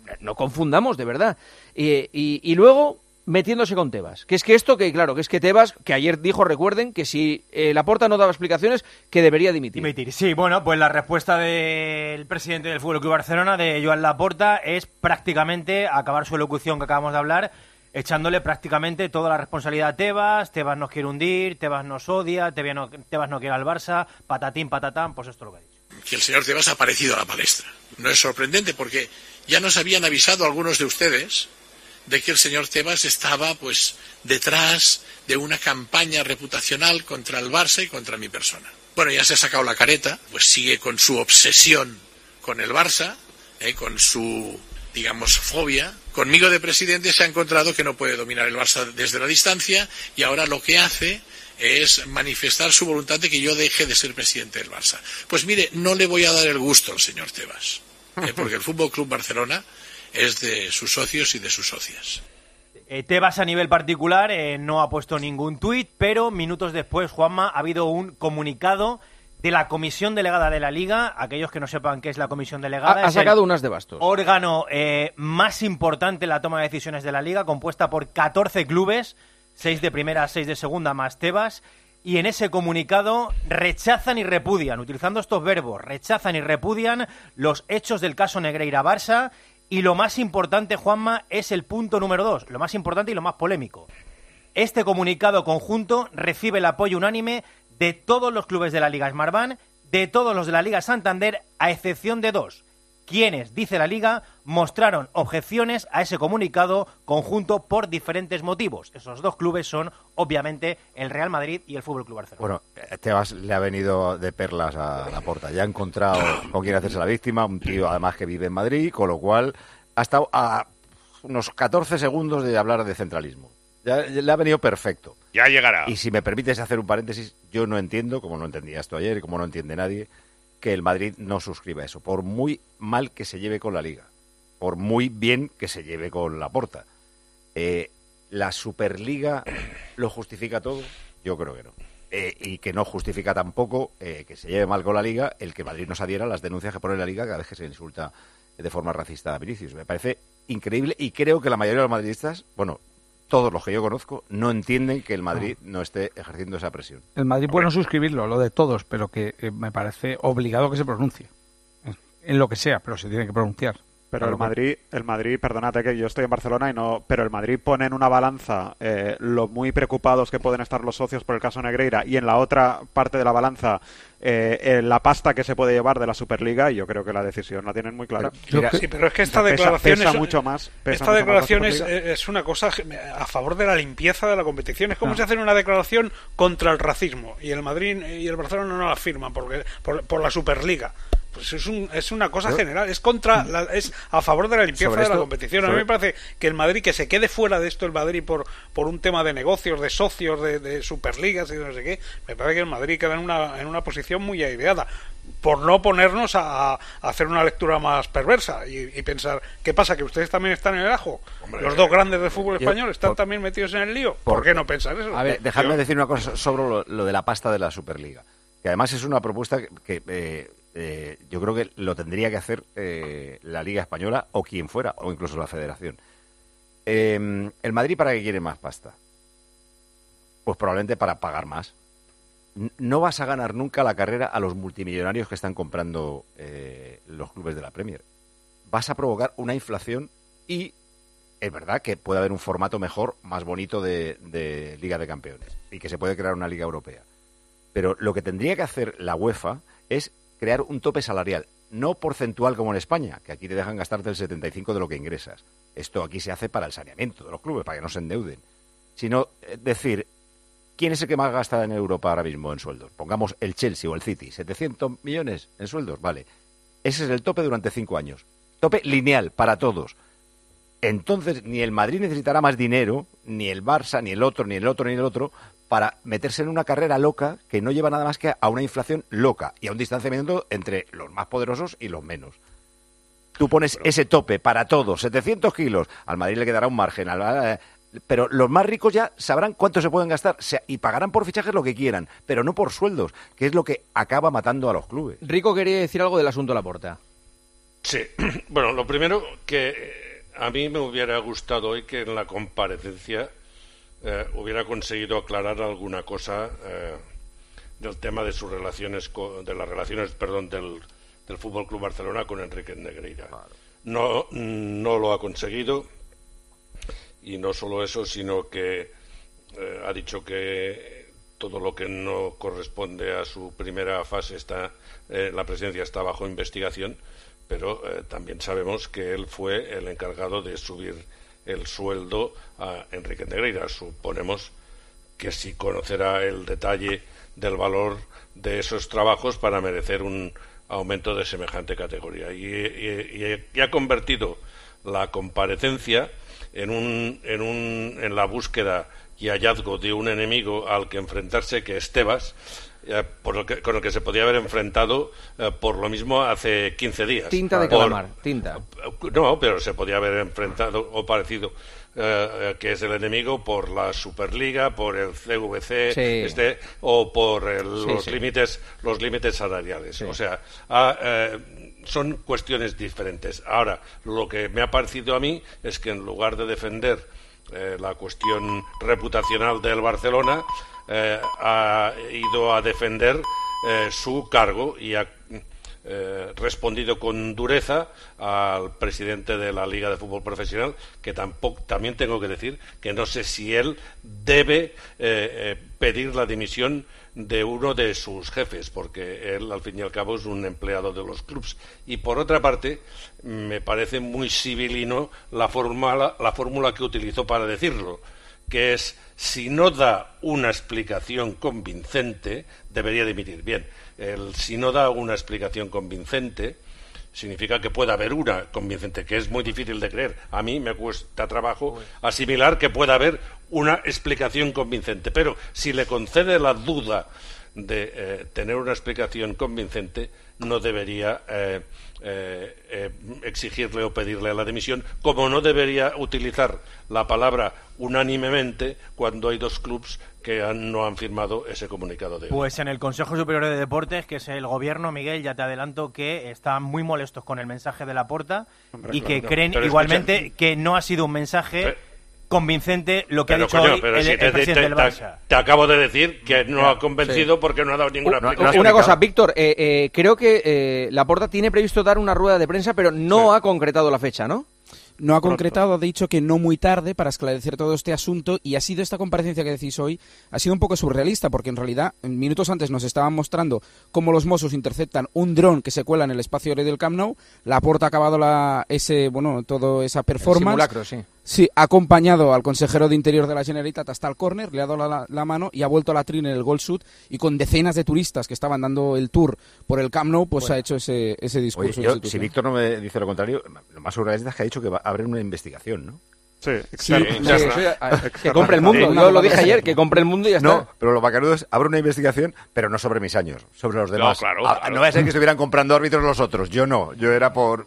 no confundamos, de verdad. Y, y, y luego metiéndose con Tebas. Que es que esto, que claro, que es que Tebas, que ayer dijo, recuerden, que si eh, Laporta no daba explicaciones, que debería dimitir. Dimitir, sí. Bueno, pues la respuesta del presidente del F C Barcelona, de Joan Laporta, es prácticamente acabar su elocución que acabamos de hablar, echándole prácticamente toda la responsabilidad a Tebas. Tebas nos quiere hundir, Tebas nos odia, Tebas no, Tebas no quiere al Barça, patatín, patatán, pues esto es lo que ha dicho. Que el señor Tebas ha aparecido a la palestra. No es sorprendente porque ya nos habían avisado algunos de ustedes de que el señor Tebas estaba pues detrás de una campaña reputacional contra el Barça y contra mi persona. Bueno, ya se ha sacado la careta, pues sigue con su obsesión con el Barça, eh, con su, digamos, fobia. Conmigo de presidente se ha encontrado que no puede dominar el Barça desde la distancia y ahora lo que hace es manifestar su voluntad de que yo deje de ser presidente del Barça. Pues mire, no le voy a dar el gusto al señor Tebas, eh, porque el F C Barcelona es de sus socios y de sus socias. Eh, Tebas a nivel particular eh, no ha puesto ningún tuit, pero minutos después, Juanma, ha habido un comunicado de la Comisión Delegada de la Liga. Aquellos que no sepan qué es la Comisión Delegada... Ha, ha sacado unas de bastos. Órgano eh, más importante en la toma de decisiones de la Liga, compuesta por catorce clubes, seis de primera, seis de segunda, más Tebas, y en ese comunicado rechazan y repudian, utilizando estos verbos, rechazan y repudian los hechos del caso Negreira-Barça. Y lo más importante, Juanma, es el punto número dos, lo más importante y lo más polémico. Este comunicado conjunto recibe el apoyo unánime de todos los clubes de la Liga Smartbank, de todos los de la Liga Santander, a excepción de dos, quienes, dice la Liga, mostraron objeciones a ese comunicado conjunto por diferentes motivos. Esos dos clubes son, obviamente, el Real Madrid y el F C Barcelona. Bueno, Tebas le ha venido de perlas a Laporta. Ya ha encontrado con quién hacerse la víctima, un tío además que vive en Madrid, con lo cual ha estado a unos catorce segundos de hablar de centralismo. Ya, ya le ha venido perfecto. Ya llegará. Y si me permites hacer un paréntesis, yo no entiendo, como no entendía esto ayer y como no entiende nadie, que el Madrid no suscriba eso, por muy mal que se lleve con la Liga, por muy bien que se lleve con Laporta. Eh, ¿La Superliga lo justifica todo? Yo creo que no. Eh, y que no justifica tampoco eh, que se lleve mal con la Liga el que Madrid nos adhiera a las denuncias que pone la Liga cada vez que se insulta de forma racista a Vinicius. Me parece increíble y creo que la mayoría de los madridistas, bueno, todos los que yo conozco, no entienden que el Madrid no esté ejerciendo esa presión. El Madrid puede no suscribirlo, lo de todos, pero que eh, me parece obligado que se pronuncie. En lo que sea, pero se tiene que pronunciar. Pero el Madrid, el Madrid, perdónate que yo estoy en Barcelona y no, pero el Madrid pone en una balanza eh, lo muy preocupados que pueden estar los socios por el caso Negreira y en la otra parte de la balanza eh, eh, la pasta que se puede llevar de la Superliga y yo creo que la decisión la tienen muy clara. Mira, sí, pero es que esta pesa, declaración pesa es, mucho más. Pesa esta mucho declaración más es, es una cosa a favor de la limpieza de la competición. Es como no. si hacen una declaración contra el racismo y el Madrid y el Barcelona no la firman porque por, por la Superliga. Pues es, un, es una cosa general, es contra la, es a favor de la limpieza de la competición. A mí me parece que el Madrid, que se quede fuera de esto el Madrid por, por un tema de negocios, de socios, de, de Superligas y de no sé qué, me parece que el Madrid queda en una, en una posición muy aireada, por no ponernos a, a hacer una lectura más perversa y, y pensar, ¿qué pasa? ¿Que ustedes también están en el ajo? Hombre, ¿los dos grandes del fútbol español yo, están por, también metidos en el lío? ¿Por, ¿Por qué no pensar eso? A ver, dejadme yo, decir una cosa sobre lo, lo de la pasta de la Superliga, que además es una propuesta que... que eh, Eh, yo creo que lo tendría que hacer eh, la Liga Española o quien fuera, o incluso la Federación. Eh, ¿El Madrid para qué quiere más pasta? Pues probablemente para pagar más. No vas a ganar nunca la carrera a los multimillonarios que están comprando eh, los clubes de la Premier. Vas a provocar una inflación y es verdad que puede haber un formato mejor, más bonito de, de Liga de Campeones y que se puede crear una Liga Europea. Pero lo que tendría que hacer la UEFA es crear un tope salarial, no porcentual como en España, que aquí te dejan gastarte el setenta y cinco por ciento de lo que ingresas. Esto aquí se hace para el saneamiento de los clubes, para que no se endeuden. Sino eh, decir, ¿quién es el que más gasta en Europa ahora mismo en sueldos? Pongamos el Chelsea o el City, setecientos millones en sueldos, vale. Ese es el tope durante cinco años. Tope lineal para todos. Entonces, ni el Madrid necesitará más dinero, ni el Barça, ni el otro, ni el otro, ni el otro, para meterse en una carrera loca que no lleva nada más que a una inflación loca y a un distanciamiento entre los más poderosos y los menos. Tú pones pero, ese tope para todos, setecientos kilos, al Madrid le quedará un margen, al, pero los más ricos ya sabrán cuánto se pueden gastar y pagarán por fichajes lo que quieran, pero no por sueldos, que es lo que acaba matando a los clubes. Rico quería decir algo del asunto Laporta. Sí, bueno, lo primero que a mí me hubiera gustado hoy que en la comparecencia eh, hubiera conseguido aclarar alguna cosa eh, del tema de sus relaciones, con, de las relaciones, perdón, del, del Fútbol Club Barcelona con Enrique Negreira. Claro. No, no lo ha conseguido, y no solo eso, sino que eh, ha dicho que todo lo que no corresponde a su primera fase está, eh, la presidencia está bajo investigación, pero eh, también sabemos que él fue el encargado de subir el sueldo a Enrique Negreira. Suponemos que sí conocerá el detalle del valor de esos trabajos para merecer un aumento de semejante categoría. Y, y, y ha convertido la comparecencia en, un, en, un, en la búsqueda y hallazgo de un enemigo al que enfrentarse, que es Tebas, eh, por lo que, con el que se podía haber enfrentado eh, por lo mismo hace quince días. Tinta de por, calamar, tinta. No, pero se podía haber enfrentado o parecido, eh, que es el enemigo por la Superliga, por el C V C, sí. este, o por el, sí, los sí. límites los límites salariales. Sí. O sea, ha, eh, son cuestiones diferentes. Ahora, lo que me ha parecido a mí es que en lugar de defender eh, la cuestión reputacional del Barcelona, eh, ha ido a defender eh, su cargo y ha eh, respondido con dureza al presidente de la Liga de Fútbol Profesional, que tampoco, también tengo que decir que no sé si él debe eh, eh, pedir la dimisión de uno de sus jefes, porque él al fin y al cabo es un empleado de los clubs. Y por otra parte, me parece muy sibilino la fórmula, la fórmula que utilizó para decirlo, que es: si no da una explicación convincente, debería dimitir. Bien, el si no da una explicación convincente significa que pueda haber una convincente, que es muy difícil de creer. A mí me cuesta trabajo asimilar que pueda haber una explicación convincente, pero si le concede la duda de eh, tener una explicación convincente, no debería eh, eh, eh, exigirle o pedirle la dimisión, como no debería utilizar la palabra unánimemente cuando hay dos clubs que han, no han firmado ese comunicado de hoy. Pues en el Consejo Superior de Deportes, que es el gobierno, Miguel, ya te adelanto que están muy molestos con el mensaje de Laporta y que no, creen igualmente escucha, que no ha sido un mensaje pero, convincente lo que pero, ha dicho coño, hoy pero el, si el te, presidente te, del Barça. Te, te acabo de decir que no ha convencido sí. porque no ha dado ninguna una, explicación. Una cosa, Víctor, eh, eh, creo que eh, Laporta tiene previsto dar una rueda de prensa, pero no sí. ha concretado la fecha, ¿no? No ha concretado, ha dicho que no muy tarde para esclarecer todo este asunto, y ha sido esta comparecencia que decís hoy, ha sido un poco surrealista, porque en realidad minutos antes nos estaban mostrando cómo los Mossos interceptan un dron que se cuela en el espacio aéreo del Camp Nou. Laporta ha acabado la, ese, bueno, todo esa performance. El simulacro, sí. Sí, ha acompañado al consejero de Interior de la Generalitat hasta el córner, le ha dado la, la mano y ha vuelto a la trina en el Gold Sud, y con decenas de turistas que estaban dando el tour por el Camp Nou, pues bueno. ha hecho ese, ese discurso. Oye, yo, si Víctor no me dice lo contrario, lo más surrealista es que ha dicho que va a haber una investigación, ¿no? Sí, sí, sí, sí, que compre el mundo. Yo lo dije ayer, que compre el mundo y ya está. No, pero lo bacanudo es, abre una investigación, pero no sobre mis años, sobre los demás. No, claro, a, claro. no va a ser que estuvieran comprando árbitros los otros. Yo no, yo era por...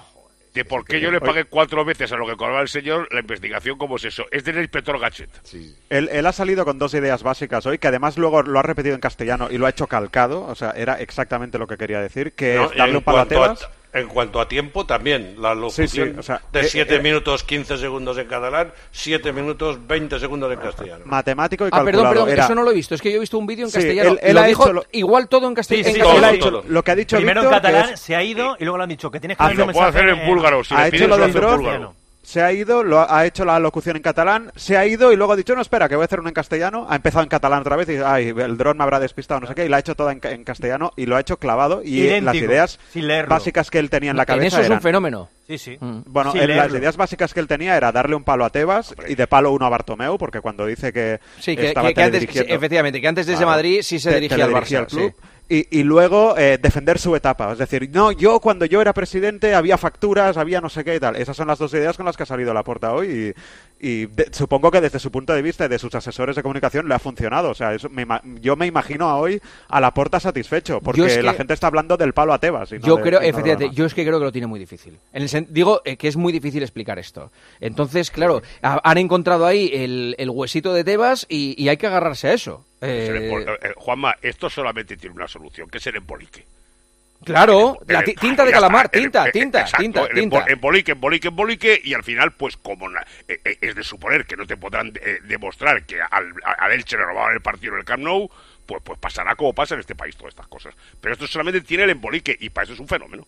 Que por qué yo le pagué cuatro veces a lo que cobraba el señor la investigación, ¿cómo es eso? Es del inspector Gadget. Sí. Él, él ha salido con dos ideas básicas hoy, que además luego lo ha repetido en castellano y lo ha hecho calcado, o sea, era exactamente lo que quería decir, que no, es darle un palo a Tebas. En cuanto a tiempo, también la locución sí, sí, o sea, de siete eh, eh, minutos quince segundos en catalán, siete minutos veinte segundos en castellano. Matemático y ah, calculado. Ah, perdón, perdón, era... eso no lo he visto. Es que yo he visto un vídeo en sí, castellano. Él, él lo ha dijo lo... igual todo en, castell... sí, sí, en castellano. Él ha dicho, lo que ha dicho Primero Víctor, en catalán es... se ha ido y luego le han dicho que tienes que ah, hacer lo un puede mensaje hacer en búlgaro. Si ha le hecho pides, lo lo del hace en dron. búlgaro. Se ha ido, lo ha, ha hecho la locución en catalán, se ha ido y luego ha dicho, no, espera, que voy a hacer uno en castellano. Ha empezado en catalán otra vez y, ay, el dron me habrá despistado, no sé qué, y lo ha hecho toda en, en castellano y lo ha hecho clavado. Y idéntico, las ideas básicas que él tenía en la cabeza en eso es eran, un fenómeno. Sí, sí. Mm. Bueno, en las ideas básicas que él tenía era darle un palo a Tebas y de palo uno a Bartomeu, porque cuando dice que sí, que, estaba que, que antes, teledirigiendo... efectivamente, que antes desde claro, Madrid sí se dirigía al Barça. Al club. Sí. Y, y luego eh, defender su etapa, es decir, no, yo cuando yo era presidente había facturas, había no sé qué y tal. Esas son las dos ideas con las que ha salido Laporta hoy y, y de, supongo que desde su punto de vista y de sus asesores de comunicación le ha funcionado. O sea, eso me, yo me imagino a hoy a Laporta satisfecho, porque es que la gente está hablando del palo a Tebas. Y no yo de, creo, no efectivamente, yo es que creo que lo tiene muy difícil. En el sen, digo eh, que es muy difícil explicar esto. Entonces, claro, ha, han encontrado ahí el, el huesito de Tebas y, y hay que agarrarse a eso. Eh... Eh, Juanma, esto solamente tiene una solución, que es el empolique. Claro, el, la el, tinta de ya calamar, está, tinta, el, tinta, exacto, tinta, el tinta. embolique, embolique, embolique, y al final, pues como la, eh, eh, es de suponer que no te podrán eh, demostrar que al, al Elche le robaban el partido en el Camp Nou, pues, pues pasará como pasa en este país todas estas cosas. Pero esto solamente tiene el embolique, y para eso es un fenómeno.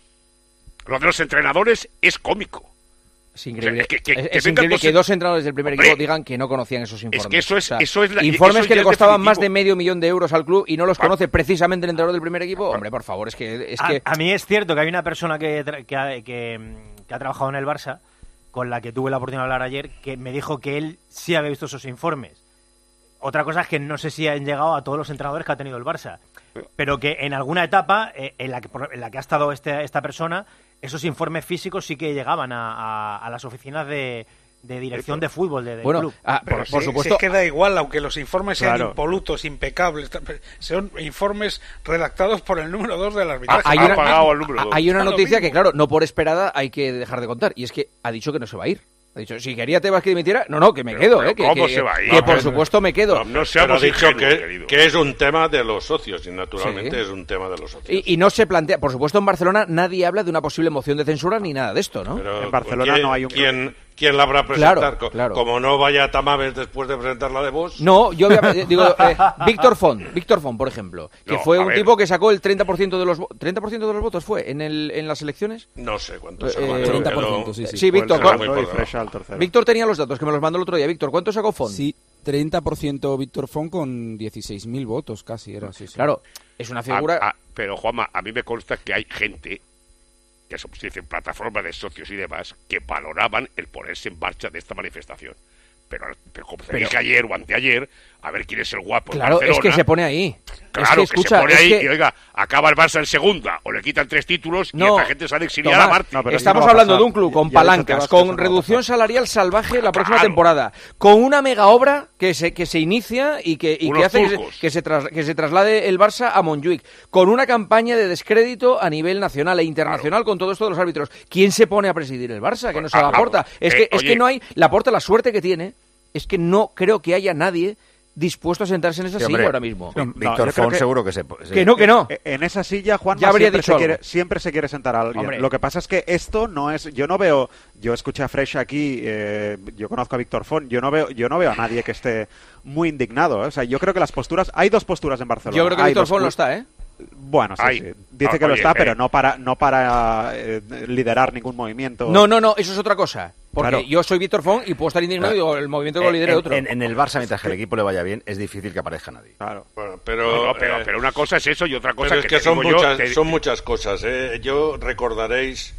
Lo de los entrenadores es cómico. Es increíble, o sea, que, que, es, que, es increíble dos... que dos entrenadores del primer Hombre, equipo digan que no conocían esos informes. Es que eso es, o sea, eso es la, informes eso que le es costaban definitivo. más de medio millón de euros al club y no los conoce precisamente el entrenador del primer equipo. Hombre, por favor, es que... Es a, que... a mí es cierto que hay una persona que, que, ha, que, que ha trabajado en el Barça, con la que tuve la oportunidad de hablar ayer, que me dijo que él sí había visto esos informes. Otra cosa es que no sé si han llegado a todos los entrenadores que ha tenido el Barça, pero que en alguna etapa eh, en, la que, en la que ha estado este, esta persona, esos informes físicos sí que llegaban a, a, a las oficinas de, de dirección de fútbol de, del bueno, club. Ah, por, si, por supuesto. Si es que da igual, aunque los informes sean Claro. impolutos, impecables, son informes redactados por el número dos del arbitraje. Hay una, pagado el número dos. hay una Está lo noticia mismo. que, claro, no por esperada hay que dejar de contar, y es que ha dicho que no se va a ir. Ha dicho, si quería Tebas que dimitiera, no, no, que me Pero, quedo, pero ¿eh? Que, ¿cómo que- se va a ir? que por No, supuesto me quedo. No, no Pero seamos ha dicho ingenuos, que, querido. que es un tema de los socios y naturalmente Sí. es un tema de los socios. Y, y no se plantea, por supuesto en Barcelona nadie habla de una posible moción de censura ni nada de esto, ¿no? Pero, En Barcelona ¿quién- no hay un- ¿quién, ¿Quién la habrá presentado? Claro, Co- claro. Como no vaya a Tamames después de presentar la de vos. No, yo voy a- eh, digo, eh, Víctor Font, Víctor Font, por ejemplo, que No, fue a un ver. tipo que sacó el treinta por ciento de los vo- treinta por ciento de los votos fue en el en las elecciones. No sé cuánto Eh, sacó, eh, pero treinta por quedó- ciento, sí, sí. Sí, Víctor, Pues será ¿cuál- muy y por Fresh debajo. al tercero. Víctor tenía los datos que me los mandó el otro día. Víctor, ¿cuánto sacó Font? Sí, treinta por ciento Víctor Font con dieciséis mil votos casi era, sí, sí. Claro, es una figura. A- a- pero, Juanma, a mí me consta que hay gente, que se dicen plataformas de socios y demás, que valoraban el ponerse en marcha de esta manifestación. Pero, pero como te Pero- dije ayer o anteayer, a ver quién es el guapo en Claro, es Barcelona. que se pone ahí. Claro, es que, que, escucha, se pone es ahí que- y, oiga, acaba el Barça en segunda, o le quitan tres títulos y No, esta gente sale exiliada Tomás, a Marte. No, pero estamos eso no va a hablando pasar. de un club con Ya- ya he dicho palancas, Tebas que con eso no va a reducción pasar. salarial salvaje la próxima Claro. temporada, con una mega obra que se, que se inicia y que, y Unos que hace que se, turcos. que, se tras- que se traslade el Barça a Montjuic, con una campaña de descrédito a nivel nacional e internacional con todo esto de los árbitros. ¿Quién se pone a presidir el Barça? Que no se Ah, la aporta. claro. Es, Eh, que, es oye. que no hay... La aporta la suerte que tiene, es que no creo que haya nadie dispuesto a sentarse en esa Sí, silla hombre, ahora mismo. No, Víctor yo creo Font que- seguro que se... se- Que no, que no. Eh, En esa silla, Juan Ya habría siempre, dicho se quiere, algo. siempre se quiere sentar a alguien. Hombre. Lo que pasa es que esto no es... Yo no veo... Yo escuché a Fresh aquí, eh, yo conozco a Víctor Font, yo no veo yo no veo a nadie que esté muy indignado. ¿eh? O sea, yo creo que las posturas... Hay dos posturas en Barcelona. Yo creo que Hay Víctor dos Font lo pu- está, ¿eh? Bueno, sí, Hay. sí. Dice Ah, que lo oye, está, eh. pero no para no para eh, liderar ningún movimiento. No, no, no, eso es otra cosa. Porque Claro. yo soy Víctor Font y puedo estar indignado y digo, el movimiento que lo lidere en, otro. en- en el Barça, mientras que el equipo le vaya bien, es difícil que aparezca nadie. Claro. Bueno, pero, No, no, pero, eh, pero una cosa es eso y otra cosa pero es que, que te son digo yo, muchas, te- son muchas cosas. ¿eh? Yo recordaréis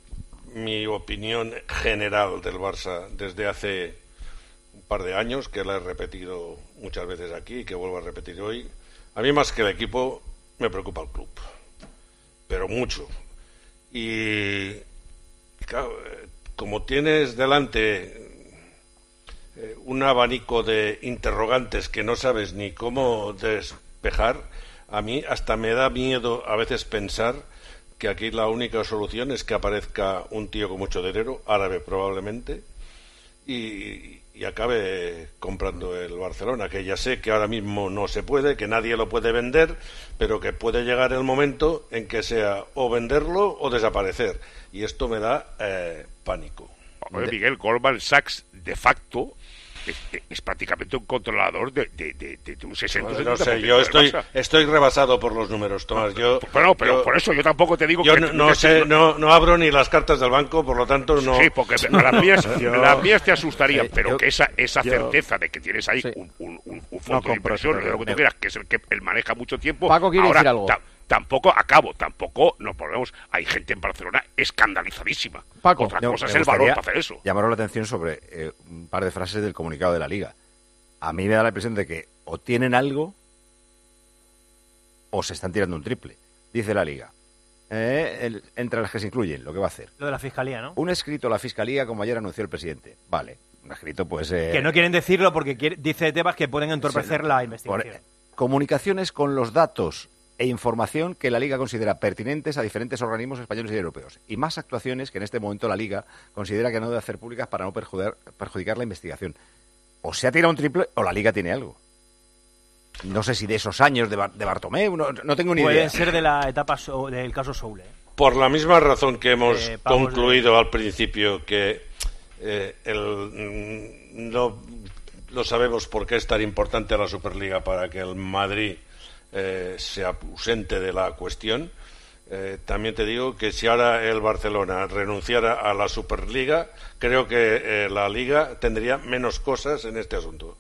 mi opinión general del Barça desde hace un par de años, que la he repetido muchas veces aquí y que vuelvo a repetir hoy. A mí más que el equipo me preocupa el club, pero mucho. Y claro, eh, como tienes delante eh, un abanico de interrogantes que no sabes ni cómo despejar, a mí hasta me da miedo a veces pensar que aquí la única solución es que aparezca un tío con mucho dinero, árabe probablemente, y, y acabe comprando el Barcelona, que ya sé que ahora mismo no se puede, que nadie lo puede vender, pero que puede llegar el momento en que sea o venderlo o desaparecer. Y esto me da eh, pánico. Oye, Miguel, Goldman Sachs, de facto, es, es prácticamente un controlador de, de, de, de, de un sesenta No, no sé, setenta por ciento yo del estoy, Barça. estoy rebasado por los números, Tomás. Yo, Bueno, pero yo- por eso yo tampoco te digo yo que... no, no sé, no, no abro ni las cartas del banco, por lo tanto no. Sí, porque las mías, Yo- las mías te asustarían, Sí, pero yo- que esa, esa yo- certeza de que tienes ahí Sí. un, un, un, un No fondo de compro inversión, eso, o lo que tú pero- quieras, que es el que él maneja mucho tiempo. Paco quiere ahora, decir algo. ta- tampoco, acabo, tampoco nos volvemos... Hay gente en Barcelona escandalizadísima. Paco, Otra No, cosa me es el valor gustaría para hacer eso. Llamaros la atención sobre eh, un par de frases del comunicado de la Liga. A mí me da la impresión de que o tienen algo o se están tirando un triple. Dice la Liga. Eh, el- entre las que se incluyen, lo que va a hacer. Lo de la fiscalía, ¿no? Un escrito a la Fiscalía, como ayer anunció el presidente. Vale, un escrito pues... eh, Que no quieren decirlo porque quiere- dice Tebas que pueden entorpecer Sí, la por- investigación. comunicaciones con los datos e información que la Liga considera pertinentes a diferentes organismos españoles y europeos. Y más actuaciones que en este momento la Liga considera que no debe hacer públicas para no perjudicar, perjudicar la investigación. O se ha tirado un triple o la Liga tiene algo. no sé si de esos años de, Bar de Bartomeu, no, no tengo ni Pueden idea. ser de la etapa so del caso Soule. Por la misma razón que hemos Eh, concluido de... al principio que eh, el, no lo sabemos por qué es tan importante la Superliga para que el Madrid eh, se ausente de la cuestión. Eh, también te digo que si ahora el Barcelona renunciara a la Superliga, creo que eh, la Liga tendría menos cosas en este asunto.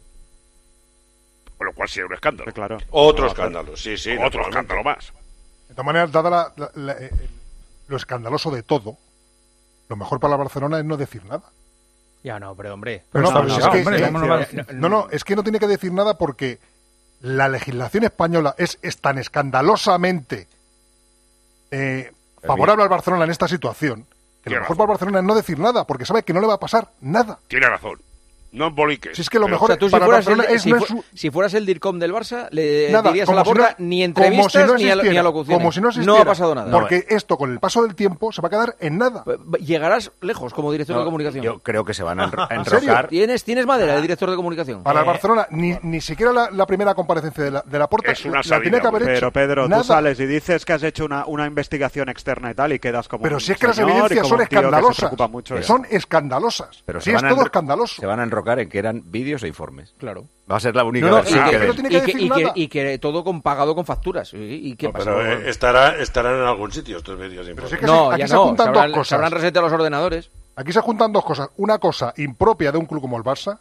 Con lo cual sería un escándalo. Claro. Otro escándalo, sí, sí. Otro escándalo más. De todas maneras, dada la, la, la, eh, lo escandaloso de todo, lo mejor para la Barcelona es no decir nada. Ya no, pero hombre. Pero no, no, pero no, si no, es que, hombre, eh, ¿cómo no va a decir? no, no, es que no tiene que decir nada porque la legislación española es, es tan escandalosamente eh, favorable al Barcelona en esta situación que lo mejor para el Barcelona es no decir nada porque sabe que no le va a pasar nada. Tiene razón. No emboliques. Si es que lo Pero, mejor o sea, tú si para fueras, Barcelona el, es si, no fu es su- si fueras el DIRCOM del Barça, le Nada, dirías a la como si porta no- ni como entrevistas si no ni, a, existiera, ni alocuciones. como si no no existiera, ha pasado nada. Porque esto, con el paso del tiempo, se va a quedar en nada. Llegarás lejos como director No, de comunicación. yo creo que se van a enro- a ¿En serio? enrocar. ¿Tienes, tienes madera de director de comunicación. Para Eh, el Barcelona, ni, ni siquiera la, la primera comparecencia de la, de la Porta Es una la, la tiene que haber hecho. Pero Pedro, Nada. tú sales y dices que has hecho una, una investigación externa y tal y quedas como Pero un si es que las señor y evidencias como son un tío que se escandalosas. preocupa mucho de Son eso. escandalosas. Pero Sí, se es van a todo enro- escandaloso. Se van a enrocar en que eran vídeos e informes. Claro. Va a ser la única No, no, versión y, que que, den. tiene que y que- decir y que- nada. y que todo con pagado con facturas. ¿Y, y qué No, pasa? pero eh, estará, estarán en algún sitio estos vídeos. si informes. es que no, se- aquí ya se no. juntan Se dos habrán, cosas. se habrán reseteado los ordenadores. Aquí se juntan dos cosas. Una cosa impropia de un club como el Barça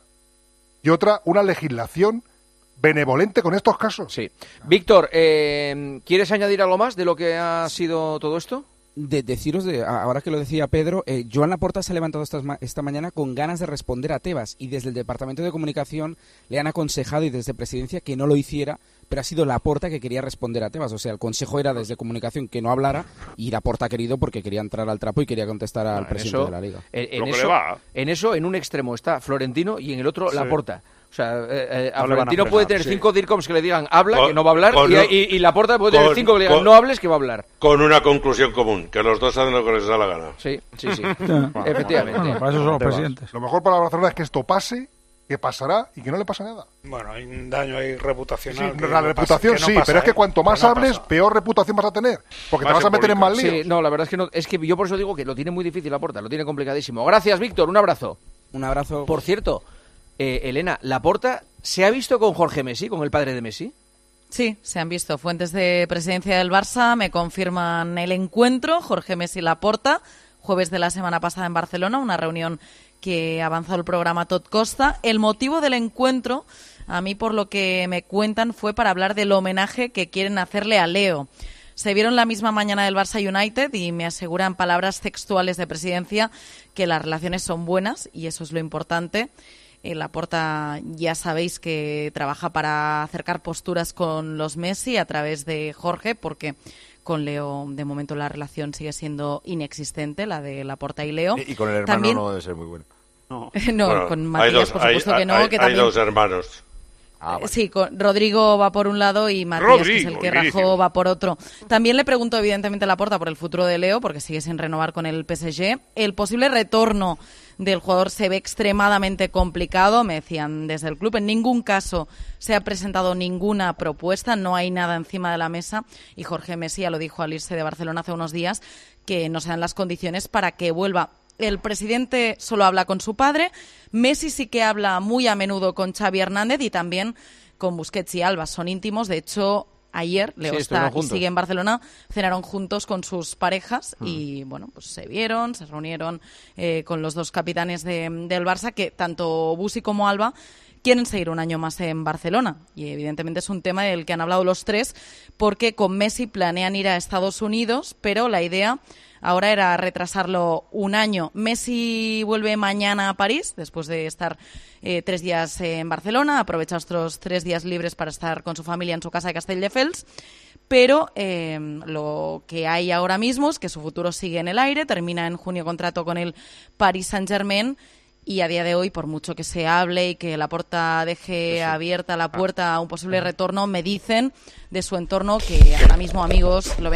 y otra, una legislación benevolente con estos casos. Sí. Víctor, eh, ¿quieres añadir algo más de lo que ha sido todo esto? De deciros, de, ahora que lo decía Pedro, eh, Joan Laporta se ha levantado esta, esta mañana con ganas de responder a Tebas y desde el Departamento de Comunicación le han aconsejado y desde Presidencia que no lo hiciera, pero ha sido Laporta que quería responder a Tebas. O sea, el consejo era desde Comunicación que no hablara y Laporta ha querido porque quería entrar al trapo y quería contestar al En presidente eso- de la Liga. En, en Lo que eso, le va. en eso, en un extremo está Florentino y en el otro Sí. Laporta. O sea, eh, eh, a No le van a Florentino frenar, puede tener sí. cinco DIRCOMs que le digan habla, Con- que no va a hablar, con y, un- y, y Laporta puede tener con- cinco que le digan con- no hables, que va a hablar. Con una conclusión común, que los dos hacen lo que les da la gana. Sí, sí, sí. Efectivamente. Bueno, para eso son los Tebas. presidentes. Lo mejor para Barcelona es que esto pase, que pasará y que no le pasa nada. Bueno, hay un daño ahí reputacional. Sí, que la no reputación pasa- que no sí, pasa, pero es que ¿eh? cuanto más Que no hables, pasa. peor reputación vas a tener. Porque Más te vas a meter en más simbólico. líos. Sí, no, la verdad es que no, es que yo por eso digo que lo tiene muy difícil Laporta, lo tiene complicadísimo. Gracias, Víctor, un abrazo. Un abrazo. Por cierto, eh, Elena, Laporta se ha visto con Jorge Messi, con el padre de Messi. Sí, se han visto. Fuentes de presidencia del Barça me confirman el encuentro. Jorge Messi Laporta, jueves de la semana pasada en Barcelona, una reunión que ha avanzado el programa Tot Costa. El motivo del encuentro, a mí por lo que me cuentan, fue para hablar del homenaje que quieren hacerle a Leo. Se vieron la misma mañana del Barça United y me aseguran palabras textuales de presidencia que las relaciones son buenas y eso es lo importante. Eh, Laporta ya sabéis que trabaja para acercar posturas con los Messi a través de Jorge, porque con Leo de momento la relación sigue siendo inexistente, la de Laporta y Leo. Y con el hermano También- no debe ser muy bueno. No, Bueno, con hay Matías dos, por hay- supuesto que no, hay- que hay también... dos hermanos. Ah, bueno. Sí, con Rodrigo va por un lado y Matías, que es el Rodrigo, que buenísimo. rajó, va por otro. También le pregunto, evidentemente, a Laporta por el futuro de Leo, porque sigue sin renovar con el P S G. El posible retorno del jugador se ve extremadamente complicado, me decían desde el club. En ningún caso se ha presentado ninguna propuesta, no hay nada encima de la mesa. Y Jorge Messi ya lo dijo al irse de Barcelona hace unos días, que no se dan las condiciones para que vuelva. El presidente solo habla con su padre, Messi sí que habla muy a menudo con Xavi Hernández y también con Busquets y Alba, son íntimos. De hecho, ayer Leo Sí, está estuvieron y juntos. sigue en Barcelona, cenaron juntos con sus parejas y bueno, pues se vieron, se reunieron eh, con los dos capitanes de- del Barça, que tanto Busi como Alba quieren seguir un año más en Barcelona. Y evidentemente es un tema del que han hablado los tres, porque con Messi planean ir a Estados Unidos, pero la idea ahora era retrasarlo un año. Messi vuelve mañana a París, después de estar eh, tres días en Barcelona, aprovecha estos tres días libres para estar con su familia en su casa de Castelldefels. Pero eh, lo que hay ahora mismo es que su futuro sigue en el aire, termina en junio contrato con el Paris Saint-Germain. Y a día de hoy, por mucho que se hable y que Laporta deje abierta la puerta a un posible retorno, me dicen de su entorno que ahora mismo, amigos, lo ven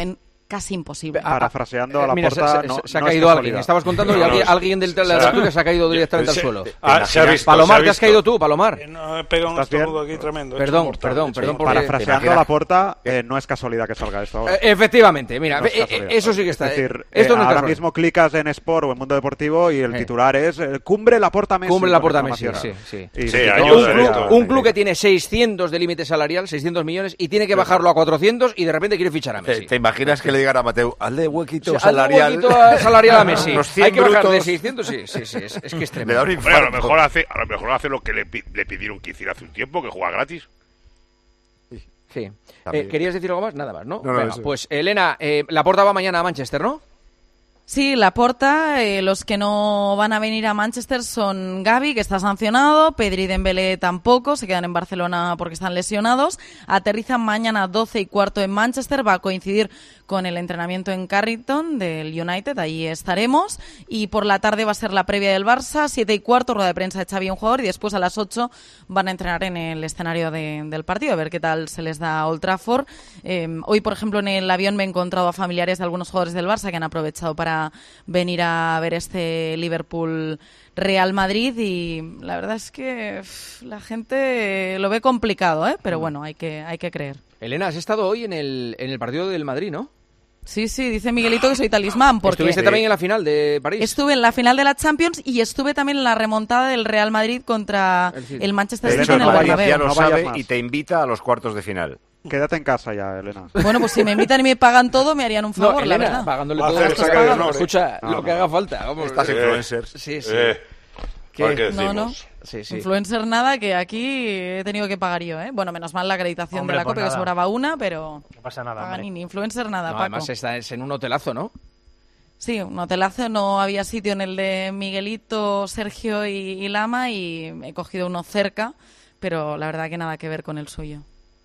casi imposible. Parafraseando a la Mira, Porta, se, no, se ha no caído es alguien. casualidad. Estabas contando y No, alguien, no, alguien del de se la ha- tertulia se ha caído directamente se- al suelo. ah, se ha visto, Palomar, se ha ¿te has visto. caído tú, Palomar? No, he pegado un ¿Estás bien? estornudo aquí tremendo. Perdón, hecho perdón, mortal, perdón sí. por- Parafraseando a la Porta, eh, no es casualidad que salga esto ahora. Eh, efectivamente, mira, No es eh, casualidad. eso sí que está. Es decir, esto eh, no es ahora casualidad. mismo clicas en Sport o en Mundo Deportivo y el Eh. titular es eh, Cumbre Laporta Messi. Cumbre con Laporta Messi, información. sí, sí. Y Sí, y hay todo un sería- club- Un club que tiene seiscientos de límite salarial, seiscientos millones, y tiene que bajarlo a cuatrocientos y de repente quiere fichar a ¿Te, Messi. te imaginas que le digan a Mateu, hazle huequito O sea, hazle un salarial? huequito a- salarial a Messi. Unos cien Hay que bajar de brutos. seiscientos, sí, sí, sí, es, es que es Le tremendo. da un Bueno, a infarto. lo mejor hace, a lo mejor hace lo que le, pi- le pidieron que hiciera hace un tiempo, que juega gratis. Sí. También. Eh, ¿Querías decir algo más? Nada más, ¿no? No, no, Venga, eso. pues Elena, eh, Laporta va mañana a Manchester, ¿no? Sí, Laporta, eh, los que no van a venir a Manchester son Gavi, que está sancionado, Pedri y Dembélé tampoco, se quedan en Barcelona porque están lesionados. Aterrizan mañana doce y cuarto en Manchester, va a coincidir con el entrenamiento en Carrington del United, allí estaremos. Y por la tarde va a ser la previa del Barça, siete y cuarto, rueda de prensa de Xavi, un jugador, y después a las ocho van a entrenar en el escenario de- del partido, a ver qué tal se les da a Old Trafford. Eh, hoy, por ejemplo, en el avión me he encontrado a familiares de algunos jugadores del Barça que han aprovechado para venir a ver este Liverpool Real Madrid, y la verdad es que uf, la gente lo ve complicado, ¿eh? Pero bueno, hay que hay que creer. Elena, has estado hoy en el, en el partido del Madrid, ¿no? Sí, sí, dice Miguelito que soy talismán porque Estuviste también en la final de París. estuve en la final de la Champions y estuve también en la remontada del Real Madrid contra El City. el Manchester De City hecho, en el no vayas, ya Bernabéu. lo No vayas sabe más. y te invita a los cuartos de final. Quédate en casa ya, Elena. Bueno, pues si me invitan y me pagan todo, me harían un No, favor, la Elena, verdad. pagándole Va a todo hacer lo el que saque de pagan. honor, ¿eh? Escucha, No, lo no. que haga falta. Vamos. Estas Eh, influencers. Sí, sí. Eh, ¿Qué? ¿para qué No, no. decimos? Sí, sí. Influencer nada, que aquí he tenido que pagar yo, ¿eh? Bueno, menos mal la acreditación Hombre, de la pues COPE, que nada. sobraba una, pero No pasa nada, hombre. Paganini, influencer nada, No, Paco. además está, es en un hotelazo, ¿no? Sí, un hotelazo, no había sitio en el de Miguelito, Sergio y, y Lama, y he cogido uno cerca, pero la verdad que nada que ver con el suyo.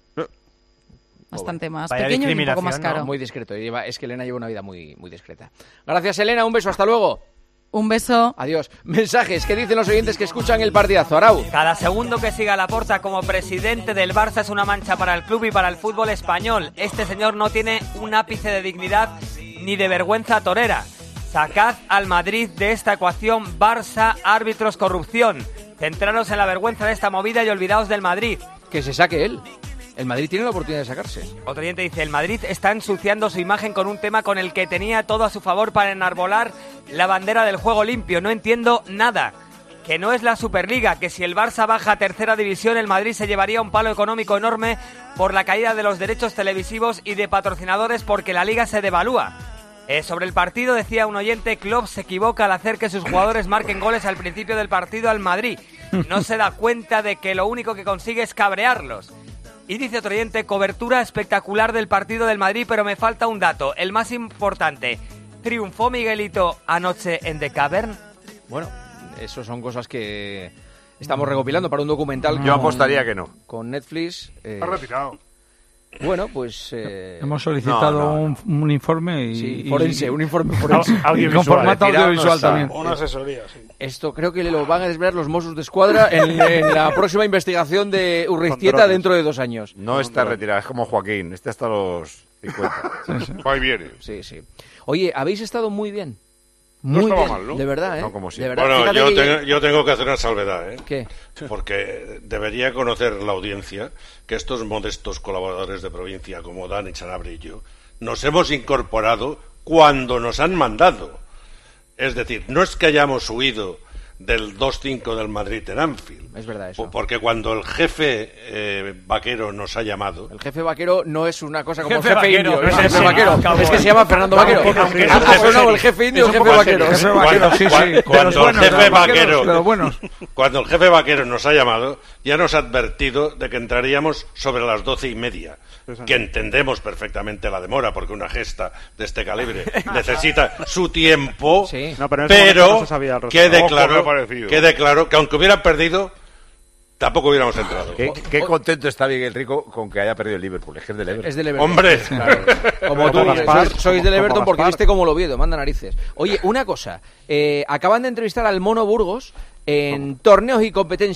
Bastante más Vaya pequeño y un poco más discriminación, ¿no? caro. Muy discreto. Lleva, es que Elena lleva una vida muy, muy discreta. Gracias, Elena. Un beso. Hasta luego. Un beso. Adiós. Mensajes. ¿Qué dicen los oyentes que escuchan el partidazo? Arau. Cada segundo que siga Laporta como presidente del Barça es una mancha para el club y para el fútbol español. Este señor no tiene un ápice de dignidad ni de vergüenza torera. Sacad al Madrid de esta ecuación Barça, árbitros, corrupción. Centraros en la vergüenza de esta movida y olvidaos del Madrid. Que se saque él. El Madrid tiene la oportunidad de sacarse. Otro oyente dice, el Madrid está ensuciando su imagen con un tema con el que tenía todo a su favor para enarbolar la bandera del juego limpio. No entiendo nada. Que no es la Superliga, que si el Barça baja a tercera división, el Madrid se llevaría un palo económico enorme por la caída de los derechos televisivos y de patrocinadores porque la liga se devalúa. Eh, sobre el partido decía un oyente, Klopp se equivoca al hacer que sus jugadores marquen goles al principio del partido al Madrid. No se da cuenta de que lo único que consigue es cabrearlos. Y dice otro oyente, cobertura espectacular del partido del Madrid, pero me falta un dato, el más importante. ¿Triunfó Miguelito anoche en The Cavern? Bueno, eso son cosas que estamos recopilando para un documental. Yo apostaría que no. Con Netflix. Eh, Ha retirado. Bueno, pues... Eh, Hemos solicitado no, no, no. Un, un informe y... Sí, y- forense, un informe forense. Y con formato audiovisual también. Una asesoría, sí. Esto creo que lo van a desvelar los Mossos de Escuadra en, en la próxima investigación de Urriztieta Con dentro de dos años. No está retirado, es como Joaquín, este hasta los cincuenta. Va y viene. Sí, sí. Oye, habéis estado muy bien. No Muy estaba bien, mal, ¿no? de verdad, ¿eh? No, como de siempre. verdad. Bueno, Fíjate yo, que- tengo, yo tengo que hacer una salvedad, ¿eh? ¿Qué? Porque debería conocer la audiencia que estos modestos colaboradores de provincia como Dani Sanabria y yo nos hemos incorporado cuando nos han mandado. Es decir, no es que hayamos huido del dos cinco del Madrid en Anfield. Es verdad eso. Porque cuando el jefe eh, vaquero nos ha llamado... El jefe vaquero no es una cosa como Jefe el jefe vaquero, indio, no es es el jefe ese, vaquero. acabó. Es que se llama Fernando Vaquero. Aunque- aunque es Ha un ha poco sonado serio. el jefe indio y Es el un jefe poco vaquero. serio. Jefe vaquero, sí, sí. Cuando, De cuando los el buenos, de jefe los vaqueros, vaquero, de los buenos. cuando el jefe vaquero nos ha llamado, ya nos ha advertido de que entraríamos sobre las doce y media. Que entendemos perfectamente la demora, porque una gesta de este calibre necesita su tiempo, No, pero en ese momento pero no se sabía el resultado. quede Ojo, claro, me ha parecido. quede claro que aunque hubieran perdido, tampoco hubiéramos entrado. Qué, qué contento está Miguel Rico con que haya perdido el Liverpool. Es que es del Everton. Es del Everton. ¡Hombre! Claro. Como tú, sois, sois del Everton porque viste como lo Oviedo, manda narices. Oye, una cosa. Eh, acaban de entrevistar al Mono Burgos en Torneos y Competencia.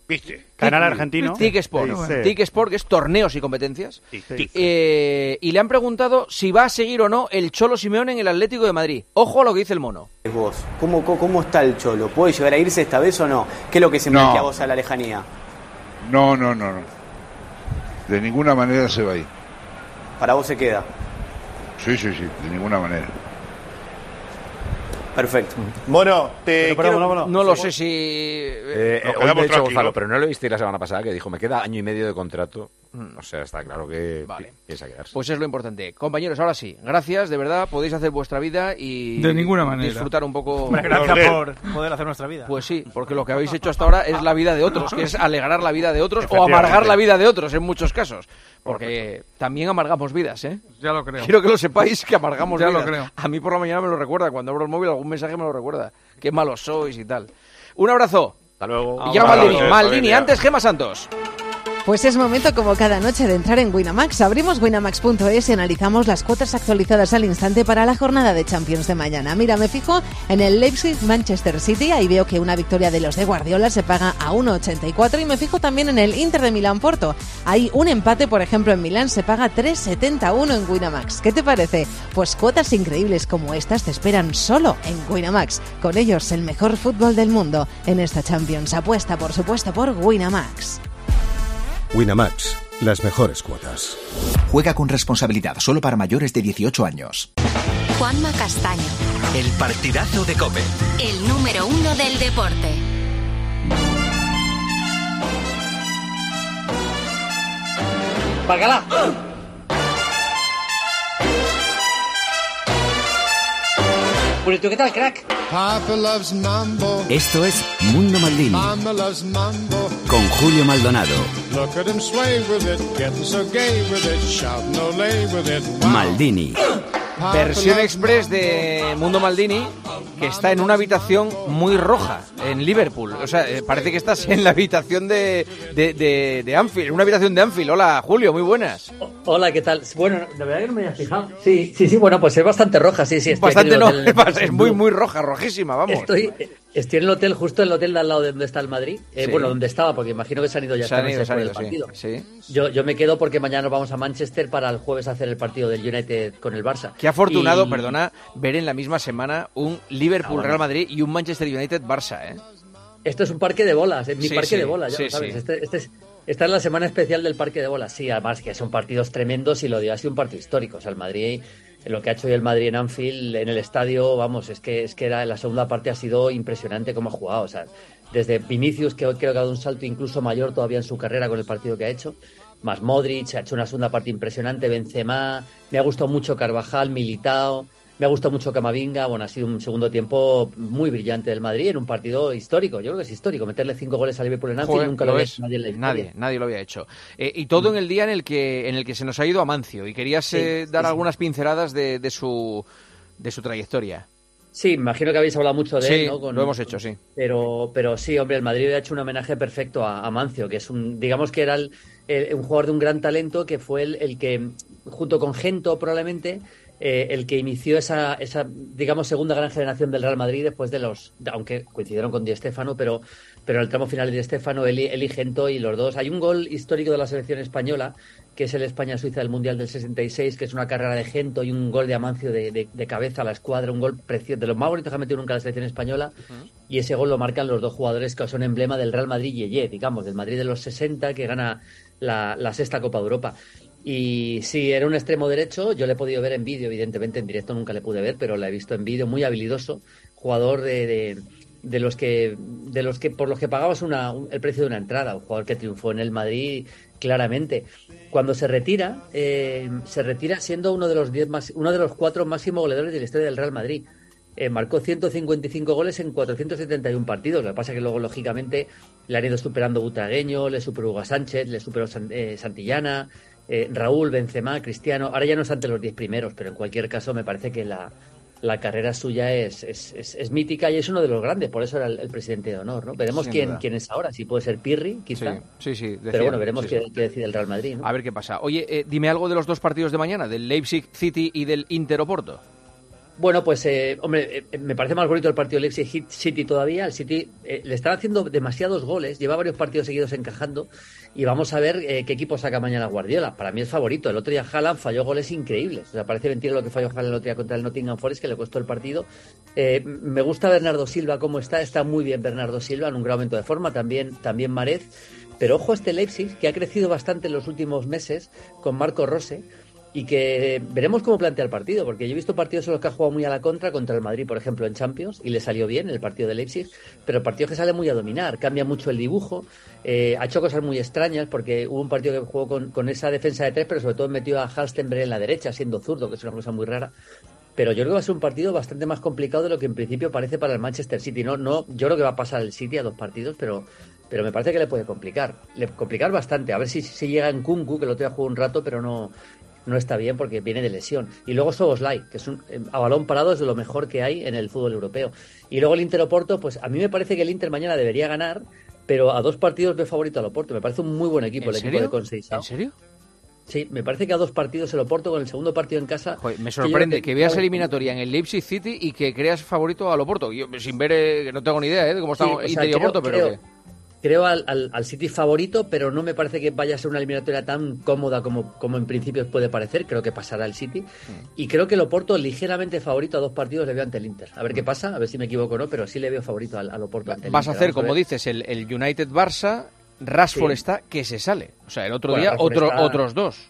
¿Viste? Canal argentino. TIC Sport. Sí, sí. TIC Sport, que es torneos y competencias. Sí, sí. Eh, y le han preguntado si va a seguir o no el Cholo Simeone en el Atlético de Madrid. Ojo a lo que dice el mono. Vos, ¿cómo, cómo, cómo está el Cholo? ¿Puede llegar a irse esta vez o no? ¿Qué es lo que se No. plantea a vos a la lejanía? No, no, no, no. De ninguna manera se va a ir. ¿Para vos se queda? Sí, sí, sí, de ninguna manera. Perfecto. Bueno, te Pero, perdón, quiero- no, no, no lo sé si... Eh, Nos eh, hoy quedamos me ha dicho tranquilos. Gonzalo, pero no lo visteis la semana pasada, que dijo, me queda año y medio de contrato. O sea, está claro que Vale. pi- piensa quedarse. Pues es lo importante. Compañeros, ahora sí, gracias, de verdad, podéis hacer vuestra vida y De ninguna manera. disfrutar un poco. Hombre, gracias por poder hacer nuestra vida. Pues sí, porque lo que habéis hecho hasta ahora es la vida de otros, que es alegrar la vida de otros o Efectivamente. amargar la vida de otros en muchos casos. Porque también amargamos vidas, ¿eh? Ya lo creo. Quiero que lo sepáis que amargamos Ya lo vidas. creo. A mí por la mañana me lo recuerda, cuando abro el móvil algún mensaje me lo recuerda. Qué malos sois y tal. Un abrazo. Hasta luego. Y ya Maldini, Maldini, antes Gemma Santos. Pues es momento como cada noche de entrar en Winamax. Abrimos winamax punto es y analizamos las cuotas actualizadas al instante para la jornada de Champions de mañana. Mira, me fijo en el Leipzig-Manchester City. Ahí veo que una victoria de los de Guardiola se paga a uno ochenta y cuatro. Y me fijo también en el Inter de Milán-Porto. Ahí un empate, por ejemplo, en Milán se paga tres setenta y uno en Winamax. ¿Qué te parece? Pues cuotas increíbles como estas te esperan solo en Winamax. Con ellos el mejor fútbol del mundo en esta Champions. Apuesta, por supuesto, por Winamax. Winamax, las mejores cuotas. Juega con responsabilidad solo para mayores de dieciocho años. Juanma Castaño, El partidazo de COPE. el número uno del deporte. ¡Bacala! Purito, ¿qué tal, crack? Esto es Mundo Maldini con Julio Maldonado. Maldini. Versión express de Mundo Maldini, que está en una habitación muy roja en Liverpool. O sea, eh, parece que estás en la habitación de, de, de, de Anfield, una habitación de Anfield. Hola, Julio, muy buenas. Hola, ¿qué tal? Bueno, la verdad que no me había fijado. Sí, sí, sí, bueno, pues es bastante roja, sí, sí. Estoy Bastante aquí no, en el hotel. es muy, muy roja, rojísima, vamos. Estoy, estoy en el hotel, justo en el hotel de al lado de donde está el Madrid. Eh, Sí. Bueno, donde estaba, porque imagino que se han ido ya Se han esta ido, noche se han por el ido, partido. sí. sí. Yo, yo me quedo porque mañana nos vamos a Manchester para el jueves hacer el partido del United con el Barça. Qué afortunado, Y- perdona, ver en la misma semana un Liverpool-Real Madrid y un Manchester United-Barça, ¿eh? Esto es un parque de bolas, es mi Sí, parque sí, de bolas, ya sí, lo sabes. sí. Este, este es, esta es la semana especial del parque de bolas. Sí, además que son partidos tremendos y lo digo, ha sido un partido histórico. O sea, el Madrid, lo que ha hecho hoy el Madrid en Anfield, en el estadio, vamos, es que es que era, la segunda parte ha sido impresionante cómo ha jugado. O sea, desde Vinicius, que hoy creo que ha dado un salto incluso mayor todavía en su carrera con el partido que ha hecho, más Modric, ha hecho una segunda parte impresionante, Benzema, me ha gustado mucho Carvajal, Militao. Me ha gustado mucho Camavinga, bueno, ha sido un segundo tiempo muy brillante del Madrid en un partido histórico, yo creo que es histórico, meterle cinco goles al Liverpool en Anfield, Joder, nunca lo lo había es. hecho nadie en la historia. Nadie, nadie lo había hecho. Eh, y todo en el día en el que en el que se nos ha ido Amancio y querías Sí, eh, sí, dar sí. algunas pinceladas de, de su de su trayectoria. Sí, imagino que habéis hablado mucho de Sí, él, ¿no? Con- lo hemos hecho, sí. Pero, pero sí, hombre, el Madrid ha hecho un homenaje perfecto a, a Mancio, que es un, digamos que era el, el- un jugador de un gran talento, que fue el, el que, junto con Gento probablemente, eh, el que inició esa, esa, digamos, segunda gran generación del Real Madrid después de los, aunque coincidieron con Di Stéfano, pero, pero en el tramo final de Di Stéfano, él, y- él y Gento y los dos. Hay un gol histórico de la selección española, que es el España-Suiza del Mundial del sesenta y seis, que es una carrera de Gento y un gol de Amancio de, de, de cabeza a la escuadra, un gol precioso, de los más bonitos que ha metido nunca la selección española, y ese gol lo marcan los dos jugadores que son emblema del Real Madrid Yeye, digamos, del Madrid de los sesenta, que gana la, la sexta Copa de Europa. Y sí, era un extremo derecho, yo le he podido ver en vídeo, evidentemente en directo nunca le pude ver, pero la he visto en vídeo, muy habilidoso, jugador de, de, de los que de los que por los que pagabas una, un- el precio de una entrada, un jugador que triunfó en el Madrid claramente. Cuando se retira, eh, se retira siendo uno de los diez más, uno de los cuatro máximos goleadores de la historia del Real Madrid. Eh, marcó ciento cincuenta y cinco goles en cuatrocientos setenta y uno partidos. Lo que pasa es que luego, lógicamente, le han ido superando Butragueño, le superó Hugo Sánchez, le superó San- eh, Santillana, eh, Raúl, Benzema, Cristiano. Ahora ya no está entre los diez primeros, pero en cualquier caso me parece que la, la carrera suya es, es, es, es mítica y es uno de los grandes. Por eso era el, el presidente de honor, ¿no? Veremos Sin quién, duda. quién es ahora. Si puede ser Pirri, quizá. Sí, sí, sí. Pero decía, bueno, veremos sí, qué, sí. qué decide el Real Madrid, ¿no? A ver qué pasa. Oye, eh, dime algo de los dos partidos de mañana, del Leipzig City y del Inter Oporto. Bueno, pues, eh, hombre, eh, me parece más bonito el partido del Leipzig City todavía. El City eh, le están haciendo demasiados goles, lleva varios partidos seguidos encajando y vamos a ver eh, qué equipo saca mañana Guardiola. Para mí es favorito. El otro día Haaland falló goles increíbles. O sea, parece mentira lo que falló Haaland el otro día contra el Nottingham Forest, que le costó el partido. Eh, me gusta Bernardo Silva cómo está. Está muy bien Bernardo Silva, en un gran momento de forma. También, también Marez. Pero ojo a este Leipzig, que ha crecido bastante en los últimos meses con Marco Rose. Y que veremos cómo plantea el partido, porque yo he visto partidos en los que ha jugado muy a la contra, contra el Madrid, por ejemplo, en Champions, y le salió bien el partido de Leipzig, pero el partido que sale muy a dominar, cambia mucho el dibujo, eh, ha hecho cosas muy extrañas, porque hubo un partido que jugó con, con esa defensa de tres, pero sobre todo metió a Halstenberg en la derecha, siendo zurdo, que es una cosa muy rara. Pero yo creo que va a ser un partido bastante más complicado de lo que en principio parece para el Manchester City. No, no, yo creo que va a pasar el City a dos partidos, pero, pero me parece que le puede complicar, le complicar bastante. A ver si, si llega en Nkunku, que lo otro día jugó un rato, pero no... no está bien porque viene de lesión. Y luego Szoboszlai, que es un, a balón parado es de lo mejor que hay en el fútbol europeo. Y luego el Inter Oporto, pues a mí me parece que el Inter mañana debería ganar, pero a dos partidos veo favorito al Oporto. Me parece un muy buen equipo el serio? equipo de Conceição. ¿En serio? Sí, me parece que a dos partidos el Oporto, con el segundo partido en casa... Joder, me sorprende que, que, que veas eliminatoria en el Leipzig City y que creas favorito al Oporto. Yo sin ver, eh, no tengo ni idea eh, de cómo está sí, o sea, Inter y creo, Oporto, pero... Creo, que... creo al, al, al City favorito, pero no me parece que vaya a ser una eliminatoria tan cómoda como, como en principio puede parecer. Creo que pasará el City. Mm. Y creo que el Oporto ligeramente favorito a dos partidos le veo ante el Inter. A ver qué pasa, a ver si me equivoco o no, pero sí le veo favorito al, al Oporto ante el Vas Inter. a hacer, Vamos como a dices, el, el United-Barça, Rashford sí. está que se sale. O sea, el otro bueno, día otro, está... otros dos.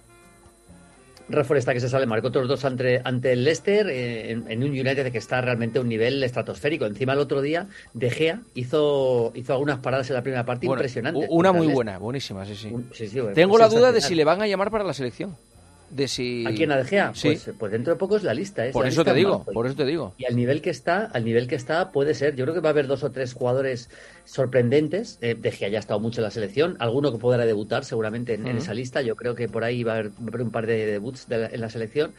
Rashford está que se sale, marcó otros dos ante, ante el Leicester, eh, en, en un United que está realmente a un nivel estratosférico. Encima el otro día, De Gea hizo, hizo algunas paradas en la primera parte bueno, impresionantes. Una muy buena, buenísima, sí, sí. Un, sí, sí Tengo la duda de si le van a llamar para la selección. De si... ¿A quién, a De Gea? Sí. Pues, pues dentro de poco es la lista. ¿eh? Por la eso lista te digo, Malfoy. por eso te digo. Y al nivel que está, al nivel que está, puede ser. Yo creo que va a haber dos o tres jugadores sorprendentes. Eh, De Gea ya ha estado mucho en la selección. Alguno que podrá debutar seguramente en, uh-huh. en esa lista. Yo creo que por ahí va a haber, va a haber un par de debuts de la, en la selección.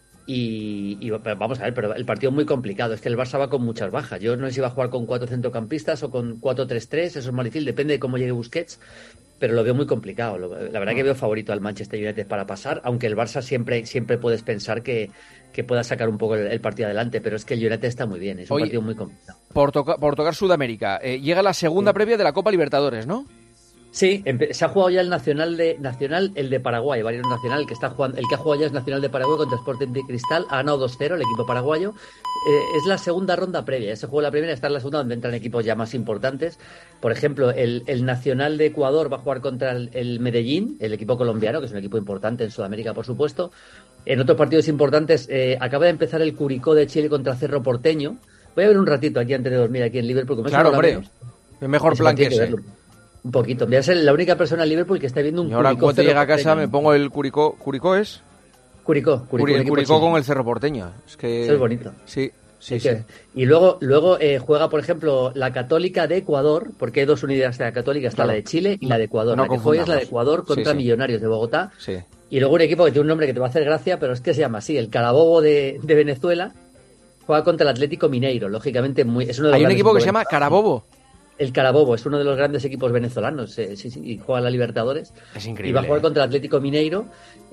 Y, y vamos a ver, pero el partido es muy complicado. Es que el Barça va con muchas bajas. Yo no sé si va a jugar con cuatro centrocampistas o con cuatro tres tres. Eso es más difícil, depende de cómo llegue Busquets. Pero lo veo muy complicado. La verdad que veo favorito al Manchester United para pasar, aunque el Barça siempre, siempre puedes pensar que, que pueda sacar un poco el, el partido adelante, pero es que el United está muy bien, es un Oye, partido muy complicado. Por, toca, por tocar Sudamérica, eh, llega la segunda sí. previa de la Copa Libertadores, ¿no? Sí, se ha jugado ya el Nacional de Nacional, el de Paraguay, varios Nacional, el que está jugando, el que ha jugado ya es Nacional de Paraguay contra Sporting de Cristal, ha ganado dos cero el equipo paraguayo. Eh, es la segunda ronda previa, se juega la primera, está en la segunda donde entran equipos ya más importantes. Por ejemplo, el, el Nacional de Ecuador va a jugar contra el, el Medellín, el equipo colombiano, que es un equipo importante en Sudamérica, por supuesto. En otros partidos importantes, eh, acaba de empezar el Curicó de Chile contra Cerro Porteño. Voy a ver un ratito aquí antes de dormir aquí en Liverpool. Como claro, hombre, el mejor plan que ese. Un poquito. Voy a ser la única persona en Liverpool que está viendo un y ahora Curicó. Cuando llega a casa me pongo el Curicó. ¿Curicó es? Curicó. Curicó, Curi, el Curicó con el Cerro Porteño. Es que... Eso es bonito. Sí, sí, es sí. Que... Y luego, luego eh, juega, por ejemplo, la Católica de Ecuador, porque hay dos unidades de la Católica, está claro. la de Chile y la de Ecuador. No la que juega es la de Ecuador contra sí, sí. Millonarios de Bogotá. Sí. Y luego un equipo que tiene un nombre que te va a hacer gracia, pero es que se llama así, el Carabobo de, de Venezuela, juega contra el Atlético Mineiro, lógicamente muy... Es uno de los hay un equipo que se llama Carabobo. El Carabobo es uno de los grandes equipos venezolanos, eh, sí, sí, y juega la Libertadores. Es increíble. Y va a jugar contra el Atlético Mineiro,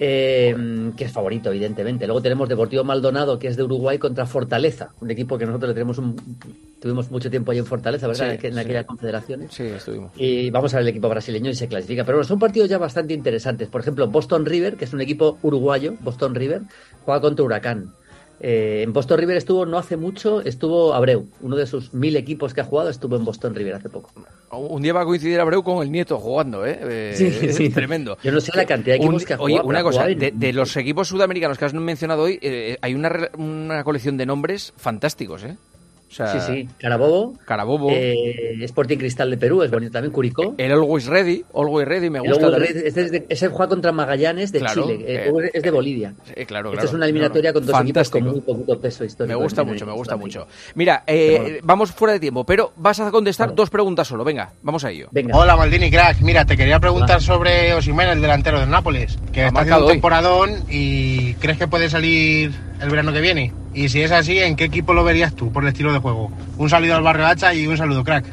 eh, que es favorito, evidentemente. Luego tenemos Deportivo Maldonado, que es de Uruguay, contra Fortaleza, un equipo que nosotros le tenemos un, tuvimos mucho tiempo ahí en Fortaleza, ¿verdad? Sí, en, en aquellas sí. confederaciones. Sí, estuvimos. Y vamos a ver el equipo brasileño y se clasifica. Pero bueno, son partidos ya bastante interesantes. Por ejemplo, Boston River, que es un equipo uruguayo, Boston River, juega contra Huracán. Eh, en Boston River estuvo no hace mucho, estuvo Abreu, uno de sus mil equipos que ha jugado estuvo en Boston River hace poco. Un día va a coincidir Abreu con el nieto jugando, ¿eh? eh sí, sí. Tremendo. Yo no sé la cantidad de equipos un, que ha jugado. Oye, una cosa, de, de los equipos sudamericanos que has mencionado hoy, eh, hay una, una colección de nombres fantásticos, ¿eh? O sea, sí, sí, Carabobo, Carabobo. Eh, Sporting Cristal de Perú, es bonito también, Curicó. El Always Ready, Always Ready, me gusta. Ready, este es, de, es el juego contra Magallanes de claro, Chile, eh, es de Bolivia. Eh, claro, Esta claro, es una eliminatoria claro, con dos fantástico. equipos con muy poquito peso histórico. Me gusta mucho, me gusta mucho. Mira, eh, vamos fuera de tiempo, pero vas a contestar vale. dos preguntas solo, venga, vamos a ello. Venga. Hola Maldini, crack, mira, te quería preguntar Hola. sobre Osimhen, el delantero del Nápoles, que ha está haciendo un temporadón y ¿crees que puede salir el verano que viene? Y si es así, ¿en qué equipo lo verías tú por el estilo de juego? Un saludo al Barrio Hacha y un saludo, crack.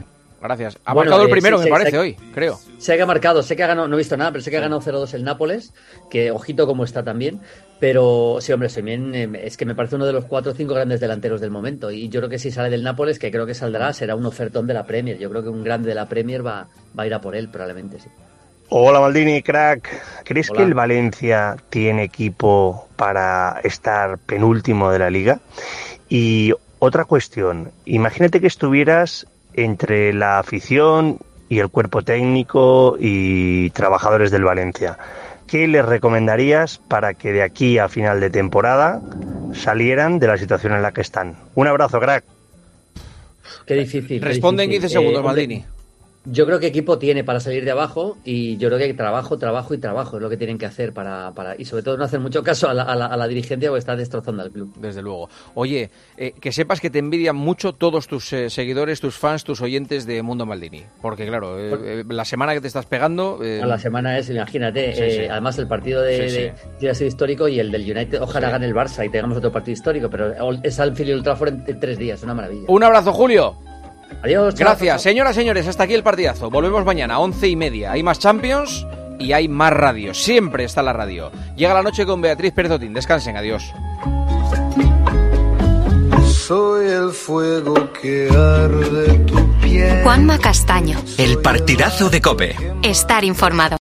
Gracias. Ha Bueno, marcado el eh, primero, sí, me sí, parece, sí. hoy, creo. Sé que ha marcado, sé que ha ganado, no he visto nada, pero sé que ha ganado cero dos el Nápoles, que ojito cómo está también. Pero sí, hombre, Osimhen eh, es que me parece uno de los cuatro o cinco grandes delanteros del momento. Y yo creo que si sale del Nápoles, que creo que saldrá, será un ofertón de la Premier. Yo creo que un grande de la Premier va, va a ir a por él, probablemente, sí. Hola Maldini, crack. ¿Crees Hola. que el Valencia tiene equipo para estar penúltimo de la liga? Y otra cuestión, imagínate que estuvieras entre la afición y el cuerpo técnico y trabajadores del Valencia. ¿Qué les recomendarías para que de aquí a final de temporada salieran de la situación en la que están? Un abrazo, crack. Qué difícil. qué Responde en difícil. quince segundos, Eh, hombre, Maldini. Yo creo que equipo tiene para salir de abajo y yo creo que trabajo, trabajo y trabajo es lo que tienen que hacer para, para y sobre todo no hacer mucho caso a la, a la, a la dirigencia porque está destrozando al club. Desde luego. Oye, eh, que sepas que te envidian mucho todos tus eh, seguidores, tus fans, tus oyentes de Mundo Maldini. Porque claro, eh, eh, la semana que te estás pegando... Eh... A la semana es, imagínate, Sí, eh, sí. además el partido de, Sí, sí. de, de ha sido histórico y el del United, ojalá Sí. gane el Barça y tengamos otro partido histórico, pero es Anfield y Old Trafford en, en tres días, una maravilla. Un abrazo, Julio. Adiós. chao, Gracias. chao, chao. Señoras, señores, hasta aquí el partidazo. Volvemos mañana, once y media. Hay más Champions y hay más radio. Siempre está la radio. Llega la noche con Beatriz Pérez Otín. Descansen, adiós. Soy el fuego que arde tu piel. Juanma Castaño. El partidazo de COPE. Estar informado.